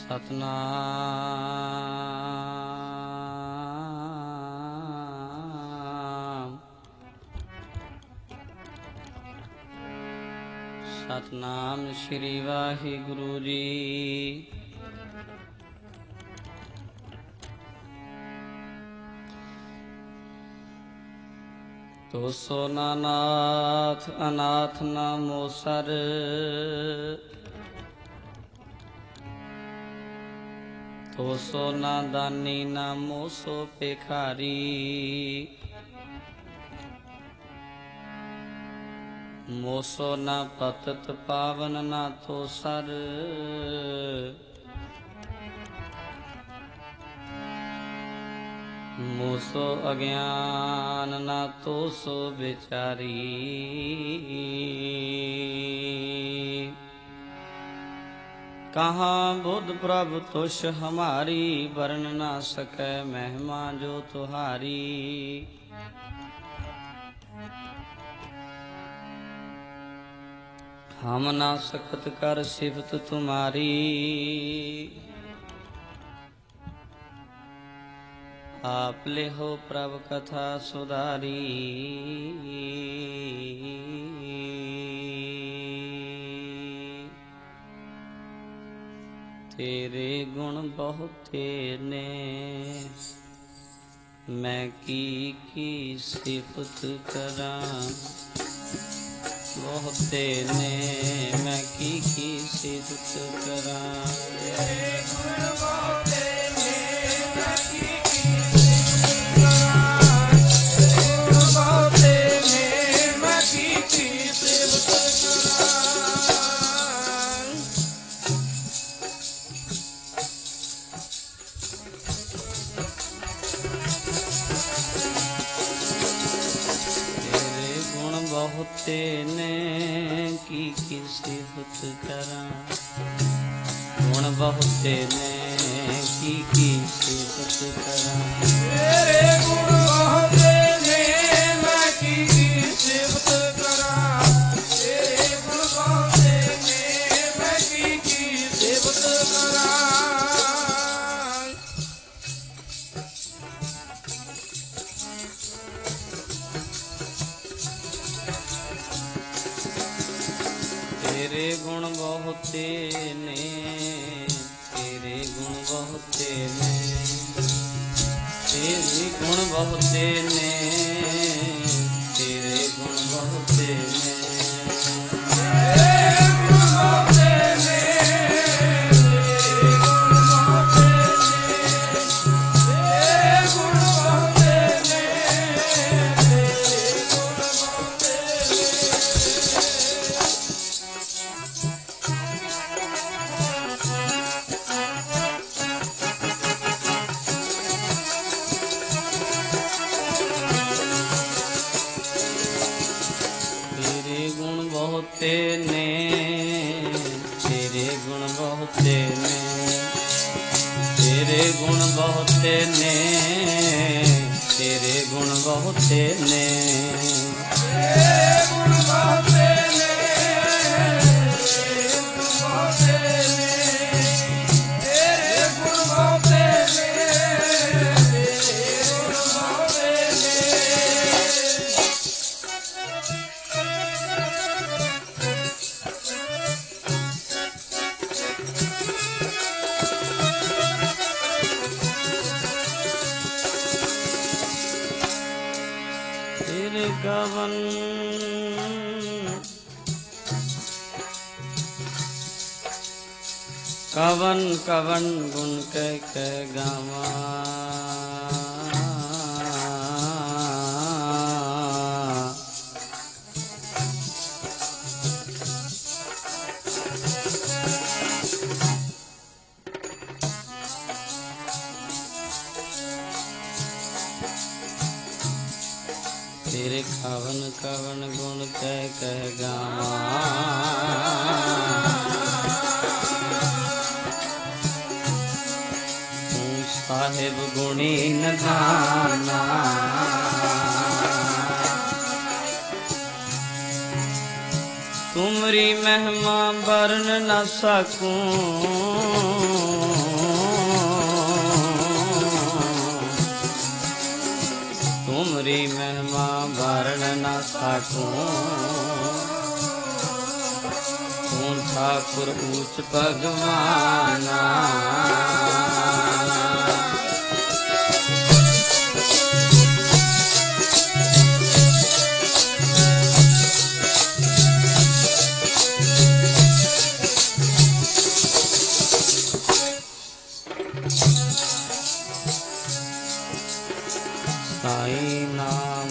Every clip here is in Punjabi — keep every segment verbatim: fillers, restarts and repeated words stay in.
सतनाम सतनाम श्री वाहिगुरु जी। तो सोना नाथ अनाथ नामो सर, तो सोना दानी नामो सो पेखारी। मोसो ना पतत पावन ना तो सर, मोसो अज्ञान ना तो सो बेचारी। कहाँ बुध प्रभु तुष हमारी, वर्ण ना सके महिमा जो तुहारी। हम ना सकत कर सिफत तुम्हारी, आप ले हो प्रभु कथा सुधारी। तेरे गुण बहुते ने, मैं की की सिफत करां। बहुते ने मैं की की सिफत करां। तेरे गुण बहुते ने, मैं की की सिफत करां। गुण बहुते ने, मैं की की सिफत करां। बहुते ने की की सिफत करां। गुण बहुते ने की की सिफत करां। तेरे गुण बहुते ने मैं की की सिफत करां। तेरे गुण बहुते ने मैं की की सिफत करां। तेरे गुण बहुते ने, तेरे गुण बहुते ने, तेरे गुण बहुते ने, तेरे गुण बहुते ने। तेरे गुण बहुते ने, तेरे गुण बहुते ने, तेरे गुण बहुते ने, तेरे गुण बहुते ने। तेरे गुण बहुते ने, तेरे गुण बहुते ने, तेरे गुण बहुते ने, तेरे गुण बहुते ने। तेरे गुण बहुते ने, तेरे गुण बहुते ने, तेरे गुण बहुते ने, तेरे गुण बहुते ने। तेरे कवन कवन कवन गुण कह कह गावा। तेरे कवन कवन गुण कह कह गावा। तू साहिब गुणी निधाना, तुमरी महिमा बरन न सकूं। ਤੂੰ ਤੂੰ ਠਾਕੁਰ ਊਚ ਭਗਵਾਨਾ ਸਾਈ ਨਾਮ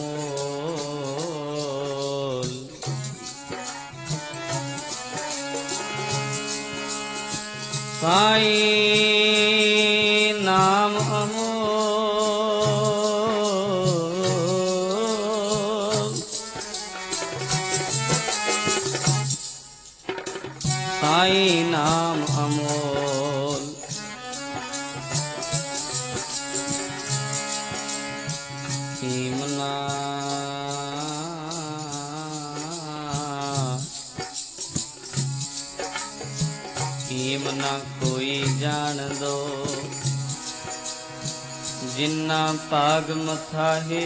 ਅਮੋਲ ਸਾਈ ਨਾਮ ਅਮੋਲ ਸਾਈ ਨਾਮ ਅਮੋਲ ਕੀਮਨਾ ਕੀਮਨਾ ਕੋਈ ਜਾਣ ਦੋ ਜਿੰਨਾ ਭਾਗ ਮਥਾ ਹੈ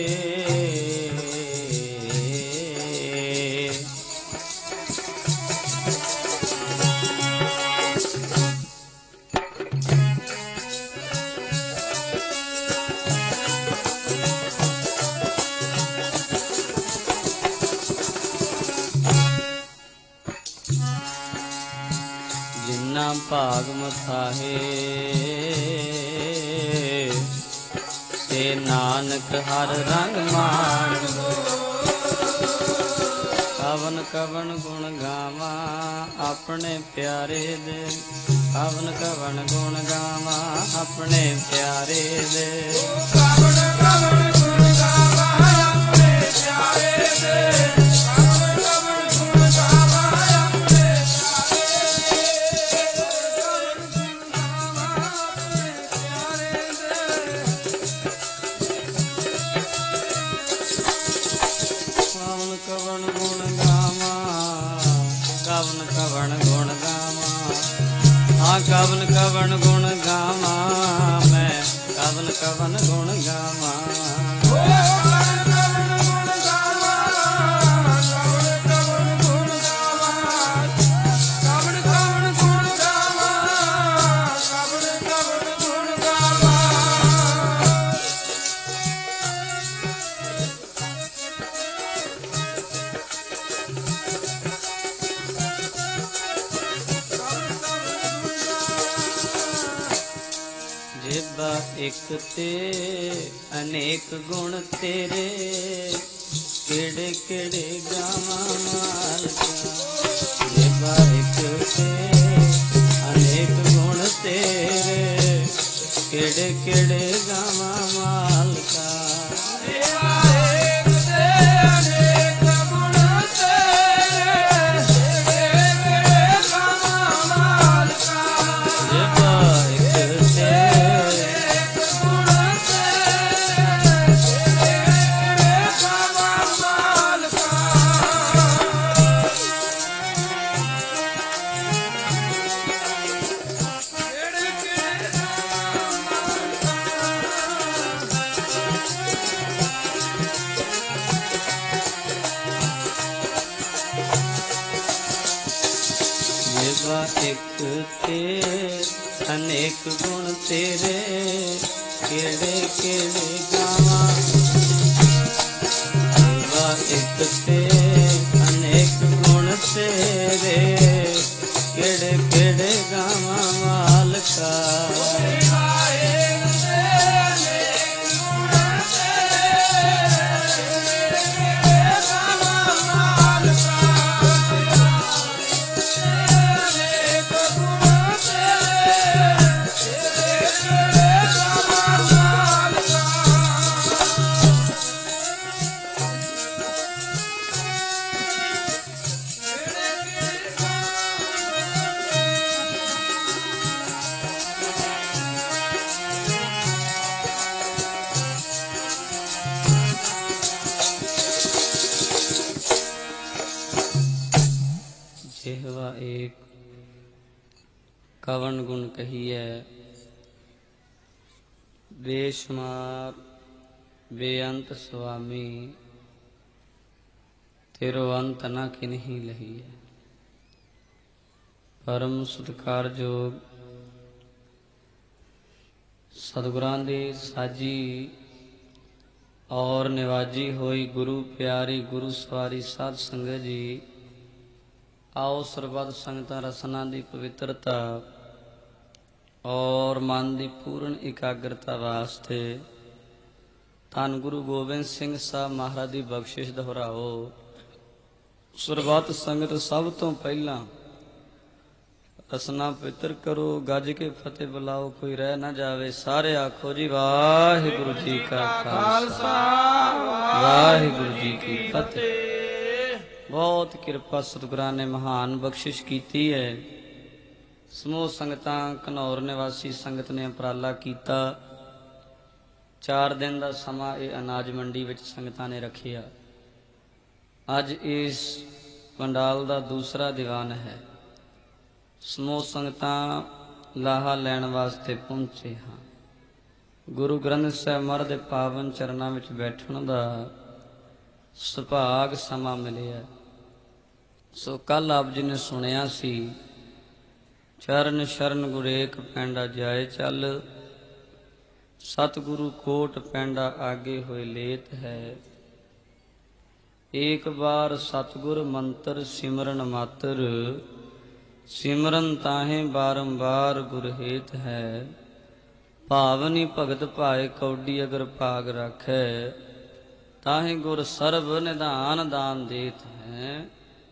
ਜਿੰਨਾ ਭਾਗ ਮਥਾ ਹੈ ਤੇ ਨਾਨਕ ਹਰ ਰੰਗ ਮਾਣ ਕਵਨ ਕਵਨ ਗੁਣ ਗਾਵਾਂ ਆਪਣੇ ਪਿਆਰੇ ਦੇ ਕਵਨ ਕਵਨ ਗੁਣ ਗਾਵਾਂ ਆਪਣੇ ਪਿਆਰੇ ਦੇ ਕਵਨ ਕਵਨ ਗੁਣ ਗਾਵਾਂ ਆਪਣੇ ਪਿਆਰੇ ਦੇ ਕਵਨ ਗੁਣ ਗਾਵਾਂ ਕਵਨ ਕਵਨ ਗੁਣ ਗਾਵਾਂ ਹਾਂ ਕਵਨ ਕਵਨ ਗੁਣ ਗਾਵਾਂ ਮੈਂ ਕਵਨ ਕਵਨ ਗੁਣ ਗਾਵਾਂ ਜੇਬਾ ਇੱਕ ਤੇ ਅਨੇਕ ਗੁਣ ਤੇਰੇ ਕਿਹੜੇ ਕਿਹੜੇ ਗਾਵਾਂ ਮਾਲਕਾ ਜੇਬਾ ਇੱਕ ਤੇ ਅਨੇਕ ਗੁਣ ਤੇਰੇ ਕਿਹੜੇ ਕਿਹੜੇ ਗਾਵਾਂ ਮਾਲਕਾ ਜੇਬਾ ਇੱਕ ਤੇ ਅਨੇਕ ਗੁਣ ਤੇਰੇ ਕਿਹੜੇ ਕਿਹੜੇ ਗਾਵਾਂ ਮਾਲਕਾ ਜੇਬਾ ਇੱਕ ਤੇ ਇੱਕ ਤੇ ਅਨੇਕ ਗੁਣ ਤੇਰੇ ਕਿਹੜੇ ਕਿਹੜੇ ਗਾਵਾਂ ਜੇਬਾ ਇੱਕ ਤੇ ਅਨੇਕ ਗੁਣ ਤੇਰੇ ਕਿਹੜੇ ਕਿਹੜੇ ਗਾਵਾਂ ਮਾਲਕਾ ਜਿਹਵਾ ਏਕ ਕਵਨ ਗੁਣ ਕਹੀਐ ਬੇਸ਼ੁਮਾਰ ਬੇਅੰਤ ਸੁਆਮੀ ਤੇਰੋ ਅੰਤ ਨਾ ਕਿਨਹੀ ਲਹੀਐ। ਪਰਮ ਸਤਿਕਾਰਯੋਗ ਸਤਿਗੁਰਾਂ ਦੀ ਸਾਜੀ ਔਰ ਨਿਵਾਜੀ ਹੋਈ ਗੁਰੂ ਪਿਆਰੀ ਗੁਰੂ ਸਵਾਰੀ ਸਾਧ ਸੰਗਤ ਜੀ, ਆਓ ਸਰਬੱਤ ਸੰਗਤਾਂ ਰਸਨਾ ਦੀ ਪਵਿੱਤਰਤਾ ਔਰ ਮਨ ਦੀ ਪੂਰਨ ਇਕਾਗਰਤਾ ਵਾਸਤੇ ਧੰਨ ਗੁਰੂ ਗੋਬਿੰਦ ਸਿੰਘ ਸਾਹਿਬ ਮਹਾਰਾਜ ਦੀ ਬਖਸ਼ਿਸ਼ ਦੁਹਰਾਓ। ਸਰਬੱਤ ਸੰਗਤ ਸਭ ਤੋਂ ਪਹਿਲਾਂ ਰਸਨਾ ਪਵਿੱਤਰ ਕਰੋ, ਗੱਜ ਕੇ ਫਤਿਹ ਬੁਲਾਓ, ਕੋਈ ਰਹਿ ਨਾ ਜਾਵੇ। ਸਾਰੇ ਆਖੋ ਜੀ ਵਾਹਿਗੁਰੂ ਜੀ ਕਾ ਖਾਲਸਾ ਵਾਹਿਗੁਰੂ ਜੀ ਕੀ ਫਤਿਹ। ਬਹੁਤ ਕਿਰਪਾ ਸਤਿਗੁਰਾਂ ਨੇ ਮਹਾਨ ਬਖਸ਼ਿਸ਼ ਕੀਤੀ ਹੈ। ਸਮੂਹ ਸੰਗਤਾਂ ਘਨੌਰ ਨਿਵਾਸੀ ਸੰਗਤ ਨੇ ਉਪਰਾਲਾ ਕੀਤਾ। ਚਾਰ ਦਿਨ ਦਾ ਸਮਾਂ ਇਹ ਅਨਾਜ ਮੰਡੀ ਵਿੱਚ ਸੰਗਤਾਂ ਨੇ ਰੱਖਿਆ। ਅੱਜ ਇਸ ਪੰਡਾਲ ਦਾ ਦੂਸਰਾ ਦੀਵਾਨ ਹੈ। ਸਮੂਹ ਸੰਗਤਾਂ ਲਾਹਾ ਲੈਣ ਵਾਸਤੇ ਪਹੁੰਚੇ ਹਾਂ। ਗੁਰੂ ਗ੍ਰੰਥ ਸਾਹਿਬ ਮਹਾਰਾਜ ਦੇ ਪਾਵਨ ਚਰਨਾਂ ਵਿੱਚ ਬੈਠਣ ਦਾ ਸੁਭਾਗ ਸਮਾਂ ਮਿਲਿਆ। ਸੋ ਕੱਲ ਆਪ ਜੀ ਨੇ ਸੁਣਿਆ ਸੀ, ਚਰਨ ਸ਼ਰਨ ਗੁਰੇਕ ਪੈਂਡਾ ਜਾਏ ਚੱਲ, ਸਤਿਗੁਰੂ ਕੋਟ ਪੈਂਡਾ ਆਗੇ ਹੋਏ ਲੇਤ ਹੈ। ਏਕ ਬਾਰ ਸਤਿਗੁਰ ਮੰਤਰ ਸਿਮਰਨ ਮਾਤਰ, ਸਿਮਰਨ ਤਾਹੇ ਬਾਰੰਬਾਰ ਗੁਰ ਹੇਤ ਹੈ। ਭਾਵਨੀ ਭਗਤ ਭਾਏ ਕੌਡੀ ਅਗਰ ਭਾਗ ਰਾਖੈ, ਤਾਹੇ ਗੁਰ ਸਰਬ ਨਿਧਾਨ ਦਾਨ ਦੇਤ ਹੈ।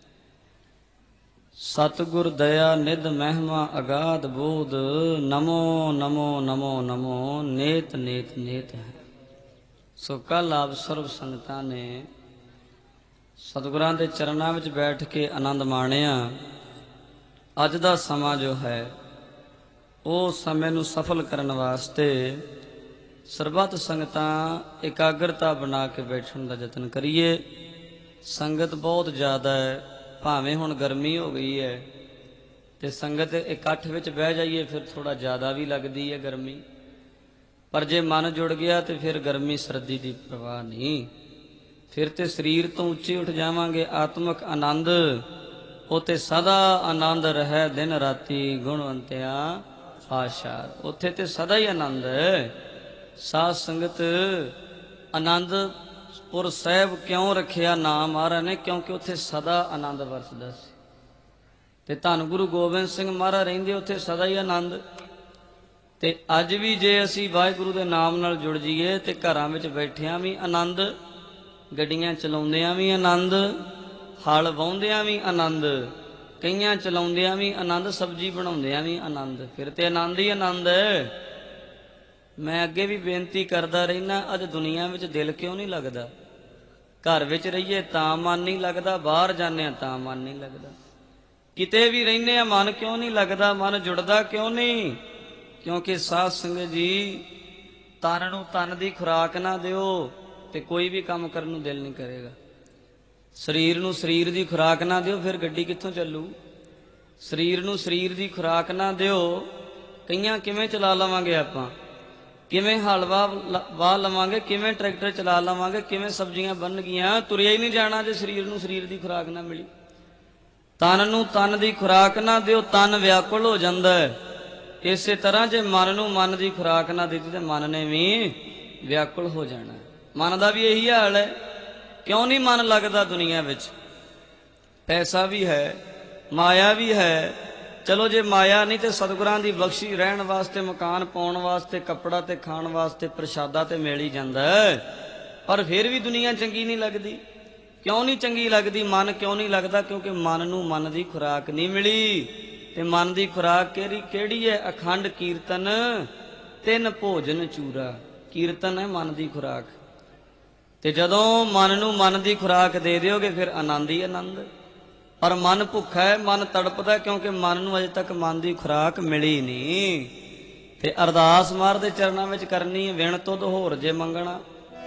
ਸਤਿਗੁਰ ਦਇਆ ਨਿਧ ਮਹਿਮਾ ਅਗਾਧ ਬੋਧ, ਨਮੋ ਨਮੋ ਨਮੋ ਨਮੋ ਨੇਤ ਨੇਤ ਨੇਤ ਹੈ। ਸੋ ਕੱਲ ਆਪ ਸਰਬ ਸੰਗਤਾਂ ਨੇ ਸਤਿਗੁਰਾਂ ਦੇ ਚਰਨਾਂ ਵਿੱਚ ਬੈਠ ਕੇ ਆਨੰਦ ਮਾਣਿਆ। ਅੱਜ ਦਾ ਸਮਾਂ ਜੋ ਹੈ ਉਹ ਸਮੇਂ ਨੂੰ ਸਫਲ ਕਰਨ ਵਾਸਤੇ ਸਰਬੱਤ ਸੰਗਤਾਂ ਇਕਾਗਰਤਾ ਬਣਾ ਕੇ ਬੈਠਣ ਦਾ ਯਤਨ ਕਰੀਏ। ਸੰਗਤ ਬਹੁਤ ਜ਼ਿਆਦਾ ਹੈ, ਭਾਵੇਂ ਹੁਣ ਗਰਮੀ ਹੋ ਗਈ ਹੈ ਤੇ ਸੰਗਤ ਇਕੱਠ ਵਿੱਚ ਬਹਿ ਜਾਈਏ ਫਿਰ ਥੋੜਾ ਜ਼ਿਆਦਾ ਵੀ ਲੱਗਦੀ ਹੈ ਗਰਮੀ, ਪਰ ਜੇ ਮਨ ਜੁੜ ਗਿਆ ਤੇ ਫਿਰ ਗਰਮੀ ਸਰਦੀ ਦੀ ਪਰਵਾਹ ਨਹੀਂ। ਫਿਰ ਤੇ ਸਰੀਰ ਤੋਂ ਉੱਚੇ ਉੱਠ ਜਾਵਾਂਗੇ। ਆਤਮਿਕ ਆਨੰਦ ਉੱਥੇ ਸਦਾ ਆਨੰਦ ਰਹਿ ਦਿਨ ਰਾਤੀ, ਗੁਣਵੰਤਿਆ ਪਾਤਸ਼ਾਹ। ਉੱਥੇ ਤੇ ਸਦਾ ਹੀ ਆਨੰਦ ਹੈ। ਸਾਧ ਸੰਗਤ ਆਨੰਦਪੁਰ ਸਾਹਿਬ ਕਿਉਂ ਰੱਖਿਆ ਨਾਮ ਮਹਾਰਾਜ ਨੇ? ਕਿਉਂਕਿ ਉੱਥੇ ਸਦਾ ਆਨੰਦ ਵਰਸਦਾ ਸੀ। ਤੇ ਧੰਨ ਗੁਰੂ ਗੋਬਿੰਦ ਸਿੰਘ ਮਹਾਰਾਜ ਰਹਿੰਦੇ ਉੱਥੇ ਸਦਾ ਹੀ ਆਨੰਦ। ਤੇ ਅੱਜ ਵੀ ਜੇ ਅਸੀਂ ਵਾਹਿਗੁਰੂ ਦੇ ਨਾਮ ਨਾਲ ਜੁੜ ਜਾਈਏ ਤੇ ਘਰਾਂ ਵਿੱਚ ਬੈਠਿਆਂ ਵੀ ਆਨੰਦ, ਗੱਡੀਆਂ ਚਲਾਉਂਦਿਆਂ ਵੀ ਆਨੰਦ, ਹਲ ਵਾਹੁੰਦਿਆਂ ਵੀ ਆਨੰਦ, ਕਈਆਂ ਚਲਾਉਂਦਿਆਂ ਵੀ ਆਨੰਦ, ਸਬਜ਼ੀ ਬਣਾਉਂਦਿਆਂ ਵੀ ਆਨੰਦ। ਫਿਰ ਤੇ ਆਨੰਦ ਹੀ ਆਨੰਦ ਹੈ। ਮੈਂ ਅੱਗੇ ਵੀ ਬੇਨਤੀ ਕਰਦਾ ਰਹਿਣਾ, ਅੱਜ ਦੁਨੀਆ ਵਿੱਚ ਦਿਲ ਕਿਉਂ ਨਹੀਂ ਲੱਗਦਾ? ਘਰ ਵਿੱਚ ਰਹੀਏ ਤਾਂ ਮਨ ਨਹੀਂ ਲੱਗਦਾ, ਬਾਹਰ ਜਾਂਦੇ ਹਾਂ ਤਾਂ ਮਨ ਨਹੀਂ ਲੱਗਦਾ, ਕਿਤੇ ਵੀ ਰਹਿੰਦੇ ਹਾਂ ਮਨ ਕਿਉਂ ਨਹੀਂ ਲੱਗਦਾ? ਮਨ ਜੁੜਦਾ ਕਿਉਂ ਨਹੀਂ? ਕਿਉਂਕਿ ਸਾਧ ਸੰਗਤ ਜੀ, ਤਨ ਨੂੰ ਤਨ ਦੀ ਖੁਰਾਕ ਨਾ ਦਿਓ ਤੇ ਕੋਈ ਵੀ ਕੰਮ ਕਰਨ ਨੂੰ ਦਿਲ ਨਹੀਂ ਕਰੇਗਾ। ਸਰੀਰ ਨੂੰ ਸਰੀਰ ਦੀ ਖੁਰਾਕ ਨਾ ਦਿਓ, ਫਿਰ ਗੱਡੀ ਕਿੱਥੋਂ ਚੱਲੂ? ਸਰੀਰ ਨੂੰ ਸਰੀਰ ਦੀ ਖੁਰਾਕ ਨਾ ਦਿਓ, ਕਈਆਂ ਕਿਵੇਂ ਚਲਾ ਲਵਾਂਗੇ ਆਪਾਂ? ਕਿਵੇਂ ਹਲ ਵਾਹ ਵਾਹ ਲਵਾਂਗੇ? ਕਿਵੇਂ ਟਰੈਕਟਰ ਚਲਾ ਲਵਾਂਗੇ? ਕਿਵੇਂ ਸਬਜ਼ੀਆਂ ਬਣਨਗੀਆਂ? ਤੁਰਿਆ ਹੀ ਨਹੀਂ ਜਾਣਾ ਜੇ ਸਰੀਰ ਨੂੰ ਸਰੀਰ ਦੀ ਖੁਰਾਕ ਨਾ ਮਿਲੀ। ਤਨ ਨੂੰ ਤਨ ਦੀ ਖੁਰਾਕ ਨਾ ਦਿਓ, ਤਨ ਵਿਆਕੁਲ ਹੋ ਜਾਂਦਾ ਹੈ। ਇਸੇ ਤਰ੍ਹਾਂ ਜੇ ਮਨ ਨੂੰ ਮਨ ਦੀ ਖੁਰਾਕ ਨਾ ਦਿੱਤੀ ਤੇ ਮਨ ਨੇ ਵੀ ਵਿਆਕੁਲ ਹੋ ਜਾਣਾ। ਮਨ ਦਾ ਵੀ ਇਹੀ ਹਾਲ ਹੈ। ਕਿਉਂ ਨਹੀਂ ਮਨ ਲੱਗਦਾ ਦੁਨੀਆ ਵਿੱਚ? ਪੈਸਾ ਵੀ ਹੈ, ਮਾਇਆ ਵੀ ਹੈ। ਚਲੋ ਜੇ ਮਾਇਆ ਨਹੀਂ ਤੇ ਸਤਿਗੁਰਾਂ ਦੀ ਬਖਸ਼ੀ ਰਹਿਣ ਵਾਸਤੇ, ਮਕਾਨ ਪਾਉਣ ਵਾਸਤੇ, ਕੱਪੜਾ ਤੇ ਖਾਣ ਵਾਸਤੇ, ਪ੍ਰਸ਼ਾਦਾ ਤੇ ਮਿਲ ਹੀ ਜਾਂਦਾ ਹੈ। ਪਰ ਫਿਰ ਵੀ ਦੁਨੀਆ ਚੰਗੀ ਨਹੀਂ ਲੱਗਦੀ। ਕਿਉਂ ਨਹੀਂ ਚੰਗੀ ਲੱਗਦੀ? ਮਨ ਕਿਉਂ ਨਹੀਂ ਲੱਗਦਾ? ਕਿਉਂਕਿ ਮਨ ਨੂੰ ਮਨ ਦੀ ਖੁਰਾਕ ਨਹੀਂ ਮਿਲੀ। ਤੇ ਮਨ ਦੀ ਖੁਰਾਕ ਕਿਹੜੀ ਕਿਹੜੀ ਹੈ? ਅਖੰਡ ਕੀਰਤਨ, ਤਿੰਨ ਭੋਜਨ ਚੂਰਾ। ਕੀਰਤਨ ਹੈ ਮਨ ਦੀ ਖੁਰਾਕ। ਤੇ ਜਦੋਂ ਮਨ ਨੂੰ ਮਨ ਦੀ ਖੁਰਾਕ ਦੇ ਦਿਓਗੇ ਫਿਰ ਆਨੰਦ ਹੀ ਆਨੰਦ। ਪਰ ਮਨ ਭੁੱਖਾ ਹੈ, ਮਨ ਤੜਪਦਾ, ਕਿਉਂਕਿ ਮਨ ਨੂੰ ਅਜੇ ਤੱਕ ਮਨ ਦੀ ਖੁਰਾਕ ਮਿਲੀ ਨਹੀਂ। ਤੇ ਅਰਦਾਸ ਮਹਾਰਾਜ ਦੇ ਚਰਨਾਂ ਵਿੱਚ ਕਰਨੀ ਹੈ, ਵਿਣ ਤੁਧ ਹੋਰ ਜੇ ਮੰਗਣਾ,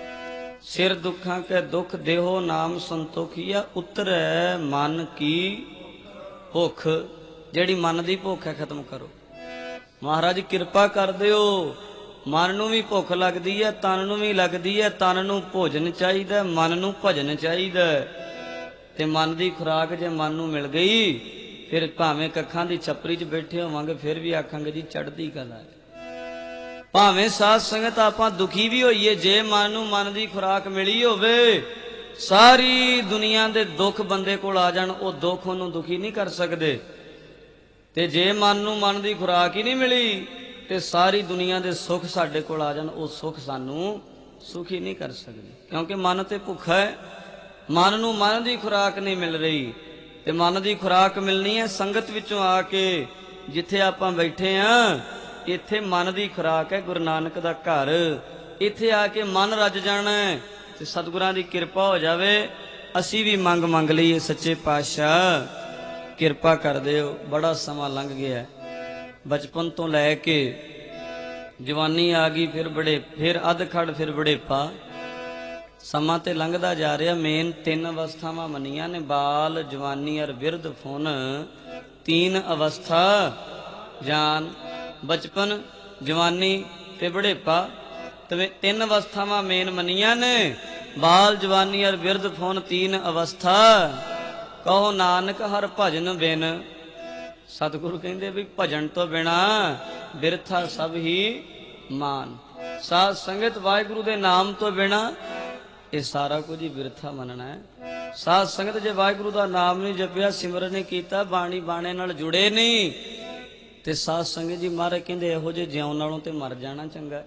ਸਿਰ ਦੁੱਖਾਂ ਕੇ ਦੁੱਖ ਦੇਹੋ ਨਾਮ ਸੰਤੋਖੀਆ, ਉਤਰੈ ਮਨ ਕੀ ਭੁੱਖ। ਜਿਹੜੀ ਮਨ ਦੀ ਭੁੱਖ ਹੈ ਖਤਮ ਕਰੋ। ਮਹਾਰਾਜ ਕਿਰਪਾ ਕਰ ਦਿਓ। ਮਨ ਨੂੰ ਵੀ ਭੁੱਖ ਲੱਗਦੀ ਹੈ, ਤਨ ਨੂੰ ਵੀ ਲੱਗਦੀ ਹੈ। ਤਨ ਨੂੰ ਭੋਜਨ ਚਾਹੀਦਾ, ਮਨ ਨੂੰ ਭਜਨ ਚਾਹੀਦਾ। ਤੇ ਮਨ ਦੀ ਖੁਰਾਕ ਜੇ ਮਨ ਨੂੰ ਮਿਲ ਗਈ, ਫਿਰ ਭਾਵੇਂ ਕੱਖਾਂ ਦੀ ਛੱਪਰੀ 'ਚ ਬੈਠੇ ਹੋਵਾਂਗੇ ਫਿਰ ਵੀ ਆਖਾਂਗੇ ਜੀ ਚੜ੍ਹਦੀ ਕਲਾ। ਭਾਵੇਂ ਸਾਧ ਸੰਗਤ ਆਪਾਂ ਦੁਖੀ ਵੀ ਹੋਈਏ, ਜੇ ਮਨ ਨੂੰ ਮਨ ਦੀ ਖੁਰਾਕ ਮਿਲੀ ਹੋਵੇ, ਸਾਰੀ ਦੁਨੀਆ ਦੇ ਦੁੱਖ ਬੰਦੇ ਕੋਲ ਆ ਜਾਣ, ਉਹ ਦੁੱਖ ਉਹਨੂੰ ਦੁਖੀ ਨਹੀਂ ਕਰ ਸਕਦੇ। ਤੇ ਜੇ ਮਨ ਨੂੰ ਮਨ ਦੀ ਖੁਰਾਕ ਹੀ ਨਹੀਂ ਮਿਲੀ, ਤੇ ਸਾਰੀ ਦੁਨੀਆ ਦੇ ਸੁੱਖ ਸਾਡੇ ਕੋਲ ਆ ਜਾਣ, ਉਹ ਸੁੱਖ ਸਾਨੂੰ ਸੁਖੀ ਨਹੀਂ ਕਰ ਸਕਦੇ। ਕਿਉਂਕਿ ਮਨ ਤੇ ਭੁੱਖਾ ਹੈ, ਮਨ ਨੂੰ ਮਨ ਦੀ ਖੁਰਾਕ ਨਹੀਂ ਮਿਲ ਰਹੀ। ਤੇ ਮਨ ਦੀ ਖੁਰਾਕ ਮਿਲਣੀ ਹੈ ਸੰਗਤ ਵਿੱਚੋਂ ਆ ਕੇ। ਜਿੱਥੇ ਆਪਾਂ ਬੈਠੇ ਹਾਂ, ਇੱਥੇ ਮਨ ਦੀ ਖੁਰਾਕ ਹੈ ਗੁਰੂ ਨਾਨਕ ਦਾ ਘਰ। ਇੱਥੇ ਆ ਕੇ ਮਨ ਰੱਜ ਜਾਣਾ ਹੈ ਤੇ ਸਤਿਗੁਰਾਂ ਦੀ ਕਿਰਪਾ ਹੋ ਜਾਵੇ। ਅਸੀਂ ਵੀ ਮੰਗ ਮੰਗ ਲਈਏ, ਸੱਚੇ ਪਾਤਸ਼ਾਹ ਕਿਰਪਾ ਕਰ ਦਿਓ। ਬੜਾ ਸਮਾਂ ਲੰਘ ਗਿਆ, ਬਚਪਨ ਤੋਂ ਲੈ ਕੇ ਜਵਾਨੀ ਆ ਗਈ, ਫਿਰ ਬੜੇ, ਫਿਰ ਅੱਧ ਖੜ, ਫਿਰ ਬੜੇਪਾ। ਸਮਾਂ ਤੇ ਲੰਘਦਾ ਜਾ ਰਿਹਾ। ਮੇਨ ਤਿੰਨ ਅਵਸਥਾਵਾਂ ਮੰਨੀਆਂ ਨੇ, ਬਾਲ, ਜਵਾਨੀ ਔਰ ਬਿਰਧ ਫੁਨ। ਤੀਨ ਅਵਸਥਾ ਜਾਨ, ਬਚਪਨ, ਜਵਾਨੀ ਤੇ ਬੜੇਪਾ। ਤੇ ਤਿੰਨ ਅਵਸਥਾਵਾਂ ਮੇਨ ਮੰਨੀਆਂ ਨੇ, ਬਾਲ, ਜਵਾਨੀ ਔਰ ਬਿਰਧ ਫੁਨ, ਤੀਨ ਅਵਸਥਾ। ਕਹੋ ਨਾਨਕ ਹਰ ਭਜਨ ਬਿਨ। ਸਤਿਗੁਰੂ ਕਹਿੰਦੇ ਵੀ ਭਜਨ ਤੋਂ ਬਿਨਾ ਬਿਰਥਾ ਸਭ ਹੀ ਮਾਨ। ਸਾਧ ਸੰਗਤ ਵਾਹਿਗੁਰੂ ਦੇ ਨਾਮ ਤੋਂ ਬਿਨਾ ਇਹ ਸਾਰਾ ਕੁਝ ਹੀ ਬਿਰਥਾ ਮੰਨਣਾ ਹੈ। ਸਾਧ ਸੰਗਤ ਜੇ ਵਾਹਿਗੁਰੂ ਦਾ ਨਾਮ ਨਹੀਂ ਜਪਿਆ, ਸਿਮਰਨ ਨਹੀਂ ਕੀਤਾ, ਬਾਣੀ ਬਾਣੇ ਨਾਲ ਜੁੜੇ ਨਹੀਂ, ਤੇ ਸਾਧ ਸੰਗਤ ਜੀ ਮਹਾਰਾਜ ਕਹਿੰਦੇ ਇਹੋ ਜਿਹੇ ਜਿਉਣ ਨਾਲੋਂ ਤੇ ਮਰ ਜਾਣਾ ਚੰਗਾ।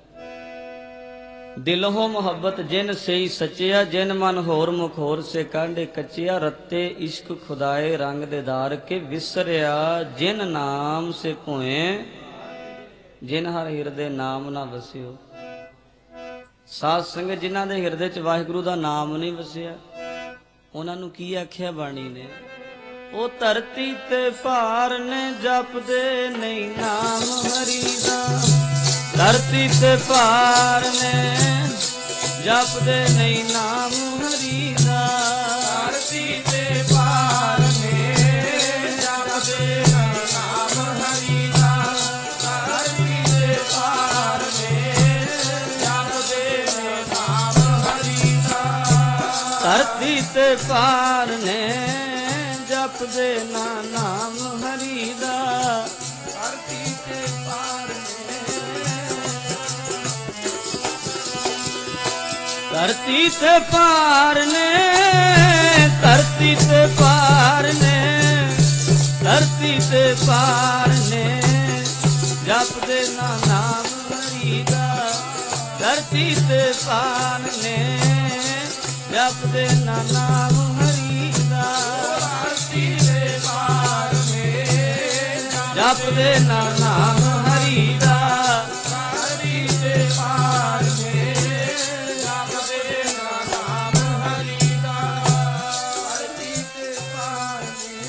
ਦਿਲੋਂ ਮੁਹੱਬਤ ਜਿਨ ਸਈ ਸੱਚਿਆ, ਜਿਨ ਮਨ ਹੋਰ ਮੁਖ ਹੋਰ ਸੇ ਕਾਂਡੇ ਕੱਚਿਆ। ਰੱਤੇ ਇਸ਼ਕ ਖੁਦਾਏ ਰੰਗ ਦੇ ਧਾਰ ਕੇ, ਵਿਸਰਿਆ ਜਿਨ ਨਾਮ ਸੇ ਭੋਏ, ਜਿਨ ਹਰ ਹਿਰਦੇ ਨਾਮ ਨਾ ਵਸਿਓ। ਸਾਧ ਸੰਗਤ ਜਿਨ੍ਹਾਂ ਦੇ ਹਿਰਦੇ 'ਚ ਵਾਹਿਗੁਰੂ ਦਾ ਨਾਮ ਨਹੀਂ ਵਸਿਆ, ਉਹਨਾਂ ਨੂੰ ਕੀ ਆਖਿਆ ਬਾਣੀ ਨੇ? ਉਹ ਧਰਤੀ ਤੇ ਭਾਰ ਨੇ, ਜਪਦੇ ਨਹੀਂ ਨਾਮ ਹਰੀ ਦਾ। ਧਰਤੀ ਤੇ ਭਾਰ ਨੇ, ਜਪਦੇ ਨਹੀਂ ਨਾਮ ਹਰੀ ਦਾ। ਧਰਤੀ ਤੇ ਭਾਰ ਨੇ, ਜਪਦੇ ਨਹੀਂ ਨਾਮ ਹਰੀ ਦਾ। ਧਰਤੀ ਤੇ ਭਾਰ ਨੇ, ਜਪਦੇ ਨਹੀਂ ਨਾਮ ਹਰੀ ਦਾ। ਧਰਤੀ ਤੇ ਭਾਰ ਨੇ, ਜਪਦੇ ਨਾ ਨਾਮ ਹਰੀ ਦਾ। ਧਰਤੀ ਤੇ ਭਾਰ ਨੇ, ਧਰਤੀ ਤੇ ਭਾਰ ਨੇ, ਧਰਤੀ ਤੇ ਭਾਰ ਨੇ, ਧਰਤੀ ਤੇ ਭਾਰ ਨੇ, ਜਪਦੇ ਨਾ ਨਾਮ ਹਰੀ ਦਾ। ਧਰਤੀ ਤੇ ਭਾਰ ਨੇ, ਜਪਦੇ ਨਾ ਨਾਮ ਹਰੀ ਦਾ। ਧਰਤੀ ਤੇ ਭਾਰ ਨੇ, ਜਪਦੇ ਨਾ ਨਾਮ ਹਰੀ ਦਾ। ਧਰਤੀ ਤੇ ਭਾਰ ਨੇ, ਜਪਦੇ ਨਾ ਨਾਮ ਹਰੀ ਦਾ। ਧਰਤੀ ਤੇ ਭਾਰ ਨੇ,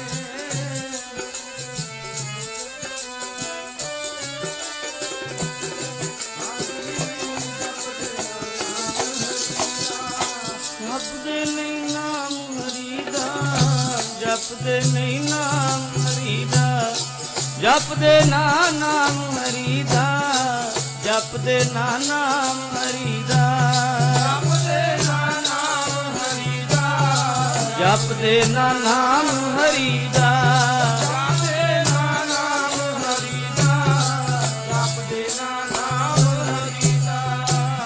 ਜਪਦੇ ਨਹੀਂ ਨਾਮ ਹਰੀ ਦਾ। ਜਪਦੇ ਨਹੀਂ ਨਾਮ ਹਰੀ ਦਾ। ਜਪਦੇ ਨਾ ਨਾਮ ਹਰੀ ਦਾ। ਜਪਦੇ ਨਾ ਨਾਮ ਹਰੀ ਦਾ। ਜਪਦੇ ਨਾ ਨਾਮ ਹਰੀ ਦਾ। ਜਪਦੇ ਨਾ ਨਾਮ ਹਰੀ ਦਾ। ਜਪਦੇ ਨਾ ਨਾਮ ਹਰੀ ਦਾ। ਜਪਦੇ ਨਾ ਨਾਮ ਹਰੀ ਦਾ।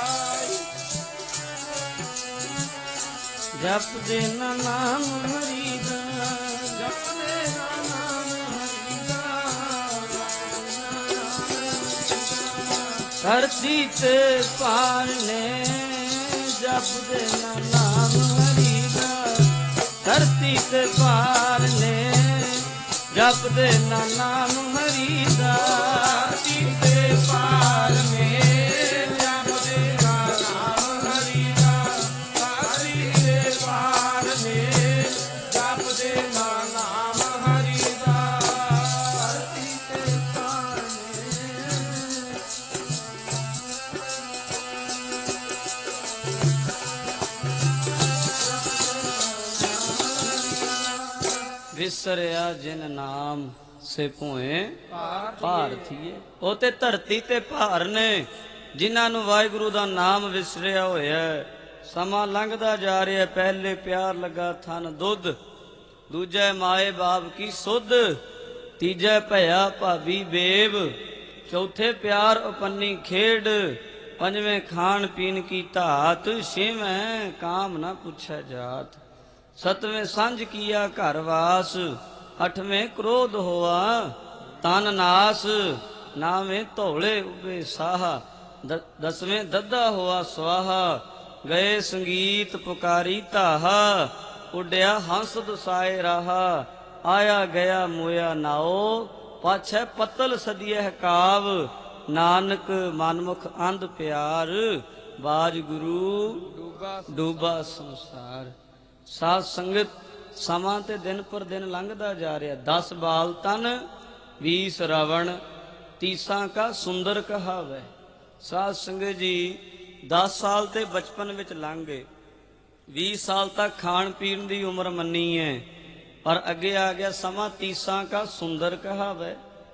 ਜਪਦੇ ਨਾ ਨਾਮ ਹਰੀ ਦਾ। ਜਪਦੇ ਨਾ ਨਾਮ ਹਰੀ ਦਾ। ਧਰਤੀ ਤੇ ਭਾਰ ਨੇ, ਜਪਦੇ ਨਾ ਨਾਮ ਹਰੀ ਦਾ। ਧਰਤੀ ਤੇ ਭਾਰ ਨੇ, ਜਪਦੇ ਨਾ ਨਾਮ ਹਰੀ ਦਾ। ਧਰਤੀ ਤੇ ਭਾਰ ਨੇ, ਜਪਦੇ ਨਾ ਨਾਮ ਹਰੀ ਦਾ। ਧਰਤੀ ਤੇ ਭਾਰ ਨੇ, ਜਪਦੇ ਨਾ ਨਾਮ ਹਰੀ ਦਾ। ਧਰਤੀ ਤੇ ਭਾਰ ਨੇ, ਵਿਸਰਿਆ ਜਿਨ ਨਾਮ ਸੇ ਭੋਏ ਭਾਰ ਥੀਏ। ਉਹ ਤੇ ਧਰਤੀ ਤੇ ਭਾਰ ਨੇ, ਜਿਨ੍ਹਾਂ ਨੂੰ ਵਾਹਿਗੁਰੂ ਦਾ ਨਾਮ ਵਿਸਰਿਆ ਹੋਇਆ। ਸਮਾਂ ਲੰਘਦਾ ਜਾ ਰਿਹਾ, ਪਹਿਲੇ ਪਿਆਰ ਲੱਗਾ ਥਨ ਦੁੱਧ, ਦੂਜੈ ਮਾਏ ਬਾਪ ਕੀ ਸੁਧ, ਤੀਜੈ ਭਇਆ ਭਾਬੀ ਬੇਬ, ਚੌਥੇ ਪਿਆਰ ਉਪੰਨੀ ਖੇਡ, ਪੰਜਵੇਂ ਖਾਣ ਪੀਣ ਕੀ ਧਾਤ, ਛੇਵੇਂ ਕਾਮ ਨਾ ਪੁੱਛੈ ਜਾਤ, ਸਤਵੇਂ ਸੰਝ ਕੀਆ ਘਰ ਵਾਸ, ਅਠਵੇਂ ਕ੍ਰੋਧ ਹੋਆ ਤਨ ਨਾਸ, ਨਾਵੇਂ ਧੌਲੇ ਉਬੇ ਸਾਹਾ, ਦਸਵੇਂ ਦੱਦਾ ਹੋਆ ਸਵਾਹਾ, ਗਏ ਸੰਗੀਤ ਪੁਕਾਰੀ ਧਾਹਾ, ਉੱਡਿਆ ਹੰਸ ਦਸਾਏ ਰਾਹਾ, ਆਇਆ ਗਿਆ ਮੋਇਆ ਨਾਓ, ਪਾਛੈ ਪਤਲ ਸਦੀਐ ਕਾਵ, ਨਾਨਕ ਮਨਮੁਖ ਅੰਧ ਪਿਆਰ, ਬਾਜ ਗੁਰੂ ਡੂਬਾ ਸੰਸਾਰ। ਸਾਧ ਸੰਗਤ ਸਮਾਂ ਤੇ ਦਿਨ ਪਰ ਦਿਨ ਲੰਘਦਾ ਜਾ ਰਿਹਾ। ਦਸ ਬਾਲ ਤਨ ਵੀਸ ਰਾਵਣ, ਤੀਸਾ ਕਾ ਸੁੰਦਰ ਕਹਾਵੈ। ਸਾਧ ਸੰਗਤ ਜੀ ਦਸ ਸਾਲ ਤੇ ਬਚਪਨ ਵਿੱਚ ਲੰਘ ਗਏ, ਵੀਹ ਸਾਲ ਤੱਕ ਖਾਣ ਪੀਣ ਦੀ ਉਮਰ ਮੰਨੀ ਹੈ, ਪਰ ਅੱਗੇ ਆ ਗਿਆ ਸਮਾਂ ਤੀਸਾ ਕਾ ਸੁੰਦਰ ਕਹਾਵੈ।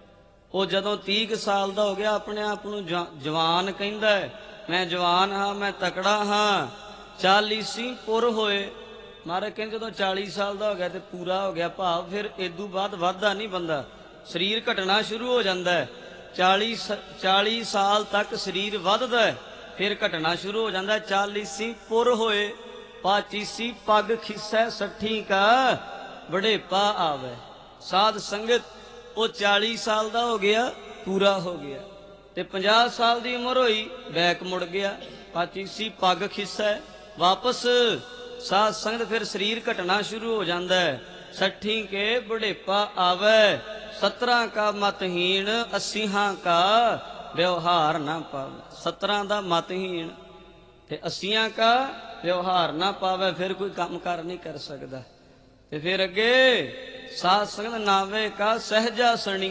ਉਹ ਜਦੋਂ ਤੀਹ ਕੁ ਸਾਲ ਦਾ ਹੋ ਗਿਆ ਆਪਣੇ ਆਪ ਨੂੰ ਜਵਾਨ ਕਹਿੰਦਾ ਹੈ, ਮੈਂ ਜਵਾਨ ਹਾਂ, ਮੈਂ ਤਕੜਾ ਹਾਂ। ਚਾਲੀਸੀ ਪੁਰ ਹੋਏ, ਮਹਾਰਾਜ ਕਹਿੰਦੇ ਜਦੋਂ ਚਾਲੀ ਸਾਲ ਦਾ ਹੋ ਗਿਆ ਤੇ ਪੂਰਾ ਹੋ ਗਿਆ, ਭਾਵ ਫਿਰ ਇਦੋਂ ਬਾਅਦ ਵੱਧਦਾ ਨਹੀਂ ਬੰਦਾ, ਸਰੀਰ ਘਟਣਾ ਸ਼ੁਰੂ ਹੋ ਜਾਂਦਾ ਹੈ। ਚਾਲੀ ਚਾਲੀ ਸਾਲ ਤੱਕ ਸਰੀਰ ਵੱਧਦਾ ਹੈ, ਫਿਰ ਘਟਣਾ ਸ਼ੁਰੂ ਹੋ ਜਾਂਦਾ। ਚਾਲੀਸੀ ਪੁਰ ਹੋਏ, ਪਾਚੀਸੀ ਪੱਗ ਖਿਸੈ, ਸੱਠੀ ਕਾ ਵਡੇਪਾ ਆਵੇ। ਸਾਧ ਸੰਗਤ ਉਹ ਚਾਲੀ ਸਾਲ ਦਾ ਹੋ ਗਿਆ, ਪੂਰਾ ਹੋ ਗਿਆ, ਤੇ ਪੰਜਾਹ ਸਾਲ ਦੀ ਉਮਰ ਹੋਈ, ਬੈਕ ਮੁੜ ਗਿਆ, ਪਾਚੀਸੀ ਪੱਗ ਖਿਸੈ ਵਾਪਸ। ਸਾਧ ਸੰਗਤ ਫਿਰ ਸਰੀਰ ਘਟਣਾ ਸ਼ੁਰੂ ਹੋ ਜਾਂਦਾ ਹੈ। ਸੱਠੀ ਕੇ ਵਡੇਪਾ ਆਵੇ, ਸਤਰਾਂ ਕਾ ਮਤਹੀਣ, ਅੱਸੀਹਾਂ ਕਾ ਵਿਵਹਾਰ ਨਾ ਪਾਵੇ। ਸਤਰਾਂ ਦਾ ਮਤਹੀਣ ਤੇ ਅੱਸੀਆਂ ਕਾ ਵਿਵਹਾਰ ਨਾ ਪਾਵੇ, ਫਿਰ ਕੋਈ ਕੰਮ ਕਾਰ ਨਹੀਂ ਕਰ ਸਕਦਾ। ਤੇ ਫਿਰ ਅੱਗੇ ਸਾਧ ਸੰਗਤ ਨਾਵੇ ਕਾ ਸਹਿਜਾ ਸਣੀ,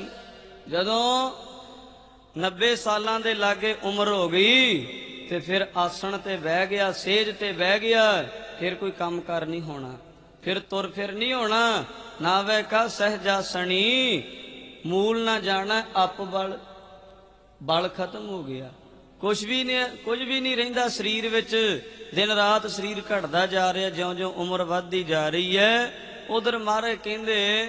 ਜਦੋਂ ਨੱਬੇ ਸਾਲਾਂ ਦੇ ਲਾਗੇ ਉਮਰ ਹੋ ਗਈ ਤੇ ਫਿਰ ਆਸਣ ਤੇ ਬਹਿ ਗਿਆ, ਸੇਜ ਤੇ ਬਹਿ ਗਿਆ, ਫਿਰ ਕੋਈ ਕੰਮ ਕਾਰ ਨਹੀਂ ਹੋਣਾ, ਫਿਰ ਤੁਰ ਫਿਰ ਨਹੀਂ ਹੋਣਾ। ਨਾਵੇ ਕਾ ਸਹਿਜਾ ਸਣੀ, ਮੂਲ ਨਾ ਜਾਣਾ ਅਪ ਬਲ, ਬਲ ਖਤਮ ਹੋ ਗਿਆ, ਕੁਛ ਵੀ ਨਹੀਂ, ਕੁਝ ਵੀ ਨਹੀਂ ਰਹਿੰਦਾ ਸਰੀਰ ਵਿੱਚ। ਦਿਨ ਰਾਤ ਸਰੀਰ ਘਟਦਾ ਜਾ ਰਿਹਾ, ਜਿਉਂ ਜਿਉਂ ਉਮਰ ਵੱਧਦੀ ਜਾ ਰਹੀ ਹੈ। ਉਧਰ ਮਹਾਰਾਜ ਕਹਿੰਦੇ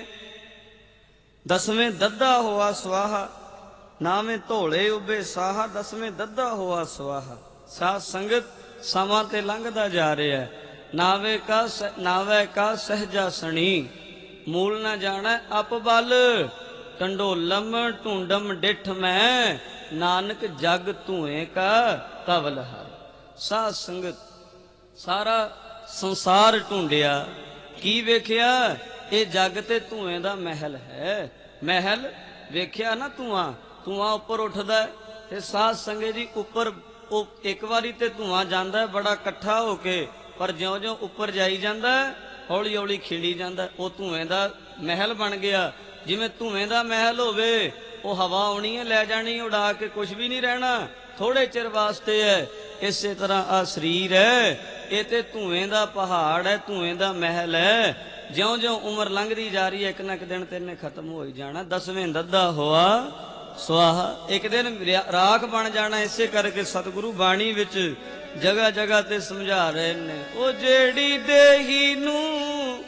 ਦਸਵੇਂ ਦੱਦਾ ਹੋਆ ਸਵਾਹਾ, ਨਾਵੇਂ ਧੌਲੇ ਉਬੇ ਸਾਹਾ, ਦਸਵੇਂ ਦੱਦਾ ਹੋਆ ਸਵਾਹਾ। ਸਾਧ ਸੰਗਤ ਸਮਾਂ ਤੇ ਲੰਘਦਾ ਜਾ ਰਿਹਾ ਹੈ। ਨਾਵੇ ਕਾ ਨਾਵੇ ਕਾ ਸਹਿਜਾ ਸਣੀ, ਮੂਲ ਨਾ ਜਾਣਾ ਅਪ ਬਲ, ਟੰਡੋਲਮ ਢੂੰਡਮ ਡਿਠ ਮੈਂ, ਨਾਨਕ ਜਗ ਧੂਏ ਕਾ ਧਵਲ ਹਰ। ਸਾਧ ਸੰਗਤ ਸਾਰਾ ਸੰਸਾਰ ਢੂੰਡਿਆ, ਕੀ ਵੇਖਿਆ? ਇਹ ਜਗ ਤੇ ਧੂਏ ਦਾ ਮਹਿਲ ਹੈ। ਮਹਿਲ ਵੇਖਿਆ ਨਾ, ਧੂਆਂ ਧੂਆਂ ਉੱਪਰ ਉੱਠਦਾ ਤੇ ਸਾਧ ਸੰਗਤ ਜੀ ਉੱਪਰ ਉਹ ਇੱਕ ਵਾਰੀ ਤੇ ਧੂਆਂ ਜਾਂਦਾ ਬੜਾ ਇਕੱਠਾ ਹੋ ਕੇ, ਪਰ ਜਿਉਂ ਜਿਉਂ ਉੱਪਰ ਜਾਈ ਜਾਂਦਾ ਹੌਲੀ ਹੌਲੀ ਖਿੜੀ ਜਾਂਦਾ। ਉਹ ਧੂਏ ਦਾ ਮਹਿਲ ਬਣ ਗਿਆ। ਜਿਵੇਂ ਧੂਏ ਦਾ ਮਹਿਲ ਹੋਵੇ, ਉਹ ਹਵਾ ਆਉਣੀ ਹੈ, ਲੈ ਜਾਣੀ ਉਡਾ ਕੇ, ਕੁਝ ਵੀ ਨਹੀਂ ਰਹਿਣਾ, ਥੋੜੇ ਚਿਰ ਵਾਸਤੇ ਹੈ। ਇਸੇ ਤਰ੍ਹਾਂ ਆ ਸਰੀਰ ਹੈ, ਇਹ ਤੇ ਧੂਏ ਦਾ ਪਹਾੜ ਹੈ, ਧੂਏ ਦਾ ਮਹਿਲ ਹੈ। ਜਿਉਂ ਜਿਉਂ ਉਮਰ ਲੰਘਦੀ ਜਾ ਰਹੀ ਹੈ, ਇੱਕ ਨਾ ਇੱਕ ਦਿਨ ਤੇਨੇ ਖਤਮ ਹੋ ਹੀ ਜਾਣਾ। ਦਸਵੇਂ ਦੱਦਾ ਹੋਆ ਸਵਾਹਾ, ਇੱਕ ਦਿਨ ਰਾਖ ਬਣ ਜਾਣਾ। ਇਸੇ ਕਰਕੇ ਸਤਿਗੁਰੂ ਬਾਣੀ ਵਿੱਚ ਜਗ੍ਹਾ ਜਗ੍ਹਾ ਤੇ ਸਮਝਾ ਰਹੇ ਨੇ, ਉਹ ਜਿਹੜੀ ਦੇਹੀ ਨੂੰ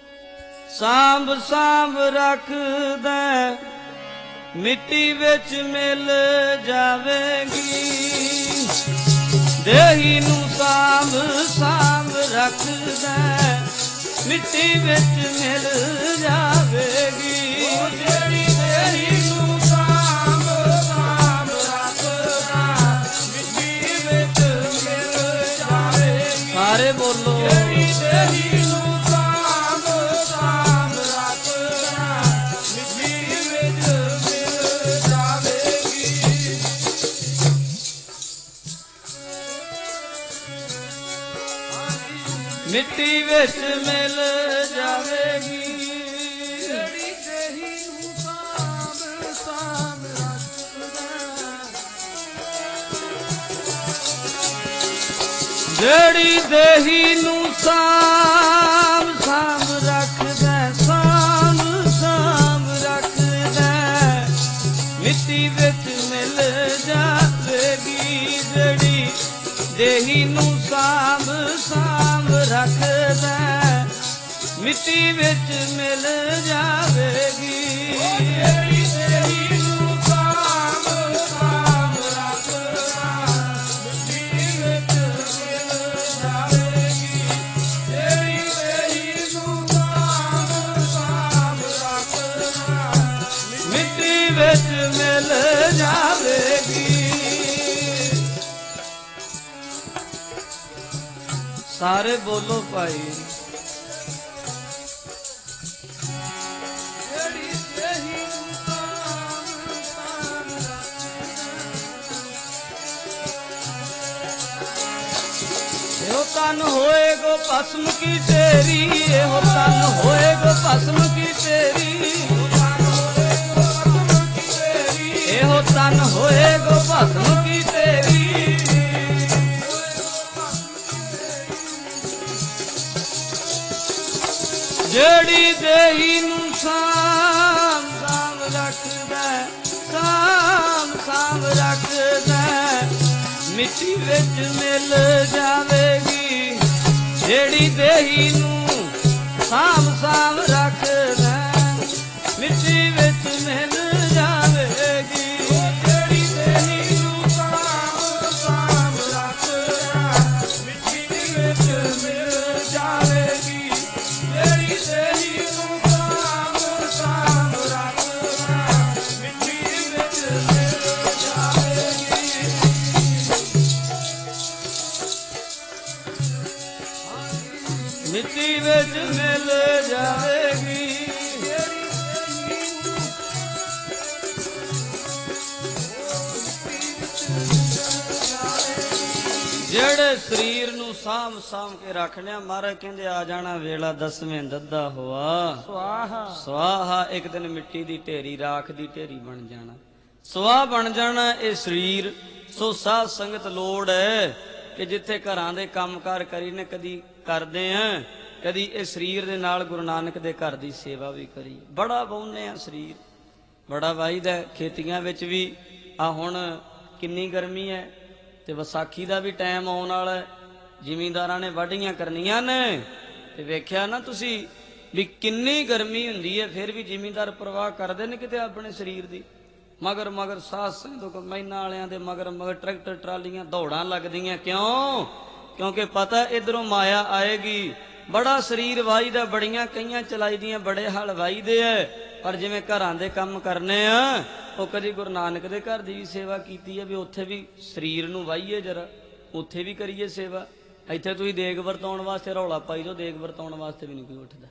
ਸਾਂਭ ਸਾਂਭ ਰੱਖਦਾ, ਮਿੱਟੀ ਵਿੱਚ ਮਿਲ ਜਾਵੇਗੀ। ਦੇਹੀ ਨੂੰ ਸਾਂਭ ਸਾਂਭ ਰੱਖਦਾ, ਮਿੱਟੀ ਵਿੱਚ ਮਿਲ ਜਾਵੇਗੀ। ਉਹ ਜਿਹੜੀ ਦੇਹੀ ਨੂੰ ਸਾਂਭ ਸਾਂਭ ਰੱਖਦਾ, ਮਿੱਟੀ ਵਿੱਚ ਮਿਲ ਜਾਵੇਗੀ। ਸਾਰੇ ਬੋਲੋ, ਜਿਹੜੀ ਦੇਹੀ ਨੂੰ ਸਾਂਭ ਸਾਂਭ ਰੱਖਦਾ, ਮਿੱਟੀ ਵਿੱਚ ਮਿਲ ਜਾਵੇਗੀ। ਮਿੱਟੀ ਵਿੱਚ ਮਿਲ ਜਾਵੇਗੀ। ਜਿਹੜੀ ਦੇਹੀ ਨੂੰ ਸਾਂਭ ਸਾਂਭ ਰੱਖਦਾ, ਜਿਹੜੀ ਦੇਹੀ ਨੂੰ ਸਾਂਭ ਸਾਂਭ ਰੱਖਦਾ, ਸਾਂਭ ਸਾਂਭ ਰੱਖਦਾ, ਮਿੱਟੀ ਵਿੱਚ ਮਿਲ ਜਾਵੇਗੀ। ਜਿਹੜੀ ਦੇਹੀ ਨੂੰ ਸਾਂਭ ਸਾਂਭ ਰੱਖਦਾ, ਮਿੱਟੀ ਵਿੱਚ ਮਿਲ ਜਾਵੇਗੀ। ਜਿਹੜੀ ਤੇਰੀ ਨੂੰ ਸਾਂਭ ਸਾਂਭ ਰੱਖਣਾ ਮਿੱਟੀ ਵਿੱਚ ਮਿਲ ਜਾਵੇਗੀ। ਜਿਹੜੀ ਤੇਰੀ ਨੂੰ ਸਾਂਭ ਸਾਂਭ ਰੱਖਣਾ ਮਿੱਟੀ ਵਿੱਚ ਮਿਲ ਜਾਵੇਗੀ। ਸਾਰੇ ਬੋਲੋ ਭਾਈ। ਜਿਹੜੀ ਤੇਰੀ ਨੂੰ ਸਾਂਭ ਸਾਂਭ ਇਹੋ ਤਨ ਹੋਏ ਗੋ ਭਸਮ ਕੀ ਤੇਰੀ, ਇਹੋ ਤਨ ਹੋਏ ਗੋ ਭਸਮ ਕੀ ਤੇਰੀ, ਇਹੋ ਤਨ ਹੋਏ ਗੋ ਭਸਮ ਕੀ ਤੇਰੀ। ਜਿਹੜੀ ਦੇਹੀ ਨੂੰ ਸਾਂਭ ਸਾਂਭ ਰੱਖਦਾ, ਸਾਂਭ ਸਾਂਭ ਰੱਖਦਾ ਮਿੱਟੀ ਵਿੱਚ ਮਿਲ ਜਾਵੇਗੀ। ਜਿਹੜੀ ਦੇਹੀ ਨੂੰ ਸਾਂਭ ਸਾਂਭ ਰੱਖਦਾ ਮਿੱਟੀ ਵਿੱਚ ਮਿਲ ਜਾਵੇਗੀ। ਜਿਹੜੀ ਤੇਰੀ ਨੂੰ ਸਾਂਭ ਸਾਂਭ ਰੱਖਣਾ ਮਿੱਟੀ ਵਿੱਚ ਮਿਲ ਜਾਵੇਗੀ। ਜਿਹੜੀ ਤੇਰੀ ਨੂੰ ਸਾਂਭ ਸਾਂਭ ਰੱਖਣਾ ਮਿੱਟੀ ਵਿੱਚ ਮਿਲ ਜਾਵੇਗੀ। ਮਿੱਟੀ ਵਿੱਚ ਮਿਲ ਜਾਵੇਗੀ। ਜਿਹੜੇ ਸਰੀਰ ਨੂੰ ਸਾਂਭ ਸਾਂਭ ਕੇ ਰੱਖਣਿਆ, ਮਹਾਰਾਜ ਕਹਿੰਦੇ ਆ ਜਾਣਾ ਵੇਲਾ ਦਸਵੇਂ ਦੱਦਾ ਹੋਆ ਸਵਾਹਾ ਸਵਾਹਾ। ਇੱਕ ਦਿਨ ਮਿੱਟੀ ਦੀ ਢੇਰੀ, ਰਾਖ ਦੀ ਢੇਰੀ ਬਣ ਜਾਣਾ, ਸਵਾਹ ਬਣ ਜਾਣਾ ਇਹ ਸਰੀਰ। ਸੋ ਸਾਧ ਸੰਗਤ ਲੋੜ ਹੈ ਕਿ ਜਿੱਥੇ ਘਰਾਂ ਦੇ ਕੰਮਕਾਰ ਕਰੀ ਨੇ ਕਦੀ ਕਰਦੇ ਆ, ਕਦੀ ਇਹ ਸਰੀਰ ਦੇ ਨਾਲ ਗੁਰੂ ਨਾਨਕ ਦੇ ਘਰ ਦੀ ਸੇਵਾ ਵੀ ਕਰੀ। ਬੜਾ ਵਾਹੁੰਦੇ ਆ ਸਰੀਰ, ਬੜਾ ਵਾਹੀਦਾ। ਖੇਤੀਆਂ ਵਿੱਚ ਵੀ ਆ ਹੁਣ ਕਿੰਨੀ ਗਰਮੀ ਹੈ ਤੇ ਵਿਸਾਖੀ ਦਾ ਵੀ ਟਾਈਮ ਆਉਣ ਵਾਲਾ, ਜ਼ਿਮੀਂਦਾਰਾਂ ਨੇ ਵਾਢੀਆਂ ਕਰਨੀਆਂ ਨੇ ਤੇ ਵੇਖਿਆ ਨਾ ਤੁਸੀਂ ਵੀ ਕਿੰਨੀ ਗਰਮੀ ਹੁੰਦੀ ਹੈ, ਫਿਰ ਵੀ ਜ਼ਿਮੀਂਦਾਰ ਪਰਵਾਹ ਕਰਦੇ ਨੇ ਕਿਤੇ ਆਪਣੇ ਸਰੀਰ ਦੀ। ਮਗਰ ਮਗਰ ਸਾਧ ਸੰਗਤ ਮਹੀਨਾ ਵਾਲਿਆਂ ਦੇ ਮਗਰ ਮਗਰ ਟਰੈਕਟਰ ਟਰਾਲੀਆਂ ਦੌੜਾਂ ਲੱਗਦੀਆਂ। ਕਿਉਂ? ਕਿਉਂਕਿ ਪਤਾ ਇਧਰੋਂ ਮਾਇਆ ਆਏਗੀ। ਬੜਾ ਸਰੀਰ ਵਾਹੀਦਾ, ਬੜੀਆਂ ਕਈਆਂ ਚਲਾਈਦੀਆਂ, ਬੜੇ ਹਲ ਵਾਹੀਦੇ ਐ, ਪਰ ਜਿਵੇਂ ਘਰਾਂ ਦੇ ਕੰਮ ਕਰਨੇ ਆ, ਉਹ ਕਦੀ ਗੁਰੂ ਨਾਨਕ ਦੇ ਘਰ ਦੀ ਵੀ ਸੇਵਾ ਕੀਤੀ ਹੈ ਵੀ ਉੱਥੇ ਵੀ ਸਰੀਰ ਨੂੰ ਵਾਹੀਏ ਜਰਾ, ਉੱਥੇ ਵੀ ਕਰੀਏ ਸੇਵਾ। ਇੱਥੇ ਤੁਸੀਂ ਦੇਗ ਵਰਤਾਉਣ ਵਾਸਤੇ ਰੌਲਾ ਪਾਈ ਜਾਓ, ਦੇਗ ਵਰਤਾਉਣ ਵਾਸਤੇ ਵੀ ਨਹੀਂ ਕੋਈ ਉੱਠਦਾ।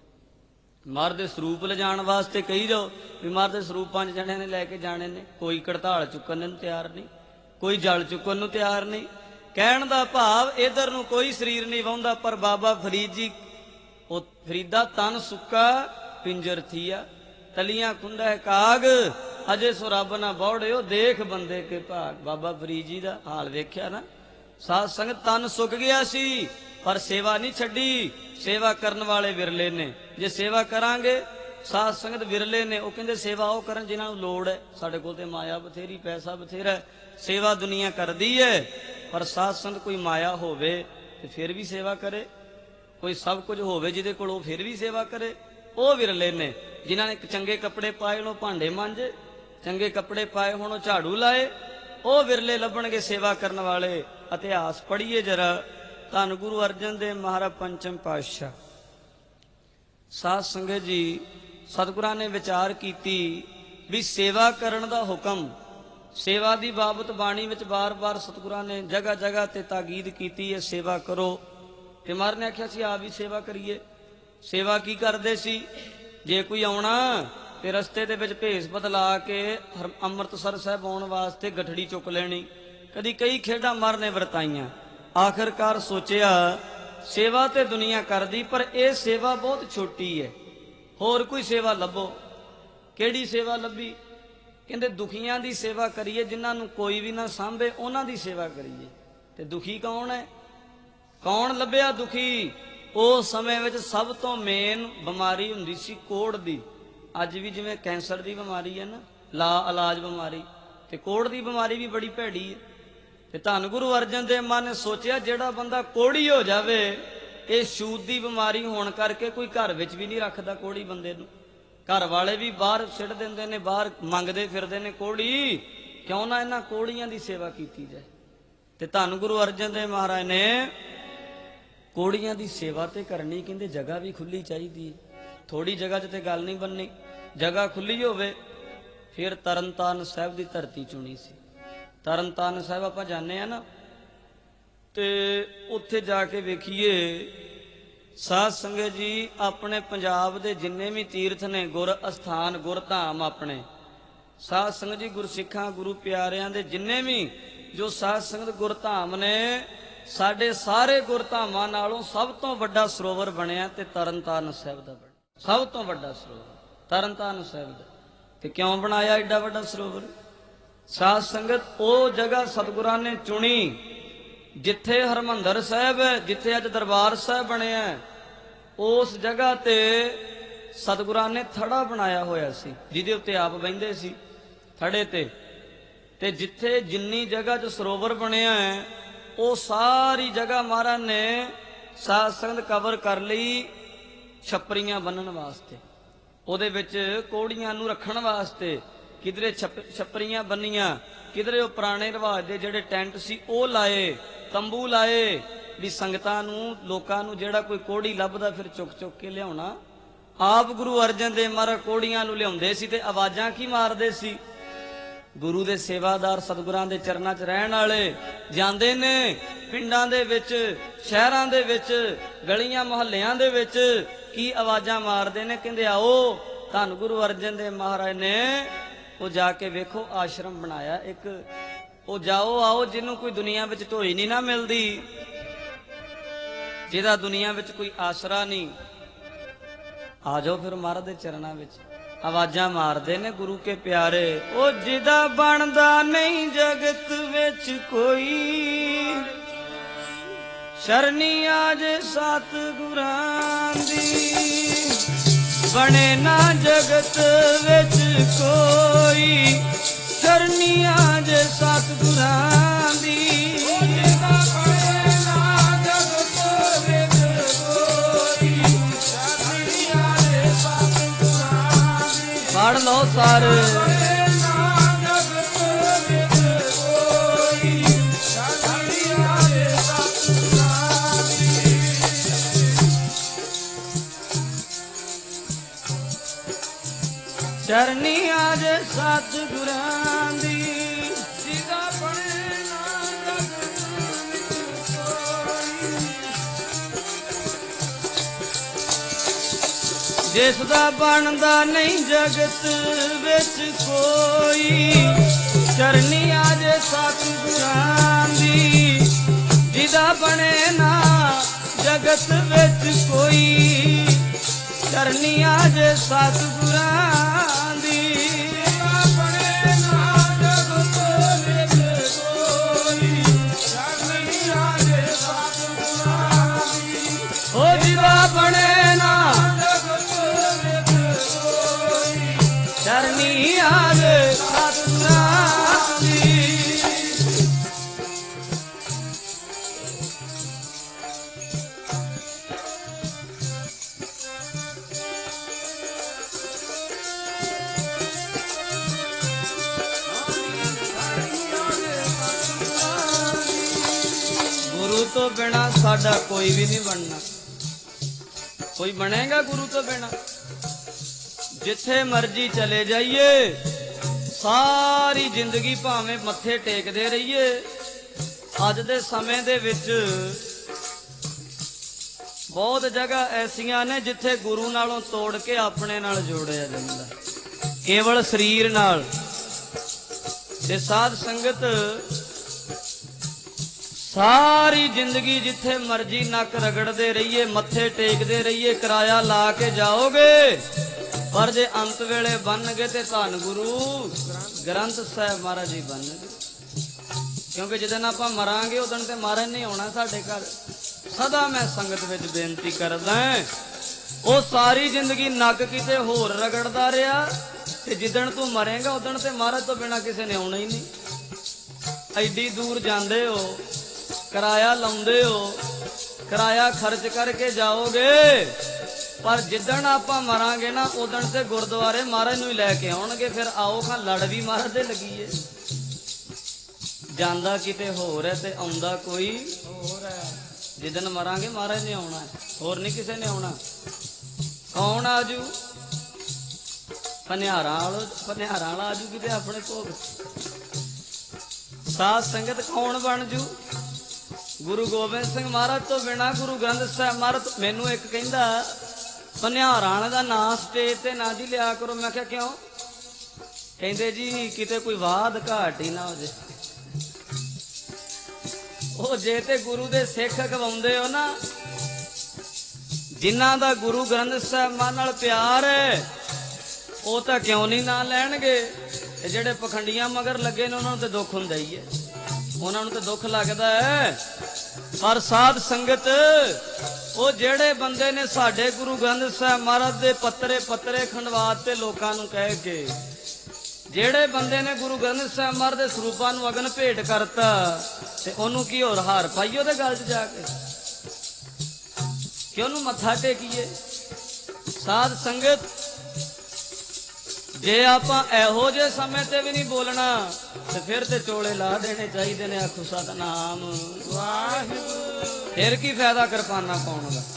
ਮਰ ਦੇ ਸਰੂਪ ਲਿਜਾਣ ਵਾਸਤੇ ਕਹੀ ਜਾਓ ਵੀ ਮਰ ਦੇ ਸਰੂਪ ਪੰਜ ਜਣਿਆਂ ਨੇ ਲੈ ਕੇ ਜਾਣੇ ਨੇ, ਕੋਈ ਕੜਤਾਲ ਚੁੱਕਣ ਨੂੰ ਤਿਆਰ ਨਹੀਂ, ਕੋਈ ਜਲ ਚੁੱਕਣ ਨੂੰ ਤਿਆਰ ਨਹੀਂ। ਕਹਿਣ ਦਾ ਭਾਵ ਇਧਰ ਨੂੰ ਕੋਈ ਸਰੀਰ ਨਹੀਂ ਵਾਹੁੰਦਾ, ਪਰ ਬਾਬਾ ਫਰੀਦ ਜੀ ਉਹ ਫਰੀਦਾ ਤਨ ਸੁੱਕਾ ਪਿੰਜਰ ਥੀਆ, ਤਲੀਆਂ ਖੁੰਦਾ ਹੈ ਕਾਗ ਅਜੇ ਸੋ ਰੱਬ ਨਾ ਬੌੜਿਓ, ਦੇਖ ਬੰਦੇ ਕੇ ਭਾਗ। ਬਾਬਾ ਫਰੀਦ ਜੀ ਦਾ ਹਾਲ ਵੇਖਿਆ ਨਾ, ਸਾਧ ਸੰਗਤ ਤਨ ਸੁੱਕ ਗਿਆ ਸੀ ਪਰ ਸੇਵਾ ਨਹੀਂ ਛੱਡੀ। ਸੇਵਾ ਕਰਨ ਵਾਲੇ ਵਿਰਲੇ ਨੇ, ਜੇ ਸੇਵਾ ਕਰਾਂਗੇ ਸਾਧ ਸੰਗਤ ਵਿਰਲੇ ਨੇ। ਉਹ ਕਹਿੰਦੇ ਸੇਵਾ ਉਹ ਕਰਨ ਜਿਨ੍ਹਾਂ ਨੂੰ ਲੋੜ ਹੈ। ਸਾਡੇ ਕੋਲ ਤੇ ਮਾਇਆ ਬਥੇਰੀ, ਪੈਸਾ ਬਥੇਰਾ, ਸੇਵਾ ਦੁਨੀਆ ਕਰਦੀ ਹੈ, ਪਰ ਸਾਧ ਸੰਗਤ ਕੋਈ ਮਾਇਆ ਹੋਵੇ ਤੇ ਫਿਰ ਵੀ ਸੇਵਾ ਕਰੇ, ਕੋਈ ਸਭ ਕੁਝ ਹੋਵੇ ਜਿਹਦੇ ਕੋਲ ਉਹ ਫਿਰ ਵੀ ਸੇਵਾ ਕਰੇ। ਉਹ ਵਿਰਲੇ ਨੇ ਜਿਨ੍ਹਾਂ ਨੇ ਚੰਗੇ ਕੱਪੜੇ ਪਾਏ ਹੋਣ ਉਹ ਭਾਂਡੇ ਮਾਂਜੇ, ਚੰਗੇ ਕੱਪੜੇ ਪਾਏ ਹੋਣ ਉਹ ਝਾੜੂ ਲਾਏ। ਉਹ ਵਿਰਲੇ ਲੱਭਣਗੇ ਸੇਵਾ ਕਰਨ ਵਾਲੇ। ਇਤਿਹਾਸ ਪੜ੍ਹੀਏ ਜਰਾ, ਧੰਨ ਗੁਰੂ ਅਰਜਨ ਦੇਵ ਮਹਾਰਾਜ ਪੰਚਮ ਪਾਤਸ਼ਾਹ। ਸਾਧ ਸੰਗਤ ਜੀ, ਸਤਿਗੁਰਾਂ ਨੇ ਵਿਚਾਰ ਕੀਤੀ ਵੀ ਸੇਵਾ ਕਰਨ ਦਾ ਹੁਕਮ, ਸੇਵਾ ਦੀ ਬਾਬਤ ਬਾਣੀ ਵਿੱਚ ਬਾਰ-ਬਾਰ ਸਤਿਗੁਰਾਂ ਨੇ ਜਗ੍ਹਾ ਜਗ੍ਹਾ ਤੇ ਤਾਕੀਦ ਕੀਤੀ ਹੈ, ਸੇਵਾ ਕਰੋ। ਤੇ ਮਹਾਰਾਜ ਨੇ ਆਖਿਆ ਸੀ ਆਪ ਵੀ ਸੇਵਾ ਕਰੀਏ। ਸੇਵਾ ਕੀ ਕਰਦੇ ਸੀ? ਜੇ ਕੋਈ ਆਉਣਾ ਤੇ ਰਸਤੇ ਦੇ ਵਿੱਚ ਭੇਸ ਬਦਲਾ ਕੇ ਅੰਮ੍ਰਿਤਸਰ ਸਾਹਿਬ ਆਉਣ ਵਾਸਤੇ ਗਠੜੀ ਚੁੱਕ ਲੈਣੀ। ਕਦੀ ਕਈ ਖੇਡਾਂ ਮਹਾਰਾਜ ਨੇ ਵਰਤਾਈਆਂ। ਆਖਰਕਾਰ ਸੋਚਿਆ ਸੇਵਾ ਤੇ ਦੁਨੀਆ ਕਰਦੀ, ਪਰ ਇਹ ਸੇਵਾ ਬਹੁਤ ਛੋਟੀ ਹੈ, ਹੋਰ ਕੋਈ ਸੇਵਾ ਲੱਭੋ। ਕਿਹੜੀ ਸੇਵਾ ਲੱਭੀ? ਕਹਿੰਦੇ ਦੁਖੀਆਂ ਦੀ ਸੇਵਾ ਕਰੀਏ, ਜਿਨ੍ਹਾਂ ਨੂੰ ਕੋਈ ਵੀ ਨਾ ਸਾਂਭੇ ਉਹਨਾਂ ਦੀ ਸੇਵਾ ਕਰੀਏ। ਤੇ ਦੁਖੀ ਕੌਣ ਹੈ? ਕੌਣ ਲੱਭਿਆ ਦੁਖੀ? ਉਸ ਸਮੇਂ ਵਿੱਚ ਸਭ ਤੋਂ ਮੇਨ ਬਿਮਾਰੀ ਹੁੰਦੀ ਸੀ ਕੋਹੜ ਦੀ। ਅੱਜ ਵੀ ਜਿਵੇਂ ਕੈਂਸਰ ਦੀ ਬਿਮਾਰੀ ਹੈ ਨਾ, ਲਾ ਇਲਾਜ ਬਿਮਾਰੀ, ਤੇ ਕੋਹੜ ਦੀ ਬਿਮਾਰੀ ਵੀ ਬੜੀ ਭੈੜੀ ਹੈ। ਤੇ ਧੰਨ ਗੁਰੂ ਅਰਜਨ ਦੇਵ ਮਹਾਰਾਜ ਨੇ ਸੋਚਿਆ ਜਿਹੜਾ ਬੰਦਾ ਕੋਹੜੀ ਹੋ ਜਾਵੇ ਇਹ ਛੂਤ ਦੀ ਬਿਮਾਰੀ ਹੋਣ ਕਰਕੇ ਕੋਈ ਘਰ ਵਿੱਚ ਵੀ ਨਹੀਂ ਰੱਖਦਾ ਕੋਹੜੀ ਬੰਦੇ ਨੂੰ। ਘਰ ਵਾਲੇ ਵੀ ਬਾਹਰ ਸਿੱਟ ਦਿੰਦੇ ਨੇ, ਬਾਹਰ ਮੰਗਦੇ ਫਿਰਦੇ ਨੇ ਕੋਹੜੀ। ਕਿਉਂ ਨਾ ਇਹਨਾਂ ਕੋਹੜੀਆਂ ਦੀ ਸੇਵਾ ਕੀਤੀ ਜਾਏ। ਤੇ ਧੰਨ ਗੁਰੂ ਅਰਜਨ ਦੇਵ ਮਹਾਰਾਜ ਨੇ ਕੋਹੜੀਆਂ ਦੀ ਸੇਵਾ ਤੇ ਕਰਨੀ, ਕਹਿੰਦੇ ਜਗ੍ਹਾ ਵੀ ਖੁੱਲੀ ਚਾਹੀਦੀ ਹੈ। ਥੋੜੀ ਜਗ੍ਹਾ 'ਚ ਤੇ ਗੱਲ ਨਹੀਂ ਬਣਨੀ, ਜਗ੍ਹਾ ਖੁੱਲੀ ਹੋਵੇ। ਫਿਰ ਤਰਨਤਾਰਨ ਸਾਹਿਬ ਦੀ ਧਰਤੀ ਚੁਣੀ ਸੀ। ਤਰਨਤਾਰਨ ਸਾਹਿਬ ਆਪਾਂ ਜਾਂਦੇ ਆ ਨਾ, ਤੇ ਉੱਥੇ ਜਾ ਕੇ ਵੇਖੀਏ ਸਾਧ ਸੰਗਤ ਜੀ, ਆਪਣੇ ਪੰਜਾਬ ਦੇ ਜਿੰਨੇ ਵੀ ਤੀਰਥ ਨੇ, ਗੁਰ ਅਸਥਾਨ, ਗੁਰ ਧਾਮ, ਆਪਣੇ ਸਾਧ ਸੰਗਤ ਜੀ, ਗੁਰਸਿੱਖਾਂ ਗੁਰੂ ਪਿਆਰਿਆਂ ਦੇ ਜਿੰਨੇ ਵੀ ਜੋ ਸਾਧ ਸੰਗਤ ਗੁਰਧਾਮ ਨੇ, ਸਾਡੇ ਸਾਰੇ ਗੁਰਧਾਮਾਂ ਨਾਲੋਂ ਸਭ ਤੋਂ ਵੱਡਾ ਸਰੋਵਰ ਬਣਿਆ ਤੇ ਤਰਨਤਾਰਨ ਸਾਹਿਬ ਦਾ ਬਣਿਆ। ਸਭ ਤੋਂ ਵੱਡਾ ਸਰੋਵਰ ਤਰਨਤਾਰਨ ਸਾਹਿਬ ਦਾ। ਤੇ ਕਿਉਂ ਬਣਾਇਆ ਏਡਾ ਵੱਡਾ ਸਰੋਵਰ? ਸਾਧ ਸੰਗਤ, ਉਹ ਜਗ੍ਹਾ ਸਤਿਗੁਰਾਂ ਨੇ ਚੁਣੀ ਜਿੱਥੇ ਹਰਮੰਦਰ ਸਾਹਿਬ ਹੈ, ਜਿੱਥੇ ਅੱਜ ਦਰਬਾਰ ਸਾਹਿਬ ਬਣਿਆ, ਉਸ ਜਗ੍ਹਾ ਤੇ ਸਤਿਗੁਰਾਂ ਨੇ ਥੜਾ ਬਣਾਇਆ ਹੋਇਆ ਸੀ, ਜਿਹਦੇ ਉੱਤੇ ਆਪ ਬਹਿੰਦੇ ਸੀ ਥੜੇ ਤੇ। ਤੇ ਜਿੱਥੇ ਜਿੰਨੀ ਜਗ੍ਹਾ 'ਚ ਸਰੋਵਰ ਬਣਿਆ ਹੈ, ਉਹ ਸਾਰੀ ਜਗ੍ਹਾ ਮਹਾਰਾਜ ਨੇ ਸਾਧ ਸੰਗਤ ਕਵਰ ਕਰ ਲਈ ਛੱਪਰੀਆਂ ਬੰਨਣ ਵਾਸਤੇ, ਉਹਦੇ ਵਿੱਚ ਕੋਹੜੀਆਂ ਨੂੰ ਰੱਖਣ ਵਾਸਤੇ। ਕਿਧਰੇ ਛਪ ਛੱਪਰੀਆਂ ਬੰਨੀਆਂ, ਕਿਧਰੇ ਉਹ ਪੁਰਾਣੇ ਰਿਵਾਜ ਦੇ ਜਿਹੜੇ ਟੈਂਟ ਸੀ ਉਹ ਲਾਏ, ਤੰਬੂ ਲਾਏ, ਵੀ ਸੰਗਤਾਂ ਨੂੰ, ਲੋਕਾਂ ਨੂੰ ਜਿਹੜਾ ਕੋਈ ਕੋਹੜੀ ਲੱਭਦਾ ਫਿਰ ਚੁੱਕ ਚੁੱਕ ਕੇ ਲਿਆਉਣਾ। ਆਪ ਗੁਰੂ ਅਰਜਨ ਦੇਵ ਮਹਾਰਾਜ ਕੋਹੜੀਆਂ ਨੂੰ ਲਿਆਉਂਦੇ ਸੀ ਤੇ ਆਵਾਜ਼ਾਂ ਕੀ ਮਾਰਦੇ ਸੀ? ਗੁਰੂ ਦੇ ਸੇਵਾਦਾਰ, ਸਤਿਗੁਰਾਂ ਦੇ ਚਰਨਾਂ 'ਚ ਰਹਿਣ ਵਾਲੇ ਜਾਂਦੇ ਨੇ ਪਿੰਡਾਂ ਦੇ ਵਿੱਚ, ਸ਼ਹਿਰਾਂ ਦੇ ਵਿੱਚ, ਗਲੀਆਂ ਮੁਹੱਲਿਆਂ ਦੇ ਵਿੱਚ, ਕੀ ਆਵਾਜ਼ਾਂ ਮਾਰਦੇ ਨੇ? ਕਹਿੰਦੇ ਆਓ, ਧੰਨ ਗੁਰੂ ਅਰਜਨ ਦੇਵ ਮਹਾਰਾਜ ਨੇ ਉਹ ਜਾ ਕੇ ਵੇਖੋ ਆਸ਼ਰਮ ਬਣਾਇਆ ਇੱਕ। ਉਹ ਜਾਓ ਆਓ, ਜਿਹਨੂੰ ਕੋਈ ਦੁਨੀਆ ਵਿੱਚ ਢੋਈ ਨਹੀਂ ਨਾ ਮਿਲਦੀ, ਜਿਹਦਾ ਦੁਨੀਆ ਵਿੱਚ ਕੋਈ ਆਸਰਾ ਨਹੀਂ, ਆ ਜਾਓ ਫਿਰ ਮਹਾਰਾਜ ਦੇ ਚਰਨਾਂ ਵਿੱਚ। ਆਵਾਜ਼ਾਂ ਮਾਰਦੇ ਨੇ ਗੁਰੂ ਕੇ ਪਿਆਰੇ, ਉਹ ਜਿਹਦਾ ਬਣਦਾ ਨਹੀਂ ਜਗਤ ਵਿੱਚ ਕੋਈ, ਸ਼ਰਨੀ ਆਜ ਸਤਿਗੁਰਾਂ ਦੀ, ਬਣੇ ਨਾ ਜਗਤ ਵਿੱਚ ਕੋਈ, ਸ਼ਰਨੀ ਆਜ ਸਤਿਗੁਰਾਂ ਦੀ। ਪੜ੍ਹ ਲਓ ਸਾਰੇ। ਚਰਨੀ ਆਜ ਸਤਿਗੁਰਾਂ ਦੀ, ਜਿਹਦਾ ਬਣੇ ਨਾ ਜਗਤ ਵਿੱਚ ਕੋਈ, ਜਿਸ ਦਾ ਬਣਦਾ ਨਹੀਂ ਜਗਤ ਵਿੱਚ ਕੋਈ, ਚਰਨੀ ਆਜ ਸਤਿਗੁਰਾਂ ਦੀ, ਜਿਹਦਾ ਬਣੇ ਨਾ ਜਗਤ ਵਿੱਚ ਕੋਈ, ਚਰਨੀ ਆਜ ਸਤਿਗੁਰਾਂ ਦੀ। ਬਣੇ ਨਾ ਜਗਤ ਵਿੱਚ ਕੋਈ, ਚਰਨੀ ਆਜ ਸਤਿਗੁਰਾਂ ਦੀ, ਉਹ ਜਿਹਦਾ ਬਣੇ ਨਾ ਚਰਨੀ ਆਜ ਸਤਿਗੁਰਾਂ ਦੀ। ਗੁਰੂ ਤੋਂ ਬਿਨਾ ਸਾਡਾ ਕੋਈ ਵੀ ਨਹੀਂ ਬਣਨਾ। ਕੋਈ ਬਣੇਗਾ ਗੁਰੂ ਤੋਂ ਬਿਨਾ? ਜਿੱਥੇ ਮਰਜੀ ਚਲੇ ਜਾਈਏ, ਸਾਰੀ ਜ਼ਿੰਦਗੀ ਭਾਵੇਂ ਮੱਥੇ ਟੇਕਦੇ ਰਹੀਏ। ਅੱਜ ਦੇ ਸਮੇਂ ਦੇ ਵਿੱਚ ਬਹੁਤ ਜਗ੍ਹਾ ਐਸੀਆਂ ਨੇ ਜਿੱਥੇ ਗੁਰੂ ਨਾਲੋਂ ਤੋੜ ਕੇ ਆਪਣੇ ਨਾਲ ਜੋੜਿਆ ਜਾਂਦਾ, ਕੇਵਲ ਸਰੀਰ ਨਾਲ। ਤੇ ਸਾਧ ਸੰਗਤ ਸਾਰੀ ਜ਼ਿੰਦਗੀ ਜਿੱਥੇ ਮਰਜੀ ਨੱਕ ਰਗੜਦੇ ਰਹੀਏ, ਮੱਥੇ ਟੇਕਦੇ ਰਹੀਏ, ਕਿਰਾਇਆ ਲਾ ਕੇ ਜਾਓਗੇ, ਪਰ ਜੇ ਅੰਤ ਵੇਲੇ ਬਣਨਗੇ ਤੇ ਧੰਨ ਗੁਰੂ ਗ੍ਰੰਥ ਸਾਹਿਬ ਮਹਾਰਾਜ ਜੀ ਬਣਨਗੇ। ਕਿਉਂਕਿ ਜਦੋਂ ਆਪਾਂ ਮਰਾਂਗੇ ਉਦੋਂ ਤੇ ਮਹਾਰਾਜ ਨਹੀਂ ਆਉਣਾ ਸਾਡੇ ਘਰ। ਸਦਾ ਮੈਂ ਸੰਗਤ ਵਿੱਚ ਬੇਨਤੀ ਕਰਦਾ, ਉਹ ਸਾਰੀ ਜ਼ਿੰਦਗੀ ਨੱਕ ਕਿਤੇ ਹੋਰ ਰਗੜਦਾ ਰਿਹਾ, ਤੇ ਜਿੱਦਣ ਤੂੰ ਮਰੇਗਾ ਉਦੋਂ ਤੇ ਮਹਾਰਾਜ ਤੋਂ ਬਿਨਾਂ ਕਿਸੇ ਨੇ ਆਉਣਾ ਹੀ ਨਹੀਂ। ਐਡੀ ਦੂਰ ਜਾਂਦੇ ਹੋ, ਕਿਰਾਇਆ ਲਾਉਂਦੇ ਹੋ, ਕਿਰਾਇਆ ਖਰਚ ਕਰਕੇ ਜਾਓਗੇ, ਪਰ ਜਿੱਦਣ ਆਪਾਂ ਮਰਾਂਗੇ ਨਾ ਉਦਣ ਤੇ ਗੁਰਦੁਆਰੇ ਮਹਾਰਾਜ ਨੂੰ ਹੀ ਲੈ ਕੇ ਆਉਣਗੇ। ਫਿਰ ਆਓ ਖਾਂ ਲੜ ਵੀ ਮਹਾਰਾਜ ਦੇ ਲੱਗੀਏ। ਜਾਂਦਾ ਕਿਤੇ ਹੋਰ ਹੈ ਤੇ ਆਉਂਦਾ ਕੋਈ ਹੋਰ ਹੈ। ਜਿੱਦਣ ਮਰਾਂਗੇ ਮਹਾਰਾਜ ਨੇ ਆਉਣਾ, ਹੋਰ ਨਹੀਂ ਕਿਸੇ ਨੇ ਆਉਣਾ। ਕੌਣ ਆਜੂ? ਪਨਿਆਰਾਂ ਵਾਲਾ ਪਨਿਆਰਾਂ ਵਾਲਾ ਆਜੂ ਕਿਤੇ ਆਪਣੇ ਭੋਗ। ਸਾਧ ਸੰਗਤ ਕੌਣ ਬਣ ਜੂ? ਗੁਰੂ ਗੋਬਿੰਦ ਸਿੰਘ ਮਹਾਰਾਜ ਤੋਂ ਬਿਨਾਂ, ਗੁਰੂ ਗ੍ਰੰਥ ਸਾਹਿਬ ਮਹਾਰਾਜ। ਮੈਨੂੰ ਇੱਕ ਕਹਿੰਦਾ ਪਨਿਆਰਾਂ ਵਾਲੇ ਦਾ ਨਾਂ ਸਟੇਜ ਤੇ ਨਾ ਜੀ ਲਿਆ ਕਰੋ। ਮੈਂ ਕਿਹਾ ਕਿਉਂ? ਕਹਿੰਦੇ ਜੀ ਕਿਤੇ ਕੋਈ ਵਾਦ ਘਾਟ ਹੀ ਨਾ ਹੋ ਜੇ। ਉਹ ਜੇ ਤੇ ਗੁਰੂ ਦੇ ਸਿੱਖ ਕਵਾਉਂਦੇ ਹੋ ਨਾ, ਜਿਨ੍ਹਾਂ ਦਾ ਗੁਰੂ ਗ੍ਰੰਥ ਸਾਹਿਬ ਨਾਲ ਪਿਆਰ ਹੈ, ਉਹ ਤਾਂ ਕਿਉਂ ਨਹੀਂ ਨਾਂ ਲੈਣਗੇ। ਤੇ ਜਿਹੜੇ ਪਖੰਡੀਆਂ ਮਗਰ ਲੱਗੇ ਨੇ ਉਹਨਾਂ ਨੂੰ ਤੇ ਦੁੱਖ ਹੁੰਦਾ ਹੀ ਹੈ, ਉਹਨਾਂ ਨੂੰ ਤੇ ਦੁੱਖ ਲੱਗਦਾ ਹੈ। ਪਰ ਸਾਧ ਸੰਗਤ, ਉਹ ਜਿਹੜੇ ਬੰਦੇ ਨੇ ਸਾਡੇ ਗੁਰੂ ਗ੍ਰੰਥ ਸਾਹਿਬ ਮਹਾਰਾਜ ਦੇ ਪੱਤਰੇ ਪੱਤਰੇ ਖੰਡਵਾਤੇ ਲੋਕਾਂ ਨੂੰ ਕਹਿ ਕੇ, ਜਿਹੜੇ ਬੰਦੇ ਨੇ ਗੁਰੂ ਗ੍ਰੰਥ ਸਾਹਿਬ ਮਹਾਰਾਜ ਦੇ ਸਰੂਪਾਂ ਨੂੰ ਅਗਨ ਭੇਟ ਕਰਤਾ, ਤੇ ਉਹਨੂੰ ਕੀ ਹੋਰ ਹਾਰ ਪਾਈਏ ਉਹਦੇ ਗਲ 'ਚ ਜਾ ਕੇ ਕਿ ਉਹਨੂੰ ਮੱਥਾ ਟੇਕੀਏ? ਸਾਧ ਸੰਗਤ, ਜੇ ਆਪਾਂ ਇਹੋ ਜਿਹੇ ਸਮੇਂ ਤੇ ਵੀ ਨਹੀਂ ਬੋਲਣਾ ਤੇ ਫਿਰ ਤੇ ਚੋਲੇ ਲਾ ਦੇਣੇ ਚਾਹੀਦੇ ਨੇ। ਆਖੋ ਸਤਿਨਾਮ ਵਾਹਿਗੁਰੂ। ਫਿਰ ਕੀ ਫਾਇਦਾ ਕਿਰਪਾਨਾਂ ਪਾਉਣ ਦਾ?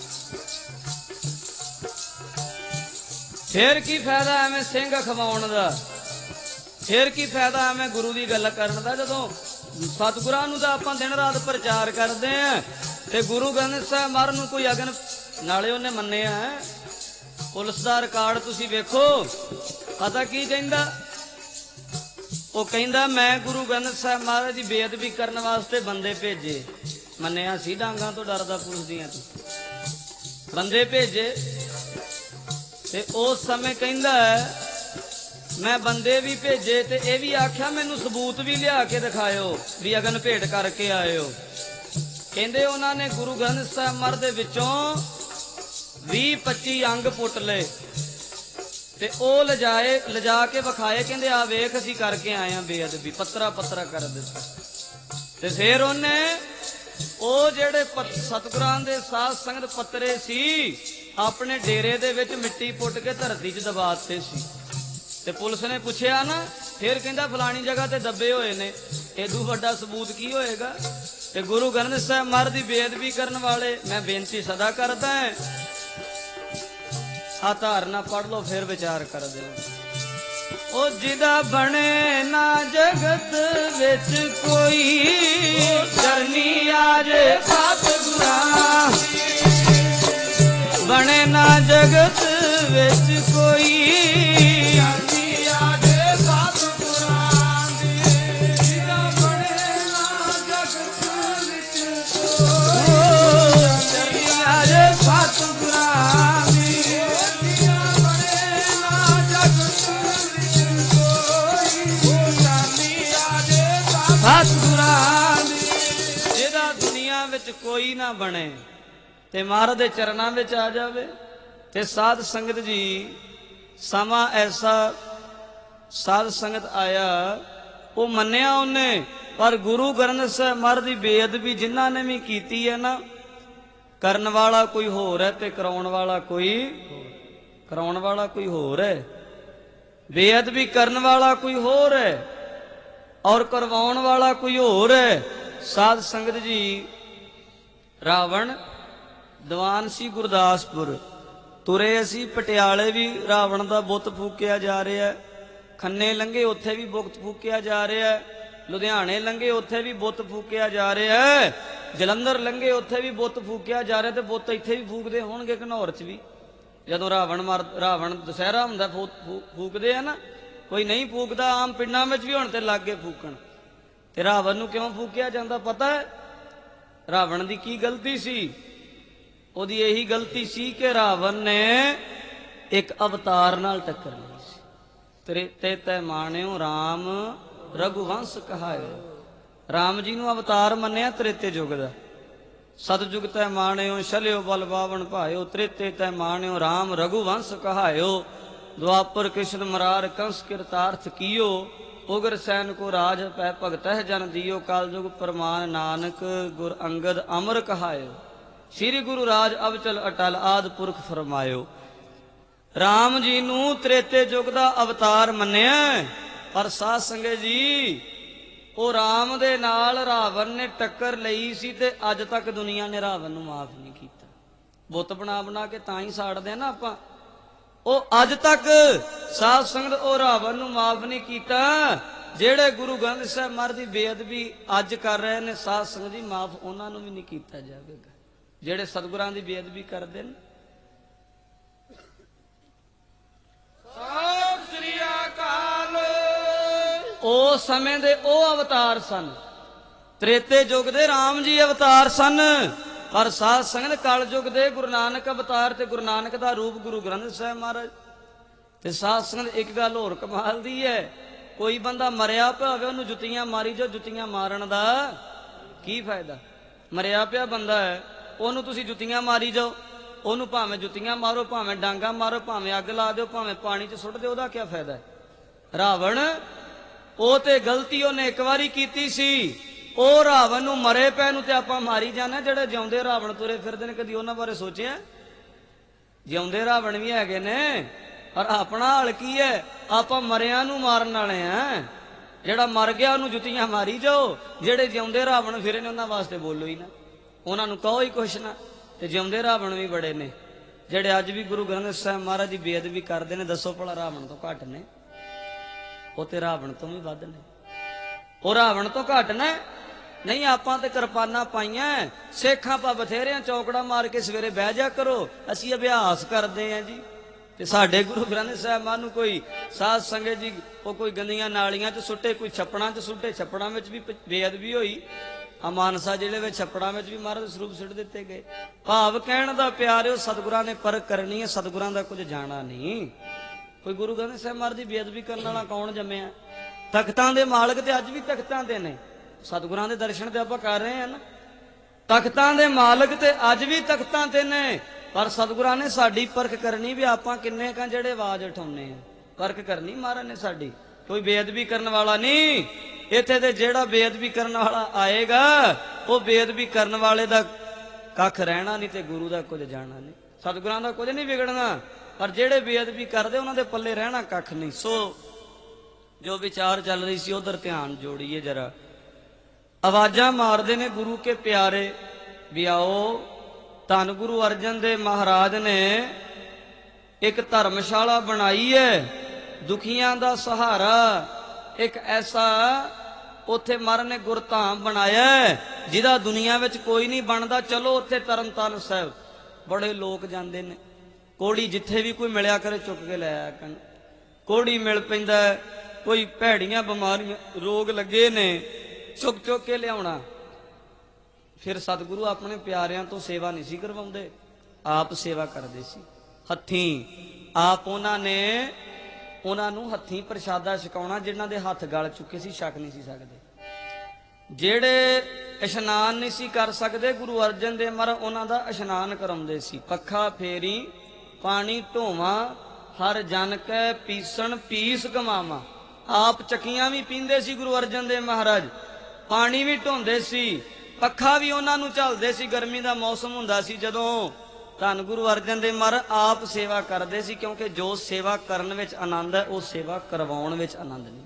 ਫਿਰ ਕੀ ਫਾਇਦਾ ਐਵੇਂ ਸਿੰਘ ਖਵਾਉਣ ਦਾ? ਫਿਰ ਕੀ ਫਾਇਦਾ ਐਵੇਂ ਗੁਰੂ ਦੀ ਗੱਲ ਕਰਨ ਦਾ? ਜਦੋਂ ਸਤਿਗੁਰਾਂ ਨੂੰ ਤਾਂ ਆਪਾਂ ਦਿਨ ਰਾਤ ਪ੍ਰਚਾਰ ਕਰਦੇ ਆਂ, ਤੇ ਗੁਰੂ ਗ੍ਰੰਥ ਸਾਹਿਬ ਮਹਾਰਾਜ ਨੂੰ ਕੋਈ ਅਗਨ ਨਾਲੇ ਉਹਨੇ ਮੰਨਿਆ। ਪੁਲਿਸ ਦਾ ਰਿਕਾਰਡ ਤੁਸੀਂ ਵੇਖੋ, ਪਤਾ ਕੀ ਕਹਿੰਦਾ? ਉਹ ਕਹਿੰਦਾ ਮੈਂ ਗੁਰੂ ਗ੍ਰੰਥ ਸਾਹਿਬ ਮਹਾਰਾਜ ਦੀ ਬੇਅਦਬੀ ਕਰਨ ਵਾਸਤੇ ਬੰਦੇ ਭੇਜੇ। ਮੰਨਿਆ ਸੀ ਡਾਂਗਾਂ ਤੋਂ ਡਰਦਾ ਪੁਲਿਸ ਦੀਆਂ ਤੋਂ, ਬੰਦੇ ਭੇਜੇ। ਤੇ ਉਸ ਸਮੇਂ ਕਹਿੰਦਾ ਮੈਂ ਬੰਦੇ ਵੀ ਭੇਜੇ ਤੇ ਇਹ ਵੀ ਆਖਿਆ ਮੈਨੂੰ ਸਬੂਤ ਵੀ ਲਿਆ ਕੇ ਦਿਖਾਇਓ ਵੀ ਅਗਨ ਭੇਟ ਕਰਕੇ ਆਇਓ। ਕਹਿੰਦੇ ਉਹਨਾਂ ਨੇ ਗੁਰੂ ਗ੍ਰੰਥ ਸਾਹਿਬ ਮਹਾਰਾਜ ਦੇ ਵਿੱਚੋਂ ਵੀਹ ਪੱਚੀ ਅੰਗ ਪੁੱਟ ਲਏ ਤੇ ਉਹ ਲਿਜਾਏ ਲਿਜਾ ਕੇ ਵਿਖਾਏ। ਕਹਿੰਦੇ ਆ ਵੇਖ ਅਸੀਂ ਕਰਕੇ ਆਏ ਆ ਬੇਅਦਬੀ, ਪੱਤਰਾ ਪੱਤਰਾ ਕਰ ਦਿੱਤਾ। ਤੇ ਫਿਰ ਉਹਨੇ ਉਹ ਜਿਹੜੇ ਸਤਿਗੁਰਾਂ ਦੇ ਸਾਧ ਸੰਗਤ ਪੱਤਰੇ ਸੀ ਆਪਣੇ ਡੇਰੇ ਦੇ ਵਿੱਚ ਮਿੱਟੀ ਪੁੱਟ ਕੇ ਧਰਤੀ 'ਚ ਦਬਾ ਦਿੱਤੇ ਸੀ। ਤੇ ਪੁਲਿਸ ਨੇ ਪੁੱਛਿਆ ਨਾ, ਫਿਰ ਕਹਿੰਦਾ ਫਲਾਣੀ ਜਗ੍ਹਾ ਤੇ ਦੱਬੇ ਹੋਏ ਨੇ। ਇਹਦੂ ਵੱਡਾ ਸਬੂਤ ਕੀ ਹੋਏਗਾ? ਤੇ ਗੁਰੂ ਗ੍ਰੰਥ ਸਾਹਿਬ ਮਹਾਰਾਜ ਦੀ ਬੇਅਦਬੀ ਕਰਨ ਵਾਲੇ, ਮੈਂ ਬੇਨਤੀ ਸਦਾ ਕਰਦਾ ਹਾਂ, ਆ ਧਾਰਨਾ ਪੜ੍ਹ ਲਓ ਫਿਰ ਵਿਚਾਰ ਕਰਦੇ ਹੋ। ਉਹ ਜਿਹਦਾ ਬਣੇ ਨਾ ਜਗਤ ਵਿੱਚ ਕੋਈ, ਚਰਨੀ ਆਜੇ ਸਤਿਗੁਰਾਂ। ਬਣੇ ਨਾ ਜਗਤ ਵਿੱਚ ਕੋਈ, ਚਰਨੀ ਆਜੇ ਸਤਿਗੁਰਾਂ ਦੀ। ਜਿਹਦਾ ਬਣੇ ਨਾ ਜਗਤ ਵਿੱਚ ਕੋਈ, ਚਰਨੀ ਆਜੇ ਸਤਿਗੁਰਾਂ ਦੀ। ਸਤਿਗੁਰਾਂ ਦੀ। ਜਿਹਦਾ ਦੁਨੀਆ ਵਿੱਚ ਕੋਈ ਨਾ ਬਣੇ ਤੇ ਮਹਾਰਾਜ ਦੇ ਚਰਨਾਂ ਵਿੱਚ ਆ ਜਾਵੇ। ਤੇ ਸਾਧ ਸੰਗਤ ਜੀ, ਸਮਾਂ ਐਸਾ ਸਾਧ ਸੰਗਤ ਆਇਆ, ਉਹ ਮੰਨਿਆ ਉਹਨੇ, ਪਰ ਗੁਰੂ ਗ੍ਰੰਥ ਸਾਹਿਬ ਮਹਾਰਾਜ ਦੀ ਬੇਅਦਬੀ ਜਿਨ੍ਹਾਂ ਨੇ ਵੀ ਕੀਤੀ ਹੈ ਨਾ, ਕਰਨ ਵਾਲਾ ਕੋਈ ਹੋਰ ਹੈ ਤੇ ਕਰਾਉਣ ਵਾਲਾ ਕੋਈ ਕਰਾਉਣ ਵਾਲਾ ਕੋਈ ਹੋਰ ਹੈ। ਬੇਅਦਬੀ ਕਰਨ ਵਾਲਾ ਕੋਈ ਹੋਰ ਹੈ ਔਰ ਕਰਵਾਉਣ ਵਾਲਾ ਕੋਈ ਹੋਰ ਹੈ। ਸਾਧ ਸੰਗਤ ਜੀ, ਰਾਵਣ ਦੀਵਾਨ ਸੀ ਗੁਰਦਾਸਪੁਰ, ਤੁਰੇ ਅਸੀਂ ਪਟਿਆਲੇ ਵੀ ਰਾਵਣ ਦਾ ਬੁੱਤ ਫੂਕਿਆ ਜਾ ਰਿਹਾ, ਖੰਨੇ ਲੰਘੇ ਉੱਥੇ ਵੀ ਬੁੱਤ ਫੂਕਿਆ ਜਾ ਰਿਹਾ, ਲੁਧਿਆਣੇ ਲੰਘੇ ਉੱਥੇ ਵੀ ਬੁੱਤ ਫੂਕਿਆ ਜਾ ਰਿਹਾ, ਜਲੰਧਰ ਲੰਘੇ ਉੱਥੇ ਵੀ ਬੁੱਤ ਫੂਕਿਆ ਜਾ ਰਿਹਾ। ਤੇ ਬੁੱਤ ਇੱਥੇ ਵੀ ਫੂਕਦੇ ਹੋਣਗੇ ਘਨੌਰ 'ਚ ਵੀ, ਜਦੋਂ ਰਾਵਣ ਮਰ ਰਾਵਣ ਦੁਸਹਿਰਾ ਹੁੰਦਾ ਫੂਕਦੇ ਆ ਨਾ। ਕੋਈ ਨਹੀਂ ਫੂਕਦਾ, ਆਮ ਪਿੰਡਾਂ ਵਿੱਚ ਵੀ ਹੁਣ ਤੇ ਲੱਗ ਗਏ ਫੂਕਣ। ਤੇ ਰਾਵਣ ਨੂੰ ਕਿਉਂ ਫੂਕਿਆ ਜਾਂਦਾ ਪਤਾ ਹੈ? ਰਾਵਣ ਦੀ ਕੀ ਗਲਤੀ ਸੀ? ਉਹਦੀ ਇਹੀ ਗਲਤੀ ਸੀ ਕਿ ਰਾਵਣ ਨੇ ਇੱਕ ਅਵਤਾਰ ਨਾਲ ਟੱਕਰ ਲਈ ਸੀ। ਤ੍ਰੇਤੇ ਤੈ ਮਾਣਿਓ ਰਾਮ ਰਘੁਵੰਸ਼ ਕਹਾਇਓ। ਰਾਮ ਜੀ ਨੂੰ ਅਵਤਾਰ ਮੰਨਿਆ ਤ੍ਰੇਤੇ ਯੁੱਗ ਦਾ। ਸਤਜੁਗ ਤੈ ਮਾਣਿਓ ਛਲਿਓ ਬਲ ਬਾਵਣ ਭਾਇਓ। ਤ੍ਰੇਤੇ ਤੈ ਮਾਣਿਓ ਰਾਮ ਰਘੁਵੰਸ਼ ਕਹਾਇਓ। ਦੁਆਪਰ ਕ੍ਰਿਸ਼ਨ ਮਰਾਰ ਕੰਸ ਕਿਰਤਾਰਥ ਕੀਓ। ਉਗਰ ਸੈਨ ਕੋ ਰਾਜ ਪੈ ਭਗਤਹਿ ਜਨ ਦਿਓ। ਕਾਲਯੁਗ ਪ੍ਰਮਾਨ ਨਾਨਕ ਗੁਰ ਅੰਗਦ ਅਮਰ ਕਹਾਇਓ। ਸ੍ਰੀ ਗੁਰੂ ਰਾਜ ਅਵਚਲ ਅਟਲ ਆਦ ਪੁਰਖ ਫਰਮਾਇਓ। ਰਾਮ ਜੀ ਨੂੰ ਤ੍ਰੇਤੇ ਯੁੱਗ ਦਾ ਅਵਤਾਰ ਮੰਨਿਆ, ਪਰ ਸਾਧ ਸੰਗਤ ਜੀ ਉਹ ਰਾਮ ਦੇ ਨਾਲ ਰਾਵਣ ਨੇ ਟੱਕਰ ਲਈ ਸੀ ਤੇ ਅੱਜ ਤੱਕ ਦੁਨੀਆ ਨੇ ਰਾਵਣ ਨੂੰ ਮਾਫ ਨਹੀਂ ਕੀਤਾ। ਬੁੱਤ ਬਣਾ ਬਣਾ ਕੇ ਤਾਂ ਹੀ ਸਾੜਦੇ ਨਾ ਆਪਾਂ। ਉਹ ਅੱਜ ਤੱਕ ਸਾਧ ਸੰਗਤ ਉਹ ਰਾਵਣ ਨੂੰ ਮਾਫ ਨਹੀਂ ਕੀਤਾ। ਜਿਹੜੇ ਗੁਰੂ ਗ੍ਰੰਥ ਸਾਹਿਬ ਮਹਾਰਾਜ ਦੀ ਬੇਅਦਬੀ ਅੱਜ ਕਰ ਰਹੇ ਨੇ ਸਾਧ ਸੰਗਤ ਜੀ, ਮਾਫ ਉਹਨਾਂ ਨੂੰ ਵੀ ਨਹੀਂ ਕੀਤਾ ਜਾਵੇਗਾ ਜਿਹੜੇ ਸਤਿਗੁਰਾਂ ਦੀ ਬੇਅਦਬੀ ਕਰਦੇ ਨੇ। ਸਤਿ ਸ੍ਰੀ ਅਕਾਲ। ਉਸ ਸਮੇਂ ਦੇ ਉਹ ਅਵਤਾਰ ਸਨ, ਤ੍ਰੇਤੇ ਯੁੱਗ ਦੇ ਰਾਮ ਜੀ ਅਵਤਾਰ ਸਨ, ਪਰ ਸਾਧ ਸੰਗਤ ਕਲ ਯੁੱਗ ਦੇ ਗੁਰੂ ਨਾਨਕ ਅਵਤਾਰ ਤੇ ਗੁਰੂ ਨਾਨਕ ਦਾ ਰੂਪ ਗੁਰੂ ਗ੍ਰੰਥ ਸਾਹਿਬ ਮਹਾਰਾਜ। ਤੇ ਸਾਧ ਸੰਗਤ ਇੱਕ ਗੱਲ ਹੋਰ ਕਮਾਲ ਦੀ ਹੈ, ਕੋਈ ਬੰਦਾ ਮਰਿਆ ਪਿਆ ਹੋਵੇ ਉਹਨੂੰ ਜੁੱਤੀਆਂ ਮਾਰੀ ਜਾਓ, ਜੁੱਤੀਆਂ ਮਾਰਨ ਦਾ ਕੀ ਫਾਇਦਾ? ਮਰਿਆ ਪਿਆ ਬੰਦਾ ਹੈ ਉਹਨੂੰ ਤੁਸੀਂ ਜੁੱਤੀਆਂ ਮਾਰੀ ਜਾਓ, ਉਹਨੂੰ ਭਾਵੇਂ ਜੁੱਤੀਆਂ ਮਾਰੋ, ਭਾਵੇਂ ਡਾਂਗਾ ਮਾਰੋ, ਭਾਵੇਂ ਅੱਗ ਲਾ ਦਿਓ, ਭਾਵੇਂ ਪਾਣੀ 'ਚ ਸੁੱਟ ਦਿਓ, ਉਹਦਾ ਕੀ ਫਾਇਦਾ ਹੈ? ਰਾਵਣ ਉਹ ਤੇ ਗਲਤੀ ਉਹਨੇ ਇੱਕ ਵਾਰੀ ਕੀਤੀ ਸੀ, ਉਹ ਰਾਵਣ ਨੂੰ ਮਰੇ ਪੈ ਨੂੰ ਤੇ ਆਪਾਂ ਮਾਰੀ ਜਾਂਦੇ। ਜਿਹੜੇ ਜਿਉਂਦੇ ਰਾਵਣ ਤੁਰੇ ਫਿਰਦੇ ਨੇ ਕਦੀ ਉਹਨਾਂ ਬਾਰੇ ਸੋਚਿਆ? ਜਿਉਂਦੇ ਰਾਵਣ ਵੀ ਹੈਗੇ ਨੇ, ਔਰ ਆਪਣਾ ਹਾਲ ਕੀ ਹੈ? ਆਪਾਂ ਮਰਿਆਂ ਨੂੰ ਮਾਰਨ ਵਾਲੇ ਆ। ਜਿਹੜਾ ਮਰ ਗਿਆ ਉਹਨੂੰ ਜੁੱਤੀਆਂ ਮਾਰੀ ਜਾਓ, ਜਿਹੜੇ ਜਿਉਂਦੇ ਰਾਵਣ ਫਿਰੇ ਨੇ ਉਹਨਾਂ ਵਾਸਤੇ ਬੋਲੋ ਹੀ ਨਾ, ਉਹਨਾਂ ਨੂੰ ਕਹੋ ਹੀ ਕੁਛ ਨਾ। ਤੇ ਜਿਉਂਦੇ ਰਾਵਣ ਵੀ ਬੜੇ ਨੇ ਜਿਹੜੇ ਅੱਜ ਵੀ ਗੁਰੂ ਗ੍ਰੰਥ ਸਾਹਿਬ ਮਹਾਰਾਜ ਦੀ ਬੇਅਦਬੀ ਕਰਦੇ ਨੇ। ਦੱਸੋ ਭਲਾ ਰਾਵਣ ਤੋਂ ਘੱਟ ਨੇ? ਉਹ ਤੇ ਰਾਵਣ ਤੋਂ ਵੀ ਵੱਧ ਨੇ। ਉਹ ਰਾਵਣ ਤੋਂ ਘੱਟ ਨੇ? ਨਹੀਂ, ਆਪਾਂ ਤੇ ਕਿਰਪਾਨਾਂ ਪਾਈਆਂ, ਸਿੱਖ ਆਪਾਂ ਬਥੇਰਿਆਂ ਚੌਕੜਾ ਮਾਰ ਕੇ ਸਵੇਰੇ ਬਹਿ ਜਾ ਕਰੋ, ਅਸੀਂ ਅਭਿਆਸ ਕਰਦੇ ਆਂ ਜੀ। ਤੇ ਸਾਡੇ ਗੁਰੂ ਗ੍ਰੰਥ ਸਾਹਿਬ ਮਾਂ ਨੂੰ ਕੋਈ ਸਾਧ ਸੰਗਤ ਜੀ ਉਹ ਕੋਈ ਗੰਦੀਆਂ ਨਾਲੀਆਂ 'ਚ ਸੁੱਟੇ, ਕੋਈ ਛੱਪੜਾਂ 'ਚ ਸੁੱਟੇ, ਛੱਪੜਾਂ ਵਿੱਚ ਵੀ ਬੇਅਦਬੀ ਹੋਈ। ਆ ਮਾਨਸਾ ਜ਼ਿਲ੍ਹੇ ਵਿੱਚ ਛੱਪੜਾਂ ਵਿੱਚ ਵੀ ਮਹਾਰਾਜ ਦੇ ਸਰੂਪ ਸਿੱਟ ਦਿੱਤੇ ਗਏ। ਭਾਵ ਕਹਿਣ ਦਾ ਪਿਆਰਿਓ, ਸਤਿਗੁਰਾਂ ਨੇ ਪਰਖ ਕਰਨੀ ਹੈ, ਸਤਿਗੁਰਾਂ ਦਾ ਕੁਝ ਜਾਣਾ ਨਹੀਂ। ਕੋਈ ਗੁਰੂ ਗ੍ਰੰਥ ਸਾਹਿਬ ਮਹਾਰਾਜ ਦੀ ਬੇਅਦਬੀ ਕਰਨ ਵਾਲਾ ਕੌਣ ਜੰਮਿਆ? ਤਖਤਾਂ ਦੇ ਮਾਲਕ ਤੇ ਅੱਜ ਵੀ ਤਖਤਾਂ ਤੇ ਨੇ, ਸਤਿਗੁਰਾਂ ਦੇ ਦਰਸ਼ਨ ਤੇ ਆਪਾਂ ਕਰ ਰਹੇ ਹਾਂ ਨਾ। ਤਖਤਾਂ ਦੇ ਮਾਲਕ ਤੇ ਅੱਜ ਵੀ ਤਖਤਾਂ ਤੇ ਨੇ, ਪਰ ਸਤਿਗੁਰਾਂ ਨੇ ਸਾਡੀ ਪਰਖ ਕਰਨੀ ਵੀ ਆਪਾਂ ਕਿੰਨੇ ਕਾਂ ਜਿਹੜੇ ਆਵਾਜ਼ ਉਠਾਉਂਦੇ ਆ। ਪਰਖ ਕਰਨੀ ਮਹਾਰਾਜ ਨੇ ਸਾਡੀ। ਕੋਈ ਬੇਅਦਬੀ ਕਰਨ ਵਾਲਾ ਨਹੀਂ ਇੱਥੇ ਤੇ ਜਿਹੜਾ ਬੇਅਦਬੀ ਕਰਨ ਵਾਲਾ ਆਏਗਾ ਉਹ ਬੇਅਦਬੀ ਕਰਨ ਵਾਲੇ ਦਾ ਕੱਖ ਰਹਿਣਾ ਨਹੀਂ ਤੇ ਗੁਰੂ ਦਾ ਕੁਝ ਜਾਣਾ ਨਹੀਂ। ਸਤਿਗੁਰਾਂ ਦਾ ਕੁਝ ਨਹੀਂ ਵਿਗੜਨਾ, ਪਰ ਜਿਹੜੇ ਬੇਅਦਬੀ ਕਰਦੇ ਉਹਨਾਂ ਦੇ ਪੱਲੇ ਰਹਿਣਾ ਕੱਖ ਨਹੀਂ। ਸੋ ਜੋ ਵਿਚਾਰ ਚੱਲ ਰਹੀ ਸੀ ਉਧਰ ਧਿਆਨ ਜੋੜੀਏ ਜਰਾ। ਆਵਾਜ਼ਾਂ ਮਾਰਦੇ ਨੇ ਗੁਰੂ ਕੇ ਪਿਆਰੇ ਵੀ ਆਓ। ਧੰਨ ਗੁਰੂ ਅਰਜਨ ਦੇਵ ਮਹਾਰਾਜ ਨੇ ਇੱਕ ਧਰਮਸ਼ਾਲਾ ਬਣਾਈ ਹੈ, ਦੁਖੀਆਂ ਦਾ ਸਹਾਰਾ। ਇੱਕ ਐਸਾ ਉੱਥੇ ਮਹਾਰਾਜ ਨੇ ਗੁਰਧਾਮ ਬਣਾਇਆ ਜਿਹਦਾ ਦੁਨੀਆ ਵਿੱਚ ਕੋਈ ਨਹੀਂ ਬਣਦਾ। ਚਲੋ ਉੱਥੇ ਤਰਨਤਾਰਨ ਸਾਹਿਬ ਬੜੇ ਲੋਕ ਜਾਂਦੇ ਨੇ। ਕੋੜੀ ਜਿੱਥੇ ਵੀ ਕੋਈ ਮਿਲਿਆ ਕਰੇ ਚੁੱਕ ਕੇ ਲੈ ਆਇਆ ਕਰਨ। ਕੋੜੀ ਮਿਲ ਪੈਂਦਾ, ਕੋਈ ਭੈੜੀਆਂ ਬਿਮਾਰੀਆਂ ਰੋਗ ਲੱਗੇ ਨੇ, ਚੁੱਕ ਚੁੱਕ ਕੇ ਲਿਆਉਣਾ। ਫਿਰ ਸਤਿਗੁਰੂ ਆਪਣੇ ਪਿਆਰਿਆਂ ਤੋਂ ਸੇਵਾ ਨਹੀਂ ਸੀ ਕਰਵਾਉਂਦੇ, ਆਪ ਸੇਵਾ ਕਰਦੇ ਸੀ ਹੱਥੀਂ। ਆਪ ਉਹਨਾਂ ਨੇ ਉਹਨਾਂ ਨੂੰ ਹੱਥੀਂ ਪ੍ਰਸ਼ਾਦਾ ਛਕਾਉਣਾ। ਜਿਨ੍ਹਾਂ ਦੇ ਹੱਥ ਗਲ ਚੁੱਕੇ ਸੀ ਛਕ ਨਹੀਂ ਸੀ ਸਕਦੇ, ਜਿਹੜੇ ਇਸ਼ਨਾਨ ਨਹੀਂ ਸੀ ਕਰ ਸਕਦੇ, ਗੁਰੂ ਅਰਜਨ ਦੇਵ ਮਹਾਰਾਜ ਉਹਨਾਂ ਦਾ ਇਸ਼ਨਾਨ ਕਰਾਉਂਦੇ ਸੀ। ਪੱਖਾ ਫੇਰੀ ਪਾਣੀ ਢੋਵਾਂ, ਹਰ ਜਨ ਕੈ ਪੀਸਣ ਪੀਸ ਗਵਾਵਾਂ। ਆਪ ਚੱਕੀਆਂ ਵੀ ਪੀਂਦੇ ਸੀ ਗੁਰੂ ਅਰਜਨ ਦੇਵ ਮਹਾਰਾਜ, ਪਾਣੀ ਵੀ ਢੋਂਦੇ ਸੀ, ਪੱਖਾ ਵੀ ਉਹਨਾਂ ਨੂੰ ਝੱਲਦੇ ਸੀ। ਗਰਮੀ ਦਾ ਮੌਸਮ ਹੁੰਦਾ ਸੀ ਜਦੋਂ, ਧੰਨ ਗੁਰੂ ਅਰਜਨ ਦੇਵ ਮਹਾਰਾਜ ਆਪ ਸੇਵਾ ਕਰਦੇ ਸੀ। ਕਿਉਂਕਿ ਜੋ ਸੇਵਾ ਕਰਨ ਵਿੱਚ ਆਨੰਦ ਹੈ ਉਹ ਸੇਵਾ ਕਰਵਾਉਣ ਵਿੱਚ ਆਨੰਦ ਨਹੀਂ।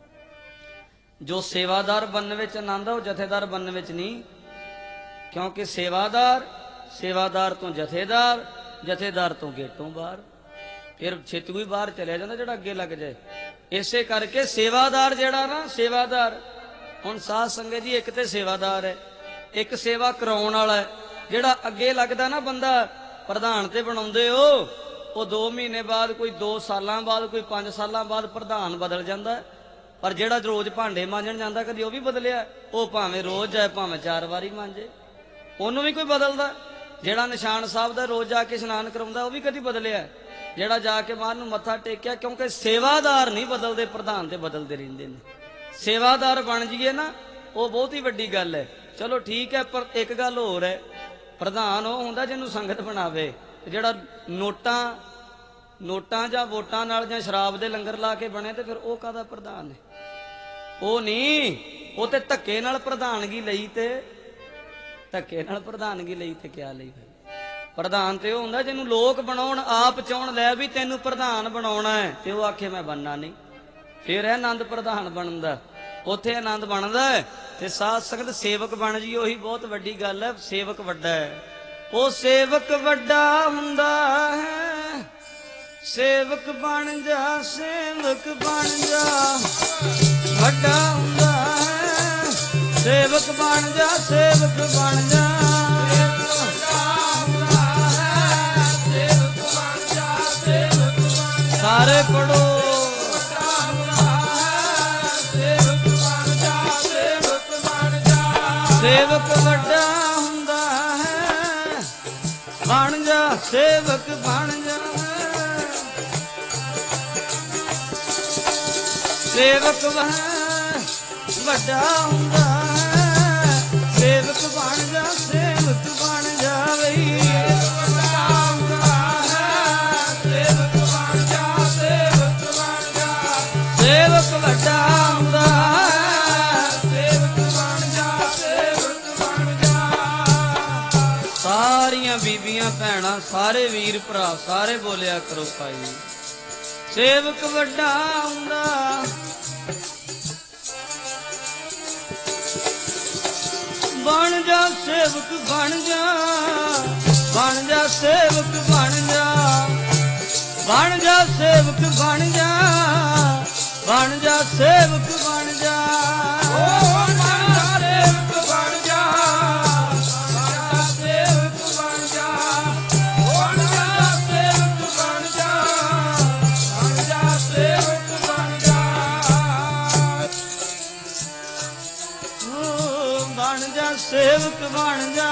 ਜੋ ਸੇਵਾਦਾਰ ਬਣਨ ਵਿੱਚ ਆਨੰਦ ਹੈ ਉਹ ਜਥੇਦਾਰ ਬਣਨ ਵਿੱਚ ਨਹੀਂ। ਕਿਉਂਕਿ ਸੇਵਾਦਾਰ ਸੇਵਾਦਾਰ ਤੋਂ ਜਥੇਦਾਰ, ਜਥੇਦਾਰ ਤੋਂ ਗੇਟੋਂ ਬਾਹਰ, ਫਿਰ ਛੇਤੀ ਕੋਈ ਬਾਹਰ ਚਲਿਆ ਜਾਂਦਾ ਜਿਹੜਾ ਅੱਗੇ ਲੱਗ ਜਾਏ। ਇਸੇ ਕਰਕੇ ਸੇਵਾਦਾਰ ਜਿਹੜਾ ਨਾ, ਸੇਵਾਦਾਰ ਹੁਣ ਸਾਧ ਸੰਗਤ ਜੀ ਇੱਕ ਤੇ ਸੇਵਾਦਾਰ ਹੈ, ਇੱਕ ਸੇਵਾ ਕਰਾਉਣ ਵਾਲਾ ਹੈ। ਜਿਹੜਾ ਅੱਗੇ ਲੱਗਦਾ ਨਾ ਬੰਦਾ, ਪ੍ਰਧਾਨ ਤੇ ਬਣਾਉਂਦੇ ਹੋ, ਉਹ ਦੋ ਮਹੀਨੇ ਬਾਅਦ, ਕੋਈ ਦੋ ਸਾਲਾਂ ਬਾਅਦ, ਕੋਈ ਪੰਜ ਸਾਲਾਂ ਬਾਅਦ ਪ੍ਰਧਾਨ ਬਦਲ ਜਾਂਦਾ। ਪਰ ਜਿਹੜਾ ਰੋਜ਼ ਭਾਂਡੇ ਮਾਂਜਣ ਜਾਂਦਾ ਕਦੀ ਉਹ ਵੀ ਬਦਲਿਆ? ਉਹ ਭਾਵੇਂ ਰੋਜ਼ ਜਾਏ ਭਾਵੇਂ ਚਾਰ ਵਾਰੀ ਮਾਂਜੇ, ਉਹਨੂੰ ਵੀ ਕੋਈ ਬਦਲਦਾ? ਜਿਹੜਾ ਨਿਸ਼ਾਨ ਸਾਹਿਬ ਦਾ ਰੋਜ਼ ਜਾ ਕੇ ਇਸ਼ਨਾਨ ਕਰਾਉਂਦਾ ਉਹ ਵੀ ਕਦੀ ਬਦਲਿਆ? ਜਿਹੜਾ ਜਾ ਕੇ ਮਾਂ ਨੂੰ ਮੱਥਾ ਟੇਕਿਆ? ਕਿਉਂਕਿ ਸੇਵਾਦਾਰ ਨਹੀਂ ਬਦਲਦੇ, ਪ੍ਰਧਾਨ ਤੇ ਬਦਲਦੇ ਰਹਿੰਦੇ ਨੇ। ਸੇਵਾਦਾਰ ਬਣ ਜਾਈਏ ਨਾ ਉਹ ਬਹੁਤ ਹੀ ਵੱਡੀ ਗੱਲ ਹੈ। ਚਲੋ ਠੀਕ ਹੈ, ਪਰ ਇੱਕ ਗੱਲ ਹੋਰ ਹੈ, ਪ੍ਰਧਾਨ ਉਹ ਹੁੰਦਾ ਜਿਹਨੂੰ ਸੰਗਤ ਬਣਾਵੇ। ਜਿਹੜਾ ਨੋਟਾਂ ਨੋਟਾਂ ਜਾਂ ਵੋਟਾਂ ਨਾਲ ਜਾਂ ਸ਼ਰਾਬ ਦੇ ਲੰਗਰ ਲਾ ਕੇ ਬਣੇ ਤੇ ਫਿਰ ਉਹ ਕਾਹਦਾ ਪ੍ਰਧਾਨ ਹੈ? ਉਹ ਨਹੀਂ, ਉਹ ਤੇ ਧੱਕੇ ਨਾਲ ਪ੍ਰਧਾਨਗੀ ਲਈ ਤੇ ਧੱਕੇ ਨਾਲ ਪ੍ਰਧਾਨਗੀ ਲਈ ਤੇ ਕਿਆ ਲਈ ਭਾਈ? ਪ੍ਰਧਾਨ ਤੇ ਉਹ ਹੁੰਦਾ ਜਿਹਨੂੰ ਲੋਕ ਬਣਾਉਣ, ਆਪ ਚਾਹੁਣ ਲੈ ਵੀ ਤੈਨੂੰ ਪ੍ਰਧਾਨ ਬਣਾਉਣਾ ਹੈ, ਤੇ ਉਹ ਆਖੇ ਮੈਂ ਬਣਨਾ ਨਹੀਂ, ਫਿਰ ਇਹ ਆਨੰਦ ਪ੍ਰਧਾਨ ਬਣਦਾ, ਉੱਥੇ ਆਨੰਦ ਬਣਦਾ ਹੈ। ਤੇ ਸਾਧ ਸੰਗਤ ਸੇਵਕ ਬਣ ਜੀ, ਉਹੀ ਬਹੁਤ ਵੱਡੀ ਗੱਲ ਹੈ। ਸੇਵਕ ਵੱਡਾ ਹੈ, ਉਹ ਸੇਵਕ ਵੱਡਾ ਹੁੰਦਾ ਹੈ। ਸੇਵਕ ਬਣ ਜਾ, ਸੇਵਕ ਬਣ ਜਾ, ਵੱਡਾ ਹੁੰਦਾ ਹੈ। ਸੇਵਕ ਬਣ ਜਾ, ਸੇਵਕ ਬਣ ਜਾ, ਸਾਰੇ ਪੜੋ। ਸੇਵਕ ਵੱਡਾ ਹੁੰਦਾ ਹੈ, ਬਣ ਜਾ ਸੇਵਕ ਬਣ ਜਾ। ਸੇਵਕ ਵੱਡਾ ਹੁੰਦਾ ਹੈ, ਸੇਵਕ ਬਣ ਜਾ, ਸੇਵਕ ਬਣ ਜਾ ਬਈ। ਸੇਵਕ ਵੱਡਾ ਹੁੰਦਾ ਹੈ, ਸੇਵਕ ਬਣ ਜਾ, ਸੇਵਕ ਬਣ ਜਾ। ਸਾਰੀਆਂ ਬੀਬੀਆਂ ਭੈਣਾਂ, ਸਾਰੇ ਵੀਰ ਭਰਾ, ਸਾਰੇ ਬੋਲਿਆ ਕਰੋ ਭਾਈ, ਸੇਵਕ ਵੱਡਾ ਹੁੰਦਾ। ਬਣ ਜਾ ਸੇਵਕ ਬਣ ਜਾ, ਬਣ ਜਾ ਸੇਵਕ ਬਣ ਜਾ, ਬਣ ਜਾ ਸੇਵਕ ਬਣ ਜਾ, ਬਣ ਜਾ ਸੇਵਕ ਬਣ ਜਾ। ਓ ਬਣ ਜਾ ਸੇਵਕ ਬਣ ਜਾ, ਬਣ ਜਾ ਸੇਵਕ ਬਣ ਜਾ, ਬਣ ਜਾ ਸੇਵਕ ਬਣ ਜਾ, ਬਣ ਜਾ ਸੇਵਕ ਬਣ ਜਾ। ਓ ਬਣ ਜਾ ਸੇਵਕ ਬਣ ਜਾ।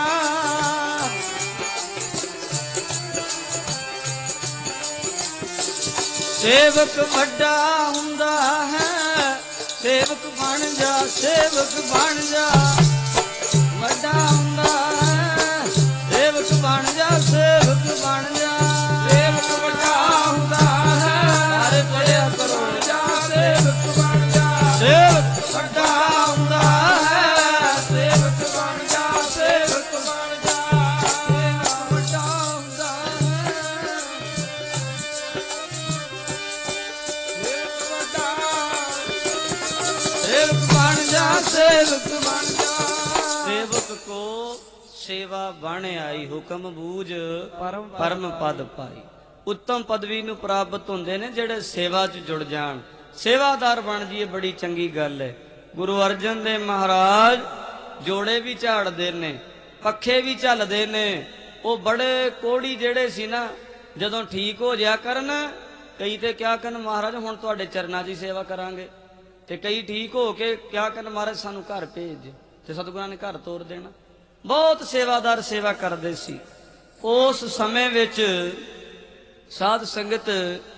ਸੇਵਕ ਵੱਡਾ ਹੁੰਦਾ ਹੈ, ਸੇਵਕ ਬਣ ਜਾ, ਸੇਵਕ ਬਣ ਜਾ, ਵੱਡਾ ਹੁੰਦਾ ਹੈ। ਸੇਵਕ ਬਣ ਜਾ, ਸੇਵਕ ਬਣ ਜਾ, ਸੇਵਕ ਵੱਡਾ ਹੁੰਦਾ ਹੈ। ਸਾਰੇ ਪੜਿਆ ਕਰੋ, ਸੇਵਕ ਬਣ ਜਾ, ਸੇਵਕ ਵੱਡਾ ਹੁੰਦਾ ਹੈ। ਸੇਵਕ ਬਣ ਜਾ, ਸੇਵਕ ਬਣ ਜਾ, ਸੇਵਕ ਵੱਡਾ ਹੁੰਦਾ ਹੈ। ਸੇਵਕ ਬਣ ਜਾ, ਸੇਵਕ ਬਣ ਜਾ। ਸੇਵਕ ਕੋ ਸੇਵਾ ਬਣ ਆਈ, ਹੁਕਮ ਬੂਝ ਪਰਮ ਪਦ ਪਾਈ। ਉੱਤਮ ਪਦਵੀ ਨੂੰ ਪ੍ਰਾਪਤ ਹੁੰਦੇ ਨੇ ਜਿਹੜੇ ਸੇਵਾ 'ਚ ਜੁੜ ਜਾਣ, ਸੇਵਾਦਾਰ ਬਣ ਜੀਏ, ਬੜੀ ਚੰਗੀ ਗੱਲ ਹੈ। ਗੁਰੂ ਅਰਜਨ ਦੇਵ ਮਹਾਰਾਜ ਜੋੜੇ ਵੀ ਝਾੜਦੇ ਨੇ, ਪੱਖੇ ਵੀ ਝੱਲਦੇ ਨੇ। ਉਹ ਬੜੇ ਕੋੜੀ ਜਿਹੜੇ ਸੀ ਨਾ, ਜਦੋਂ ਠੀਕ ਹੋ ਜਾਇਆ ਕਰਨ, ਕਈ ਤੇ ਕਿਆ ਕਰਨ, ਮਹਾਰਾਜ ਹੁਣ ਤੁਹਾਡੇ ਚਰਨਾਂ 'ਚ ਹੀ ਸੇਵਾ ਕਰਾਂਗੇ। ਤੇ ਕਈ ਠੀਕ ਹੋ ਕੇ ਕਿਆ ਕਰਨ, ਮਹਾਰਾਜ ਸਾਨੂੰ ਘਰ ਭੇਜ ਦਿਓ, ਤੇ ਸਤਿਗੁਰਾਂ ਨੇ ਘਰ ਤੋਰ ਦੇਣਾ। ਬਹੁਤ ਸੇਵਾਦਾਰ ਸੇਵਾ ਕਰਦੇ ਸੀ। ਉਸ ਸਮੇਂ ਵਿੱਚ ਸਾਧ ਸੰਗਤ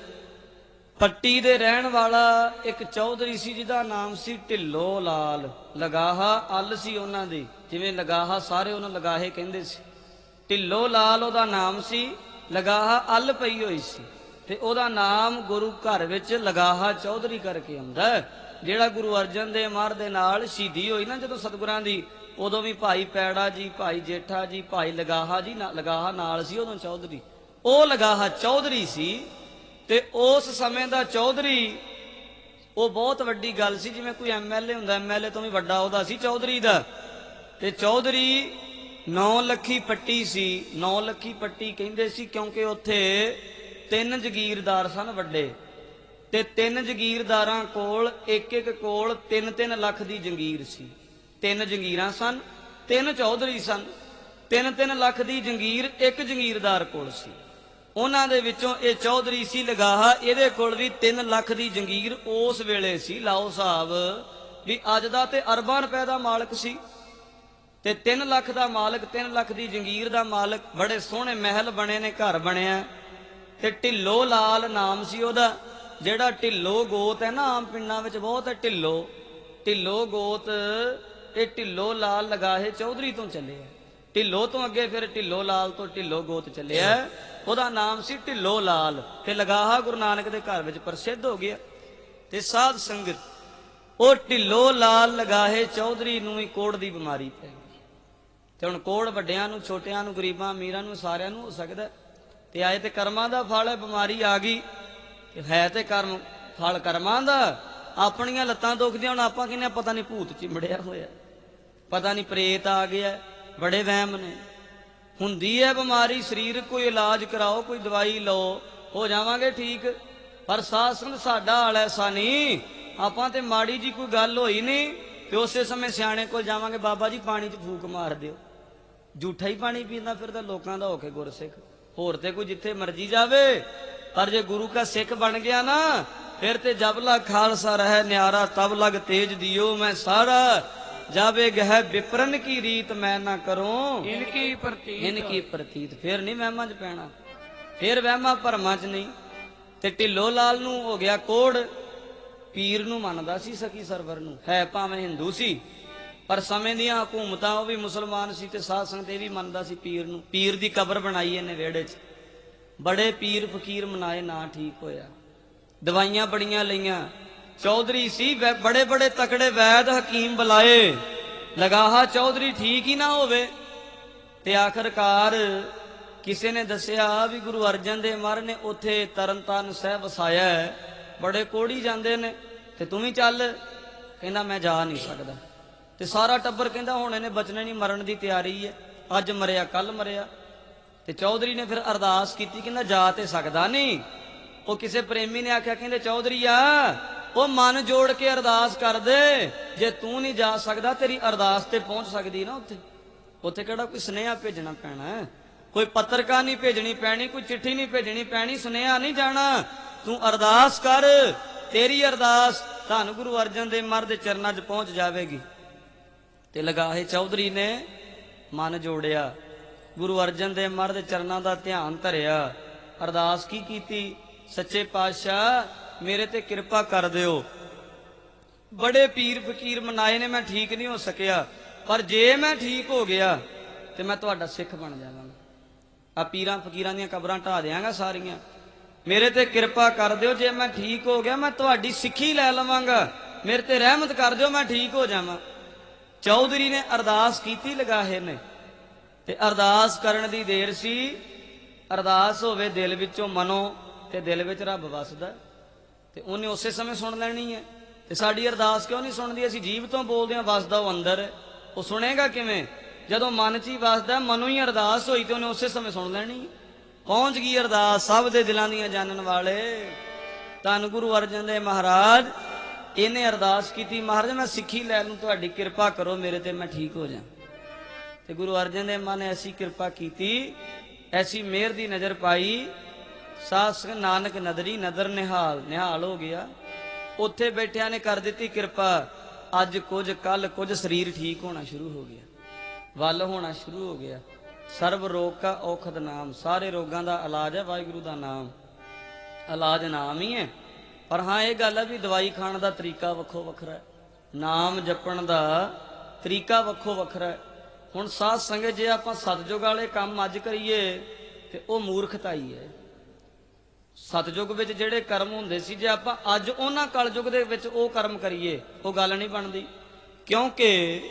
ਪੱਟੀ ਦੇ ਰਹਿਣ ਵਾਲਾ ਇੱਕ ਚੌਧਰੀ ਸੀ, ਜਿਹਦਾ ਨਾਮ ਸੀ ਢਿੱਲੋ ਲਾਲ। ਲਗਾਹਾ ਅੱਲ ਸੀ ਉਹਨਾਂ ਦੀ, ਜਿਵੇਂ ਲਗਾਹਾ ਸਾਰੇ ਉਹਨਾਂ ਲਗਾਹੇ ਕਹਿੰਦੇ ਸੀ। ਢਿੱਲੋ ਲਾਲ ਉਹਦਾ ਨਾਮ ਸੀ, ਲਗਾਹਾ ਅੱਲ ਪਈ ਹੋਈ ਸੀ। ਤੇ ਉਹਦਾ ਨਾਮ ਗੁਰੂ ਘਰ ਵਿੱਚ ਲਗਾਹਾ ਚੌਧਰੀ ਕਰਕੇ ਆਉਂਦਾ। ਜਿਹੜਾ ਗੁਰੂ ਅਰਜਨ ਦੇਵ ਮਹਾਰਾਜ ਦੇ ਨਾਲ ਸ਼ਹੀਦੀ ਹੋਈ ਨਾ ਜਦੋਂ ਸਤਿਗੁਰਾਂ ਦੀ, ਉਦੋਂ ਵੀ ਭਾਈ ਪੈੜਾ ਜੀ, ਭਾਈ ਜੇਠਾ ਜੀ, ਭਾਈ ਲਗਾਹਾ ਜੀ, ਲਗਾਹਾ ਨਾਲ ਸੀ ਉਦੋਂ ਚੌਧਰੀ। ਉਹ ਲਗਾਹਾ ਚੌਧਰੀ ਸੀ। ਤੇ ਉਸ ਸਮੇਂ ਦਾ ਚੌਧਰੀ ਉਹ ਬਹੁਤ ਵੱਡੀ ਗੱਲ ਸੀ, ਜਿਵੇਂ ਕੋਈ ਐਮ ਐਲ ਏ ਹੁੰਦਾ, ਐਮ ਐਲ ਏ ਤੋਂ ਵੀ ਵੱਡਾ ਉਹਦਾ ਸੀ ਚੌਧਰੀ ਦਾ। ਤੇ ਚੌਧਰੀ ਨੌ ਲੱਖੀ ਪੱਟੀ ਸੀ। ਨੌ ਲੱਖੀ ਪੱਟੀ ਕਹਿੰਦੇ ਸੀ ਕਿਉਂਕਿ ਉੱਥੇ ਤਿੰਨ ਜਗੀਰਦਾਰ ਸਨ ਵੱਡੇ, ਤੇ ਤਿੰਨ ਜਗੀਰਦਾਰਾਂ ਕੋਲ ਇੱਕ ਇੱਕ ਕੋਲ ਤਿੰਨ ਤਿੰਨ ਲੱਖ ਦੀ ਜੰਗੀਰ ਸੀ। ਤਿੰਨ ਜੰਗੀਰਾਂ ਸਨ, ਤਿੰਨ ਚੌਧਰੀ ਸਨ। ਤਿੰਨ ਤਿੰਨ ਲੱਖ ਦੀ ਜੰਗੀਰ ਇੱਕ ਜੰਗੀਰਦਾਰ ਕੋਲ ਸੀ। ਉਹਨਾਂ ਦੇ ਵਿੱਚੋਂ ਇਹ ਚੌਧਰੀ ਸੀ ਲਗਾਹਾ, ਇਹਦੇ ਕੋਲ ਵੀ ਤਿੰਨ ਲੱਖ ਦੀ ਜੰਗੀਰ ਉਸ ਵੇਲੇ ਸੀ। ਲਾਓ ਹਿਸਾਬ ਵੀ ਅੱਜ ਦਾ ਤੇ ਅਰਬਾਂ ਰੁਪਏ ਦਾ ਮਾਲਕ ਸੀ, ਤੇ ਤਿੰਨ ਲੱਖ ਦਾ ਮਾਲਕ, ਤਿੰਨ ਲੱਖ ਦੀ ਜੰਗੀਰ ਦਾ ਮਾਲਕ। ਬੜੇ ਸੋਹਣੇ ਮਹਿਲ ਬਣੇ ਨੇ, ਘਰ ਬਣਿਆ। ਤੇ ਢਿੱਲੋ ਲਾਲ ਨਾਮ ਸੀ ਉਹਦਾ। ਜਿਹੜਾ ਢਿੱਲੋ ਗੋਤ ਹੈ ਨਾ, ਆਮ ਪਿੰਡਾਂ ਵਿੱਚ ਬਹੁਤ ਹੈ ਢਿੱਲੋ, ਢਿੱਲੋ ਗੋਤ। ਇਹ ਢਿੱਲੋ ਲਾਲ ਲਗਾਹੇ ਚੌਧਰੀ ਤੋਂ ਚੱਲਿਆ। ਢਿੱਲੋ ਤੋਂ ਅੱਗੇ ਫਿਰ ਢਿੱਲੋ ਲਾਲ ਤੋਂ ਢਿੱਲੋ ਗੋਤ ਚੱਲਿਆ। ਉਹਦਾ ਨਾਮ ਸੀ ਢਿੱਲੋ ਲਾਲ। ਤੇ ਲਗਾਹਾ ਗੁਰੂ ਨਾਨਕ ਦੇ ਘਰ ਵਿੱਚ ਪ੍ਰਸਿੱਧ ਹੋ ਗਿਆ। ਤੇ ਸਾਧ ਸੰਗਤ ਉਹ ਢਿੱਲੋ ਲਾਲ ਲਗਾਹੇ ਚੌਧਰੀ ਨੂੰ ਹੀ ਕੋੜ ਦੀ ਬਿਮਾਰੀ ਪੈ ਗਈ। ਤੇ ਹੁਣ ਕੋੜ ਵੱਡਿਆਂ ਨੂੰ, ਛੋਟਿਆਂ ਨੂੰ, ਗਰੀਬਾਂ ਅਮੀਰਾਂ ਨੂੰ, ਸਾਰਿਆਂ ਨੂੰ ਹੋ ਸਕਦਾ। ਤੇ ਆਏ ਤੇ ਕਰਮਾਂ ਦਾ ਫਲ ਹੈ, ਬਿਮਾਰੀ ਆ ਗਈ ਤੇ ਹੈ ਤੇ ਕਰਮ ਫਲ ਕਰਮਾਂ ਦਾ। ਆਪਣੀਆਂ ਲੱਤਾਂ ਦੁਖਦੀਆਂ, ਹੁਣ ਆਪਾਂ ਕਹਿੰਦੇ ਪਤਾ ਨਹੀਂ ਭੂਤ ਚਿੰਬੜਿਆ ਹੋਇਆ, ਪਤਾ ਨਹੀਂ ਪ੍ਰੇਤ ਆ ਗਿਆ, ਬੜੇ ਵਹਿਮ ਨੇ। ਹੁੰਦੀ ਹੈ ਬਿਮਾਰੀ, ਸਰੀਰ ਕੋਈ ਇਲਾਜ ਕਰਾਓ, ਕੋਈ ਦਵਾਈ ਲਓ, ਹੋ ਜਾਵਾਂਗੇ ਠੀਕ। ਪਰ ਸਾਧ ਸੰਗਤ ਸਾਡਾ ਹਾਲ ਐਸਾ ਨਹੀਂ। ਆਪਾਂ ਤੇ ਮਾੜੀ ਜੀ ਕੋਈ ਗੱਲ ਹੋਈ ਨਹੀਂ ਤੇ ਉਸੇ ਸਮੇਂ ਸਿਆਣੇ ਕੋਲ ਜਾਵਾਂਗੇ, ਬਾਬਾ ਜੀ ਪਾਣੀ 'ਚ ਫੂਕ ਮਾਰ ਦਿਓ। ਝੂਠਾ ਹੀ ਪਾਣੀ ਪੀਂਦਾ ਫਿਰਦਾ ਲੋਕਾਂ ਦਾ ਹੋ ਕੇ ਗੁਰਸਿੱਖ। ਹੋਰ ਤੇ ਕੋਈ ਜਿੱਥੇ ਮਰਜੀ ਜਾਵੇ, ਪਰ ਜੇ ਗੁਰੂ ਕਾ ਸਿੱਖ ਬਣ ਗਿਆ ਨਾ, ਫਿਰ ਤੇ ਜਬ ਲਗ ਖਾਲਸਾ ਰਹਿ ਨਿਆਰਾ, ਤਬ ਲਗ ਤੇਜ ਦਿਓ ਮੈਂ ਸਾਰਾ। ਜਾਵੇ ਗਹਿ ਵਿਪਰਨ ਕੀ ਰੀਤ ਮੈਂ ਨਾ ਕਰੂੰ, ਇਨਕੀ ਪ੍ਰਤੀਤ ਇਨਕੀ ਪ੍ਰਤੀਤ। ਫਿਰ ਨਹੀਂ ਵਹਿਮਾਂ 'ਚ ਪੈਣਾ, ਫਿਰ ਵਹਿਮਾਂ ਭਰਮਾਂ 'ਚ ਨਹੀਂ। ਤੇ ਢਿੱਲੋ ਲਾਲ ਨੂੰ ਹੋ ਗਿਆ ਕੋੜ, ਪੀਰ ਨੂੰ ਮੰਨਦਾ ਸੀ, ਸਖੀ ਸਰਵਰ ਨੂੰ, ਹੈ ਭਾਵੇਂ ਹਿੰਦੂ ਸੀ ਪਰ ਸਮੇਂ ਦੀਆਂ ਹਕੂਮਤਾਂ, ਉਹ ਵੀ ਮੁਸਲਮਾਨ ਸੀ ਤੇ ਸਾਧ ਸੰਗਤ ਇਹ ਵੀ ਮੰਨਦਾ ਸੀ ਪੀਰ ਨੂੰ। ਪੀਰ ਦੀ ਕਬਰ ਬਣਾਈ ਇਹਨੇ ਵਿਹੜੇ 'ਚ, ਬੜੇ ਪੀਰ ਫਕੀਰ ਮਨਾਏ, ਨਾ ਠੀਕ ਹੋਇਆ। ਦਵਾਈਆਂ ਬੜੀਆਂ ਲਈਆਂ, ਚੌਧਰੀ ਸੀ, ਬੜੇ ਬੜੇ ਤਕੜੇ ਵੈਦ ਹਕੀਮ ਬੁਲਾਏ, ਲਗਾਹਾ ਚੌਧਰੀ ਠੀਕ ਹੀ ਨਾ ਹੋਵੇ। ਤੇ ਆਖਰਕਾਰ ਕਿਸੇ ਨੇ ਦੱਸਿਆ ਵੀ ਗੁਰੂ ਅਰਜਨ ਦੇਵ ਮਹਾਰਾਜ ਨੇ ਉੱਥੇ ਤਰਨਤਾਰਨ ਸਾਹਿਬ ਵਸਾਇਆ, ਬੜੇ ਕੋੜੀ ਜਾਂਦੇ ਨੇ ਤੇ ਤੂੰ ਵੀ ਚੱਲ। ਕਹਿੰਦਾ ਮੈਂ ਜਾ ਨਹੀਂ ਸਕਦਾ। ਤੇ ਸਾਰਾ ਟੱਬਰ ਕਹਿੰਦਾ ਹੁਣ ਇਹਨੇ ਬਚਣਾ ਨਹੀਂ, ਮਰਨ ਦੀ ਤਿਆਰੀ ਹੈ, ਅੱਜ ਮਰਿਆ ਕੱਲ ਮਰਿਆ। ਤੇ ਚੌਧਰੀ ਨੇ ਫਿਰ ਅਰਦਾਸ ਕੀਤੀ, ਕਹਿੰਦਾ ਜਾ ਤੇ ਸਕਦਾ ਨਹੀਂ। ਉਹ ਕਿਸੇ ਪ੍ਰੇਮੀ ਨੇ ਆਖਿਆ, ਕਹਿੰਦੇ ਚੌਧਰੀ ਆ ਉਹ ਮਨ ਜੋੜ ਕੇ ਅਰਦਾਸ ਕਰ ਦੇ, ਜੇ ਤੂੰ ਨਹੀਂ ਜਾ ਸਕਦਾ ਤੇਰੀ ਅਰਦਾਸ ਤੇ ਪਹੁੰਚ ਸਕਦੀ ਨਾ ਉੱਥੇ। ਉੱਥੇ ਕਿਹੜਾ ਕੋਈ ਸੁਨੇਹਾ ਭੇਜਣਾ ਪੈਣਾ, ਕੋਈ ਪੱਤਰਕਾਰ ਨਹੀਂ ਭੇਜਣੀ ਪੈਣੀ, ਕੋਈ ਚਿੱਠੀ ਨਹੀਂ ਭੇਜਣੀ ਪੈਣੀ, ਸੁਨੇਹਾ ਨਹੀਂ ਜਾਣਾ। ਤੂੰ ਅਰਦਾਸ ਕਰ, ਤੇਰੀ ਅਰਦਾਸ ਧੰਨ ਗੁਰੂ ਅਰਜਨ ਦੇਵ ਮਹਾਰਾਜ ਦੇ ਚਰਨਾਂ 'ਚ ਪਹੁੰਚ ਜਾਵੇਗੀ। ਤੇ ਲਗਾਹੇ ਚੌਧਰੀ ਨੇ ਮਨ ਜੋੜਿਆ, ਗੁਰੂ ਅਰਜਨ ਦੇਵ ਮਹਾਰਾਜ ਦੇ ਚਰਨਾਂ ਦਾ ਧਿਆਨ ਧਰਿਆ, ਅਰਦਾਸ ਕੀ ਕੀਤੀ, ਸੱਚੇ ਪਾਤਸ਼ਾਹ ਮੇਰੇ ਤੇ ਕਿਰਪਾ ਕਰ ਦਿਓ। ਬੜੇ ਪੀਰ ਫਕੀਰ ਮਨਾਏ ਨੇ, ਮੈਂ ਠੀਕ ਨਹੀਂ ਹੋ ਸਕਿਆ, ਪਰ ਜੇ ਮੈਂ ਠੀਕ ਹੋ ਗਿਆ ਤੇ ਮੈਂ ਤੁਹਾਡਾ ਸਿੱਖ ਬਣ ਜਾਵਾਂਗਾ। ਆ ਪੀਰਾਂ ਫਕੀਰਾਂ ਦੀਆਂ ਕਬਰਾਂ ਢਾ ਦਿਆਂਗਾ ਸਾਰੀਆਂ, ਮੇਰੇ ਤੇ ਕਿਰਪਾ ਕਰ ਦਿਓ। ਜੇ ਮੈਂ ਠੀਕ ਹੋ ਗਿਆ ਮੈਂ ਤੁਹਾਡੀ ਸਿੱਖੀ ਲੈ ਲਵਾਂਗਾ, ਮੇਰੇ ਤੇ ਰਹਿਮਤ ਕਰ ਦਿਓ, ਮੈਂ ਠੀਕ ਹੋ ਜਾਵਾਂ। ਚੌਧਰੀ ਨੇ ਅਰਦਾਸ ਕੀਤੀ ਲਗਾਹੇ ਨੇ, ਤੇ ਅਰਦਾਸ ਕਰਨ ਦੀ ਦੇਰ ਸੀ। ਅਰਦਾਸ ਹੋਵੇ ਦਿਲ ਵਿੱਚੋਂ ਮਨੋਂ, ਤੇ ਦਿਲ ਵਿੱਚ ਰੱਬ ਵਸਦਾ, ਤੇ ਉਹਨੇ ਉਸੇ ਸਮੇਂ ਸੁਣ ਲੈਣੀ ਹੈ। ਤੇ ਸਾਡੀ ਅਰਦਾਸ ਕਿਉਂ ਨਹੀਂ ਸੁਣਦੀ? ਅਸੀਂ ਜੀਭ ਤੋਂ ਬੋਲਦੇ ਹਾਂ, ਵਸਦਾ ਉਹ ਅੰਦਰ ਹੈ। ਉਹ ਸੁਣੇਗਾ ਕਿਵੇਂ? ਜਦੋਂ ਮਨ 'ਚ ਹੀ ਵਸਦਾ, ਮਨੋਂ ਹੀ ਅਰਦਾਸ ਹੋਈ ਤੇ ਉਹਨੇ ਉਸੇ ਸਮੇਂ ਸੁਣ ਲੈਣੀ। ਪਹੁੰਚ ਗਈ ਅਰਦਾਸ ਸਭ ਦੇ ਦਿਲਾਂ ਦੀਆਂ ਜਾਣਨ ਵਾਲੇ ਧੰਨ ਗੁਰੂ ਅਰਜਨ ਦੇਵ ਮਹਾਰਾਜ। ਇਹਨੇ ਅਰਦਾਸ ਕੀਤੀ, ਮਹਾਰਾਜ ਮੈਂ ਸਿੱਖੀ ਲੈ ਲੂੰ, ਤੁਹਾਡੀ ਕਿਰਪਾ ਕਰੋ ਮੇਰੇ ਤੇ, ਮੈਂ ਠੀਕ ਹੋ ਜਾ। ਤੇ ਗੁਰੂ ਅਰਜਨ ਦੇਵ ਮਹਾਰਾਜ ਨੇ ਐਸੀ ਕਿਰਪਾ ਕੀਤੀ, ਐਸੀ ਮਿਹਰ ਦੀ ਨਜ਼ਰ ਪਾਈ। ਸਾਧ ਸੰਗਤ ਨਾਨਕ ਨਦਰੀ ਨਦਰ ਨਿਹਾਲ, ਨਿਹਾਲ ਹੋ ਗਿਆ। ਉੱਥੇ ਬੈਠਿਆਂ ਨੇ ਕਰ ਦਿੱਤੀ ਕਿਰਪਾ। ਅੱਜ ਕੁਝ ਕੱਲ ਕੁਝ ਸਰੀਰ ਠੀਕ ਹੋਣਾ ਸ਼ੁਰੂ ਹੋ ਗਿਆ, ਵੱਲ ਹੋਣਾ ਸ਼ੁਰੂ ਹੋ ਗਿਆ। ਸਰਬ ਰੋਗ ਕਾ ਔਖਦ ਨਾਮ, ਸਾਰੇ ਰੋਗਾਂ ਦਾ ਇਲਾਜ ਹੈ ਵਾਹਿਗੁਰੂ ਦਾ ਨਾਮ। ਇਲਾਜ ਨਾਮ ਹੀ ਹੈ, ਪਰ ਹਾਂ ਇਹ ਗੱਲ ਹੈ ਵੀ ਦਵਾਈ ਖਾਣ ਦਾ ਤਰੀਕਾ ਵੱਖੋ ਵੱਖਰਾ ਹੈ, ਨਾਮ ਜਪਣ ਦਾ ਤਰੀਕਾ ਵੱਖੋ ਵੱਖਰਾ ਹੈ। ਹੁਣ ਸਾਧ ਸੰਗਤ ਜੇ ਆਪਾਂ ਸਤਜੁਗ ਵਾਲੇ ਕੰਮ ਅੱਜ ਕਰੀਏ ਤੇ ਉਹ ਮੂਰਖਤਾਈ ਹੈ। ਸਤਜੁਗ ਵਿੱਚ ਜਿਹੜੇ ਕਰਮ ਹੁੰਦੇ ਸੀ, ਜੇ ਆਪਾਂ ਅੱਜ ਉਹਨਾਂ ਕਲਯੁਗ ਦੇ ਵਿੱਚ ਉਹ ਕਰਮ ਕਰੀਏ, ਉਹ ਗੱਲ ਨਹੀਂ ਬਣਦੀ। ਕਿਉਂਕਿ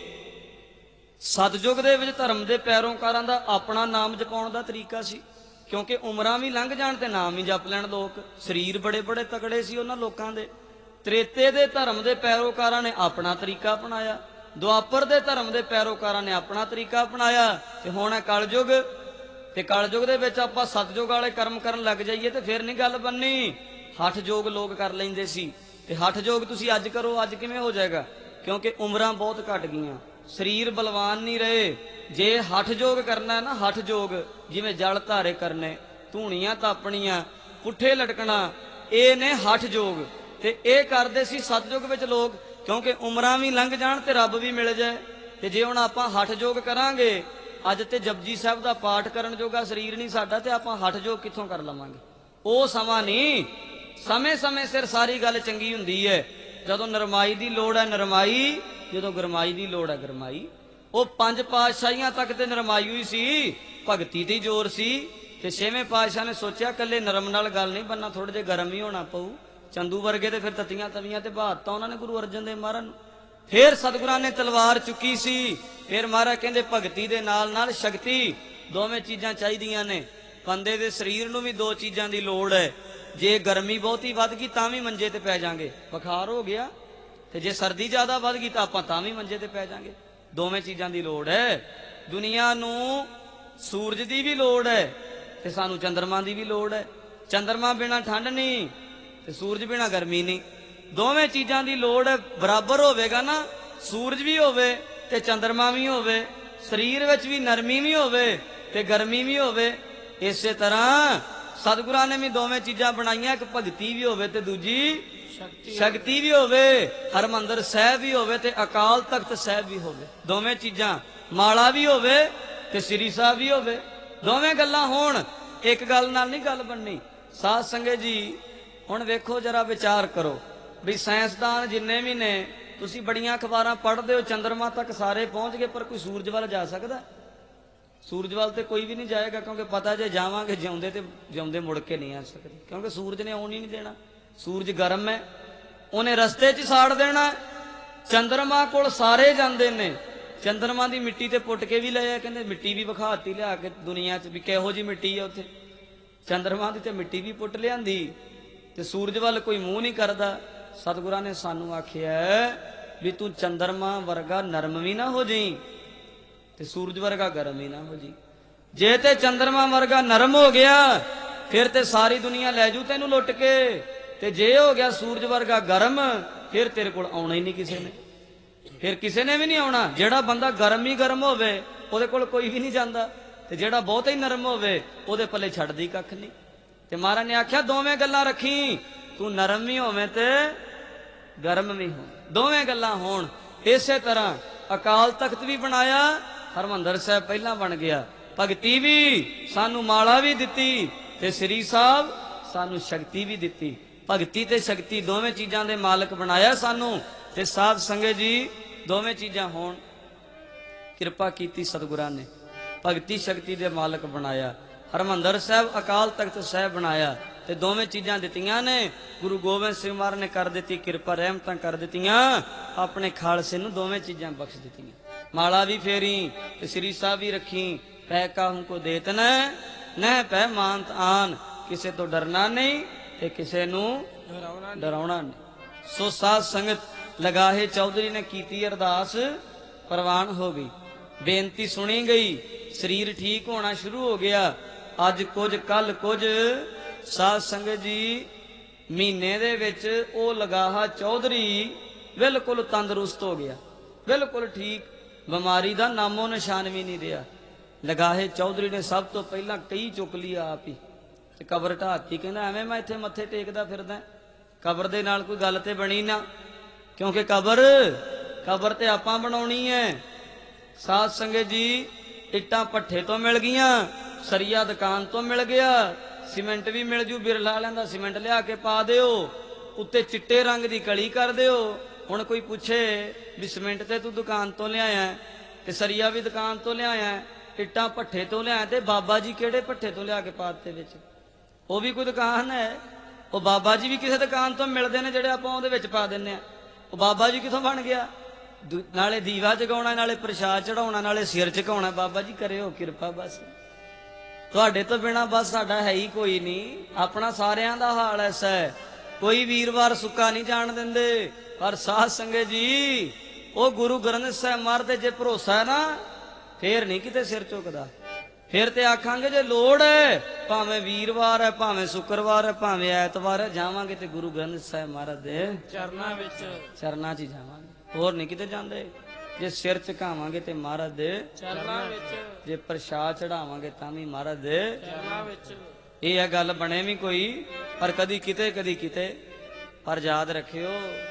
ਸਤਜੁਗ ਦੇ ਵਿੱਚ ਧਰਮ ਦੇ ਪੈਰੋਕਾਰਾਂ ਦਾ ਆਪਣਾ ਨਾਮ ਜਪਾਉਣ ਦਾ ਤਰੀਕਾ ਸੀ, ਕਿਉਂਕਿ ਉਮਰਾਂ ਵੀ ਲੰਘ ਜਾਣ ਤੇ ਨਾਮ ਹੀ ਜਪ ਲੈਣ ਲੋਕ। ਸਰੀਰ ਬੜੇ ਬੜੇ ਤਕੜੇ ਸੀ ਉਹਨਾਂ ਲੋਕਾਂ ਦੇ। ਤ੍ਰੇਤੇ ਦੇ ਧਰਮ ਦੇ ਪੈਰੋਕਾਰਾਂ ਨੇ ਆਪਣਾ ਤਰੀਕਾ ਅਪਣਾਇਆ, ਦੁਆਪਰ ਦੇ ਧਰਮ ਦੇ ਪੈਰੋਕਾਰਾਂ ਨੇ ਆਪਣਾ ਤਰੀਕਾ ਅਪਣਾਇਆ, ਤੇ ਹੁਣ ਹੈ ਕਲਯੁਗ। ਤੇ ਕਲਯੁਗ ਦੇ ਵਿੱਚ ਆਪਾਂ ਸਤਜੁਗ ਵਾਲੇ ਕਰਮ ਕਰਨ ਲੱਗ ਜਾਈਏ ਤੇ ਫਿਰ ਨਹੀਂ ਗੱਲ ਬਣਨੀ। ਹਠ ਯੋਗ ਲੋਕ ਕਰ ਲੈਂਦੇ ਸੀ, ਤੇ ਹਠ ਯੋਗ ਤੁਸੀਂ ਅੱਜ ਕਰੋ, ਅੱਜ ਕਿਵੇਂ ਹੋ ਜਾਏਗਾ? ਕਿਉਂਕਿ ਉਮਰਾਂ ਬਹੁਤ ਘਟ ਗਈਆਂ, ਸਰੀਰ ਬਲਵਾਨ ਨਹੀਂ ਰਹੇ। ਜੇ ਹਠ ਯੋਗ ਕਰਨਾ ਨਾ, ਹਠ ਯੋਗ ਜਿਵੇਂ ਜਲ ਧਾਰੇ ਕਰਨੇ, ਧੂਣੀਆਂ ਤਾਪਣੀਆਂ, ਪੁੱਠੇ ਲਟਕਣਾ, ਇਹ ਨੇ ਹਠ ਯੋਗ। ਤੇ ਇਹ ਕਰਦੇ ਸੀ ਸਤਜੁਗ ਵਿੱਚ ਲੋਕ, ਕਿਉਂਕਿ ਉਮਰਾਂ ਵੀ ਲੰਘ ਜਾਣ ਤੇ ਰੱਬ ਵੀ ਮਿਲ ਜਾਏ। ਤੇ ਜੇ ਹੁਣ ਆਪਾਂ ਹਠ ਯੋਗ ਕਰਾਂਗੇ, ਅੱਜ ਤੇ ਜਪਜੀ ਸਾਹਿਬ ਦਾ ਪਾਠ ਕਰਨ ਜੋਗਾ ਸਰੀਰ ਨਹੀਂ ਸਾਡਾ, ਤੇ ਆਪਾਂ ਹਠ ਯੋਗ ਕਿੱਥੋਂ ਕਰ ਲਵਾਂਗੇ? ਉਹ ਸਮਾਂ ਨਹੀਂ। ਸਮੇਂ ਸਮੇਂ ਸਿਰ ਸਾਰੀ ਗੱਲ ਚੰਗੀ ਹੁੰਦੀ ਹੈ। ਜਦੋਂ ਨਰਮਾਈ ਦੀ ਲੋੜ ਹੈ ਨਰਮਾਈ, ਜਦੋਂ ਗਰਮਾਈ ਦੀ ਲੋੜ ਹੈ ਗਰਮਾਈ। ਉਹ ਪੰਜ ਪਾਤਸ਼ਾਹੀਆਂ ਤੱਕ ਤੇ ਨਰਮਾਈ ਹੋਈ ਸੀ, ਭਗਤੀ ਤੇ ਜ਼ੋਰ ਸੀ। ਤੇ ਛੇਵੇਂ ਪਾਤਸ਼ਾਹ ਨੇ ਸੋਚਿਆ ਕੱਲੇ ਨਰਮ ਨਾਲ ਗੱਲ ਨਹੀਂ ਬਣਨਾ, ਥੋੜੇ ਜਿਹਾ ਗਰਮ ਹੀ ਹੋਣਾ ਪਊ। ਚੰਦੂ ਵਰਗੇ ਤੇ ਫਿਰ ਤਤੀਆਂ ਤਵੀਆਂ ਤੇ ਬਹਾਤਾ ਉਹਨਾਂ ਨੇ ਗੁਰੂ ਅਰਜਨ ਦੇਵ ਮਹਾਰਾਜ ਨੂੰ। ਫੇਰ ਸਤਿਗੁਰਾਂ ਨੇ ਤਲਵਾਰ ਚੁੱਕੀ ਸੀ, ਫਿਰ ਮਹਾਰਾਜ ਕਹਿੰਦੇ ਭਗਤੀ ਦੇ ਨਾਲ ਨਾਲ ਸ਼ਕਤੀ ਦੋਵੇਂ ਚੀਜ਼ਾਂ ਚਾਹੀਦੀਆਂ ਨੇ। ਬੰਦੇ ਦੇ ਸਰੀਰ ਨੂੰ ਵੀ ਦੋ ਚੀਜ਼ਾਂ ਦੀ ਲੋੜ ਹੈ। ਜੇ ਗਰਮੀ ਬਹੁਤੀ ਵੱਧ ਗਈ ਤਾਂ ਵੀ ਮੰਜੇ ਤੇ ਪੈ ਜਾਾਂਗੇ, ਬੁਖਾਰ ਹੋ ਗਿਆ, ਤੇ ਜੇ ਸਰਦੀ ਜ਼ਿਆਦਾ ਵੱਧ ਗਈ ਤਾਂ ਆਪਾਂ ਤਾਂ ਵੀ ਮੰਜੇ ਤੇ ਪੈ ਜਾਾਂਗੇ। ਦੋਵੇਂ ਚੀਜ਼ਾਂ ਦੀ ਲੋੜ ਹੈ। ਦੁਨੀਆ ਨੂੰ ਸੂਰਜ ਦੀ ਵੀ ਲੋੜ ਹੈ ਤੇ ਸਾਨੂੰ ਚੰਦਰਮਾ ਦੀ ਵੀ ਲੋੜ ਹੈ। ਚੰਦਰਮਾ ਬਿਨਾਂ ਠੰਡ ਨਹੀਂ ਤੇ ਸੂਰਜ ਬਿਨਾਂ ਗਰਮੀ ਨਹੀਂ। ਦੋਵੇਂ ਚੀਜ਼ਾਂ ਦੀ ਲੋੜ ਹੈ। ਬਰਾਬਰ ਹੋਵੇਗਾ ਨਾ, ਸੂਰਜ ਵੀ ਹੋਵੇ ਤੇ ਚੰਦਰਮਾ ਵੀ ਹੋਵੇ, ਸਰੀਰ ਵਿੱਚ ਵੀ ਨਰਮੀ ਵੀ ਹੋਵੇ ਤੇ ਗਰਮੀ ਵੀ ਹੋਵੇ। ਇਸੇ ਤਰ੍ਹਾਂ ਸਤਿਗੁਰਾਂ ਨੇ ਵੀ ਦੋਵੇਂ ਚੀਜ਼ਾਂ ਬਣਾਈਆਂ, ਇੱਕ ਭਗਤੀ ਵੀ ਹੋਵੇ ਤੇ ਦੂਜੀ ਸ਼ਕਤੀ ਵੀ ਹੋਵੇ। ਹਰਮੰਦਰ ਸਾਹਿਬ ਵੀ ਹੋਵੇ ਤੇ ਅਕਾਲ ਤਖਤ ਸਾਹਿਬ ਵੀ ਹੋਵੇ। ਦੋਵੇਂ ਚੀਜ਼ਾਂ, ਮਾਲਾ ਵੀ ਹੋਵੇ ਤੇ ਸ੍ਰੀ ਸਾਹਿਬ ਵੀ ਹੋਵੇ। ਦੋਵੇਂ ਗੱਲਾਂ ਹੋਣ, ਇੱਕ ਗੱਲ ਨਾਲ ਨਹੀਂ ਗੱਲ ਬਣਨੀ। ਸਾਧ ਸੰਗਤ ਜੀ ਹੁਣ ਵੇਖੋ, ਜਰਾ ਵਿਚਾਰ ਕਰੋ ਵੀ ਸਾਇੰਸਦਾਨ ਜਿੰਨੇ ਵੀ ਨੇ, ਤੁਸੀਂ ਬੜੀਆਂ ਅਖਬਾਰਾਂ ਪੜ੍ਹਦੇ ਹੋ, ਚੰਦਰਮਾ ਤੱਕ ਸਾਰੇ ਪਹੁੰਚ ਗਏ, ਪਰ ਕੋਈ ਸੂਰਜ ਵੱਲ ਜਾ ਸਕਦਾ? ਸੂਰਜ ਵੱਲ ਤੇ ਕੋਈ ਵੀ ਨਹੀਂ ਜਾਏਗਾ, ਕਿਉਂਕਿ ਪਤਾ ਜੇ ਜਾਵਾਂਗੇ ਜਿਉਂਦੇ ਤੇ ਜਿਉਂਦੇ ਮੁੜ ਕੇ ਨਹੀਂ ਆ ਸਕਦੇ, ਕਿਉਂਕਿ ਸੂਰਜ ਨੇ ਆਉਣ ਹੀ ਨਹੀਂ ਦੇਣਾ। ਸੂਰਜ ਗਰਮ ਹੈ, ਉਹਨੇ ਰਸਤੇ 'ਚ ਸਾੜ ਦੇਣਾ। ਚੰਦਰਮਾ ਕੋਲ ਸਾਰੇ ਜਾਂਦੇ ਨੇ, ਚੰਦਰਮਾ ਦੀ ਮਿੱਟੀ ਤੇ ਪੁੱਟ ਕੇ ਵੀ ਲਏ, ਕਹਿੰਦੇ ਮਿੱਟੀ ਵੀ ਵਿਖਾਤੀ ਲਿਆ ਕੇ ਦੁਨੀਆ 'ਚ ਵੀ ਕਿਹੋ ਜੀ ਮਿੱਟੀ ਆ ਉੱਥੇ। ਚੰਦਰਮਾ ਦੀ ਤੇ ਮਿੱਟੀ ਵੀ ਪੁੱਟ ਲਿਆਂਦੀ ਤੇ ਸੂਰਜ ਵੱਲ ਕੋਈ ਮੂੰਹ ਨਹੀਂ ਕਰਦਾ। ਸਤਿਗੁਰਾਂ ਨੇ ਸਾਨੂੰ ਆਖਿਆ ਵੀ ਤੂੰ ਚੰਦਰਮਾ ਵਰਗਾ ਨਰਮ ਵੀ ਨਾ ਹੋ ਜਾਈਂ ਤੇ ਸੂਰਜ ਵਰਗਾ ਗਰਮ ਹੀ ਨਾ ਹੋ ਜੀ। ਜੇ ਤੇ ਚੰਦਰਮਾ ਵਰਗਾ ਨਰਮ ਹੋ ਗਿਆ ਫਿਰ ਤੇ ਸਾਰੀ ਦੁਨੀਆ ਲੈ ਜੂ ਤੈਨੂੰ ਲੁੱਟ ਕੇ, ਤੇ ਜੇ ਹੋ ਗਿਆ ਸੂਰਜ ਵਰਗਾ ਗਰਮ ਫਿਰ ਤੇਰੇ ਕੋਲ ਆਉਣਾ ਹੀ ਨਹੀਂ ਕਿਸੇ ਨੇ, ਫਿਰ ਕਿਸੇ ਨੇ ਵੀ ਨਹੀਂ ਆਉਣਾ। ਜਿਹੜਾ ਬੰਦਾ ਗਰਮ ਹੀ ਗਰਮ ਹੋਵੇ ਉਹਦੇ ਕੋਲ ਕੋਈ ਵੀ ਨਹੀਂ ਜਾਂਦਾ, ਤੇ ਜਿਹੜਾ ਬਹੁਤ ਹੀ ਨਰਮ ਹੋਵੇ ਉਹਦੇ ਪੱਲੇ ਛੱਡਦੀ ਕੱਖ ਨਹੀਂ। ਤੇ ਮਹਾਰਾਜ ਨੇ ਆਖਿਆ ਦੋਵੇਂ ਗੱਲਾਂ ਰੱਖੀ, ਤੂੰ ਨਰਮ ਵੀ ਹੋਵੇਂ ਤੇ ਗਰਮ ਵੀ ਹੋ, ਦੋਵੇਂ ਗੱਲਾਂ ਹੋਣ। ਇਸੇ ਤਰ੍ਹਾਂ ਅਕਾਲ ਤਖਤ ਵੀ ਬਣਾਇਆ, ਹਰਮੰਦਰ ਸਾਹਿਬ ਪਹਿਲਾਂ ਬਣ ਗਿਆ। ਭਗਤੀ ਵੀ ਸਾਨੂੰ ਮਾਲਾ ਵੀ ਦਿੱਤੀ ਤੇ ਸ੍ਰੀ ਸਾਹਿਬ ਸਾਨੂੰ ਸ਼ਕਤੀ ਵੀ ਦਿੱਤੀ। ਭਗਤੀ ਤੇ ਸ਼ਕਤੀ ਦੋਵੇਂ ਚੀਜ਼ਾਂ ਦੇ ਮਾਲਕ ਬਣਾਇਆ ਸਾਨੂੰ। ਤੇ ਸਾਧ ਸੰਗਤ ਜੀ ਦੋਵੇਂ ਚੀਜ਼ਾਂ ਹੋਣ, ਕਿਰਪਾ ਕੀਤੀ ਸਤਿਗੁਰਾਂ ਨੇ, ਭਗਤੀ ਸ਼ਕਤੀ ਦੇ ਮਾਲਕ ਬਣਾਇਆ। ਹਰਮੰਦਰ ਸਾਹਿਬ ਅਕਾਲ ਤਖਤ ਸਾਹਿਬ ਬਣਾਇਆ ਤੇ ਦੋਵੇਂ ਚੀਜ਼ਾਂ ਦਿੱਤੀਆਂ ਨੇ। ਗੁਰੂ ਗੋਬਿੰਦ ਸਿੰਘ ਮਹਾਰਾਜ ਨੇ ਕਰ ਦਿੱਤੀ ਕਿਰਪਾ, ਰਹਿਮਤਾਂ ਕਰ ਦਿੱਤੀਆਂ, ਆਪਣੇ ਖਾਲਸੇ ਨੂੰ ਦੋਵੇਂ ਚੀਜ਼ਾਂ ਬਖਸ਼ ਦਿੱਤੀਆਂ। ਮਾਲਾ ਵੀ ਫੇਰੀ ਤੇ ਸ੍ਰੀ ਸਾਹਿਬ ਵੀ ਰੱਖੀ। ਪੈ ਕਾਹੂ ਕੋ ਦੇਤ ਨਾ ਨਹਿ ਪੈ ਮਾਨਤ ਆਨ, ਕਿਸੇ ਤੋਂ ਡਰਨਾ ਨਹੀਂ ਤੇ ਕਿਸੇ ਨੂੰ ਡਰਾਉਣਾ ਨਹੀਂ। ਸੋ ਸਾਧ ਸੰਗਤ ਲਗਾਹੇ ਚੌਧਰੀ ਨੇ ਕੀਤੀ ਅਰਦਾਸ, ਪ੍ਰਵਾਨ ਹੋ ਗਈ, ਬੇਨਤੀ ਸੁਣੀ ਗਈ, ਸਰੀਰ ਠੀਕ ਹੋਣਾ ਸ਼ੁਰੂ ਹੋ ਗਿਆ। ਅੱਜ ਕੁਝ ਕੱਲ ਕੁਝ। ਸਾਧ ਸੰਗਤ ਜੀ ਮਹੀਨੇ ਦੇ ਵਿੱਚ ਉਹ ਲਗਾਹਾ ਚੌਧਰੀ ਬਿਲਕੁਲ ਤੰਦਰੁਸਤ ਹੋ ਗਿਆ, ਬਿਲਕੁਲ ਠੀਕ, ਬਿਮਾਰੀ ਦਾ ਨਾਮੋ ਨਿਸ਼ਾਨ ਵੀ ਨਹੀਂ ਰਿਹਾ। ਲਗਾਹੇ ਚੌਧਰੀ ਨੇ ਸਭ ਤੋਂ ਪਹਿਲਾਂ ਕਈ ਚੁੱਕ ਲਈ ਆਪ ਹੀ ਤੇ ਕਬਰ ਢਾਤੀ। ਕਹਿੰਦਾ ਐਵੇਂ ਮੈਂ ਇੱਥੇ ਮੱਥੇ ਟੇਕਦਾ ਫਿਰਦਾ, ਕਬਰ ਦੇ ਨਾਲ ਕੋਈ ਗੱਲ ਤੇ ਬਣੀ ਨਾ, ਕਿਉਂਕਿ ਕਬਰ ਕਬਰ ਤੇ ਆਪਾਂ ਬਣਾਉਣੀ ਹੈ। ਸਾਧ ਸੰਗਤ ਜੀ ਇੱਟਾਂ ਭੱਠੇ ਤੋਂ ਮਿਲ ਗਈਆਂ, ਸਰੀਆ ਦੁਕਾਨ ਤੋਂ ਮਿਲ ਗਿਆ, ਸੀਮੈਂਟ ਵੀ ਮਿਲ ਜੂ, ਬਿਰਲਾ ਵਾਲਿਆਂ ਦਾ ਸੀਮੈਂਟ ਲਿਆ ਕੇ ਪਾ ਦਿਓ, ਉੱਤੇ ਚਿੱਟੇ ਰੰਗ ਦੀ ਕਲੀ ਕਰ ਦਿਓ। ਹੁਣ ਕੋਈ ਪੁੱਛੇ ਵੀ ਸੀਮੈਂਟ ਤੇ ਤੂੰ ਦੁਕਾਨ ਤੋਂ ਲਿਆਇਆ ਤੇ ਸਰੀਆ ਵੀ ਦੁਕਾਨ ਤੋਂ ਲਿਆਇਆ, ਇੱਟਾਂ ਭੱਠੇ ਤੋਂ ਲਿਆਇਆ, ਤੇ ਬਾਬਾ ਜੀ ਕਿਹੜੇ ਭੱਠੇ ਤੋਂ ਲਿਆ ਕੇ ਪਾ ਦਿੱਤੇ ਵਿੱਚ? ਉਹ ਵੀ ਕੋਈ ਦੁਕਾਨ ਹੈ, ਉਹ ਬਾਬਾ ਜੀ ਵੀ ਕਿਸੇ ਦੁਕਾਨ ਤੋਂ ਮਿਲਦੇ ਨੇ ਜਿਹੜੇ ਆਪਾਂ ਉਹਦੇ ਵਿੱਚ ਪਾ ਦਿੰਨੇ ਆ। ਉਹ ਬਾਬਾ ਜੀ ਕਿੱਥੋਂ ਬਣ ਗਿਆ? ਨਾਲੇ ਦੀਵਾ ਜਗਾਉਣਾ, ਨਾਲੇ ਪ੍ਰਸ਼ਾਦ ਚੜਾਉਣਾ, ਨਾਲੇ ਸਿਰ ਝੁਕਾਉਣਾ। ਬਾਬਾ ਜੀ ਕਰਿਓ ਕਿਰਪਾ, ਬਸ ਤੁਹਾਡੇ ਤੋਂ ਬਿਨਾ ਬਸ ਸਾਡਾ ਹੈ ਹੀ ਕੋਈ ਨਹੀਂ। ਆਪਣਾ ਸਾਰਿਆਂ ਦਾ ਹਾਲ ਐਸਾ ਹੈ, ਕੋਈ ਵੀਰਵਾਰ ਸੁੱਕਾ ਨਹੀਂ ਜਾਣ ਦਿੰਦੇ। ਪਰ ਸਾਧ ਸੰਗਤ ਜੀ ਉਹ ਗੁਰੂ ਗ੍ਰੰਥ ਸਾਹਿਬ ਮਹਾਰਾਜ ਤੇ ਜੇ ਭਰੋਸਾ ਹੈ ਨਾ, ਫੇਰ ਨਹੀਂ ਕਿਤੇ ਸਿਰ ਝੁਕਦਾ। ਫਿਰ ਤੇ ਆਖਾਂਗੇ ਜੇ ਲੋੜ ਹੈ, ਭਾਵੇਂ ਵੀਰਵਾਰ ਹੈ, ਭਾਵੇਂ ਸ਼ੁੱਕਰਵਾਰ ਹੈ, ਭਾਵੇਂ ਐਤਵਾਰ ਹੈ, ਜਾਵਾਂਗੇ ਤੇ ਗੁਰੂ ਗ੍ਰੰਥ ਸਾਹਿਬ ਮਹਾਰਾਜ ਦੇ ਚਰਨਾਂ ਵਿੱਚ ਚਰਨਾਂ 'ਚ ਜਾਵਾਂਗੇ, ਹੋਰ ਨਹੀਂ ਕਿਤੇ ਜਾਂਦੇ। ਜੇ ਸਿਰ ਝੁਕਾਵਾਂਗੇ ਤੇ ਮਹਾਰਾਜ ਦੇ ਚਰਨਾਂ ਵਿੱਚ, ਜੇ ਪ੍ਰਸ਼ਾਦ ਚੜਾਵਾਂਗੇ ਤਾਂ ਵੀ ਮਹਾਰਾਜ ਦੇ ਚਰਨਾਂ ਵਿੱਚ। ਇਹ ਹੈ ਗੱਲ ਬਣੇ ਵੀ ਕੋਈ, ਪਰ ਕਦੀ ਕਿਤੇ ਕਦੀ ਕਿਤੇ। ਪਰ ਯਾਦ ਰੱਖਿਓ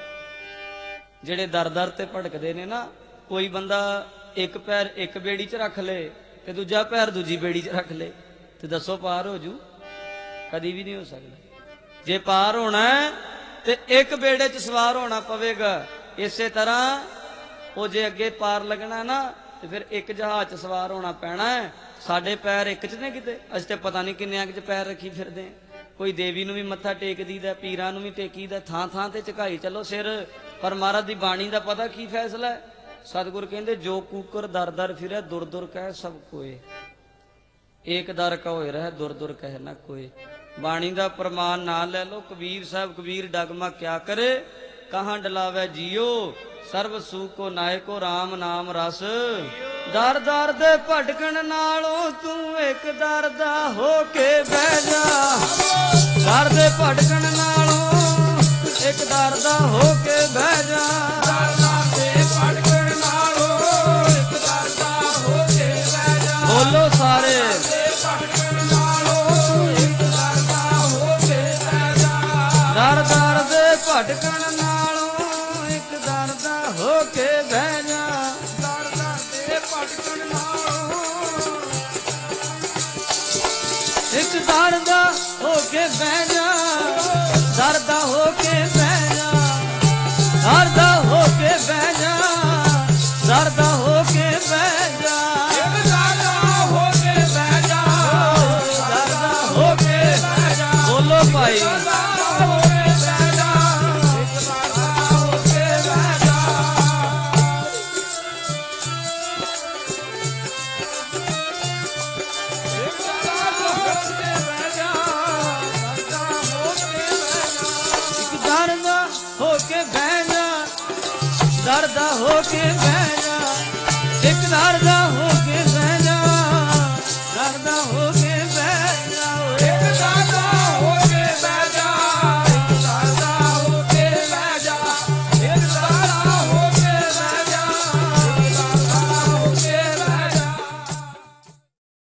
ਜਿਹੜੇ ਦਰ ਦਰ ਤੇ ਭਟਕਦੇ ਨੇ ਨਾ, ਕੋਈ ਬੰਦਾ ਇੱਕ ਪੈਰ ਇੱਕ ਬੇੜੀ 'ਚ ਰੱਖ ਲੇ ਤੇ ਦੂਜਾ ਪੈਰ ਦੂਜੀ ਬੇੜੀ 'ਚ ਰੱਖ ਲੇ, ਤੇ ਦੱਸੋ ਪਾਰ ਹੋ ਜੂ? ਕਦੀ ਵੀ ਨਹੀਂ ਹੋ ਸਕਦਾ। ਜੇ ਪਾਰ ਹੋਣਾ ਤੇ ਇੱਕ ਬੇੜੇ 'ਚ ਸਵਾਰ ਹੋਣਾ ਪਵੇਗਾ। ਇਸੇ ਤਰ੍ਹਾਂ ਉਹ ਜੇ ਅੱਗੇ ਪਾਰ ਲੱਗਣਾ ਨਾ ਤੇ ਫਿਰ ਇੱਕ ਜਹਾਜ਼ 'ਚ ਸਵਾਰ ਹੋਣਾ ਪੈਣਾ ਹੈ। ਸਾਡੇ ਪੈਰ ਇੱਕ 'ਚ ਨੇ ਕਿਤੇ, ਅਸੀਂ ਤੇ ਪਤਾ ਨਹੀਂ ਕਿੰਨਿਆਂ 'ਚ ਪੈਰ ਰੱਖੀ ਫਿਰਦੇ ਆ। ਕੋਈ ਦੇਵੀ ਨੂੰ ਵੀ ਮੱਥਾ ਟੇਕ ਦੀਦਾ, ਪੀਰਾਂ ਨੂੰ ਵੀ ਟੇਕੀਦਾ, ਥਾਂ ਥਾਂ ਤੇ ਝੁਕਾਈ ਚੱਲੋ ਸਿਰ। ਪਰ ਮਹਾਰਾਜ ਦੀ ਬਾਣੀ ਦਾ ਪਤਾ ਕੀ ਫੈਸਲਾ ਹੈ? ਸਤਿਗੁਰ ਕਹਿੰਦੇ ਜੋ ਕੂਕਰ ਦਰ ਦਰ ਫਿਰੈ ਦੁਰ ਦੁਰ ਕਹਿ ਸਭ ਕੋਏ, ਏਕ ਦਰ ਕਹੋਏ ਰਹਿ ਦੁਰ ਦੁਰ ਕਹਿ ਨਾ ਕੋਏ। ਬਾਣੀ ਦਾ ਪ੍ਰਮਾਣ ਨਾ ਲੈ ਲੋ। ਕਬੀਰ ਸਾਹਿਬ ਕਬੀਰ ਡਗਮਾ ਕਿਆ ਕਰੇ, ਕਹਾਂ ਡਲਾਵੇ ਜੀਓ, ਸਰਬ ਸੂਖ ਕੋ ਨਾਇਕੋ ਰਾਮ ਨਾਮ ਰਸ। ਦਰ ਦਰ ਦੇ ਭਟਕਣ ਨਾਲੋਂ ਤੂੰ ਇੱਕ ਦਰ ਦਾ ਹੋ ਕੇ ਬਹਿ ਜਾ, ਦਰ ਦੇ ਭਟਕਣ ਨਾਲੋਂ ਇੱਕ ਦਰ ਦਾ ਹੋ ਕੇ ਬਹਿ ਜਾ, ਦਰ ਦਰ ਦੇ ਭਟਕਣ ਨਾਲੋਂ ਇੱਕ ਦਰ ਦਾ ਹੋ ਕੇ ਬਹਿ ਜਾ। ਬੋਲੋ ਸਾਰੇ, ਭਟਕਣ ਨਾਲੋਂ ਇੱਕ ਦਰ ਦਾ ਹੋ ਕੇ ਬਹਿ ਜਾ, ਦਰ ਦਰ ਦੇ ਭਟਕਣ ਨਾਲੋਂ ਇੱਕ ਦਰ ਦਾ ਹੋ ਕੇ ਬਹਿ ਜਾ, ਦਰ ਦਰ ਦੇ ਭਟਕਣ ਨਾਲੋਂ ਇੱਕ ਦਰ ਦਾ ਹੋ ਕੇ ਬਹਿ ਜਾ, ਦਰ ਦਾ ਹੋ ਕੇ ਬਹਿ ਜਾ, ਦਰ ਦਾ ਹੋ ਕੇ ਬਹਿ ਜਾ, ਦਰ ਦਾ ਹੋ ਕੇ ਬਹਿ ਜਾ, ਇੱਕ ਦਰ ਦਾ ਹੋ ਕੇ ਬਹਿ ਜਾ, ਦਰ ਦਾ ਹੋ ਕੇ ਬਹਿ ਜਾ। ਬੋਲੋ ਭਾਈ, ਦਰ ਦਾ ਹੋ ਕੇ ਬਹਿ ਜਾ, ਇੱਕ ਦਰ ਦਾ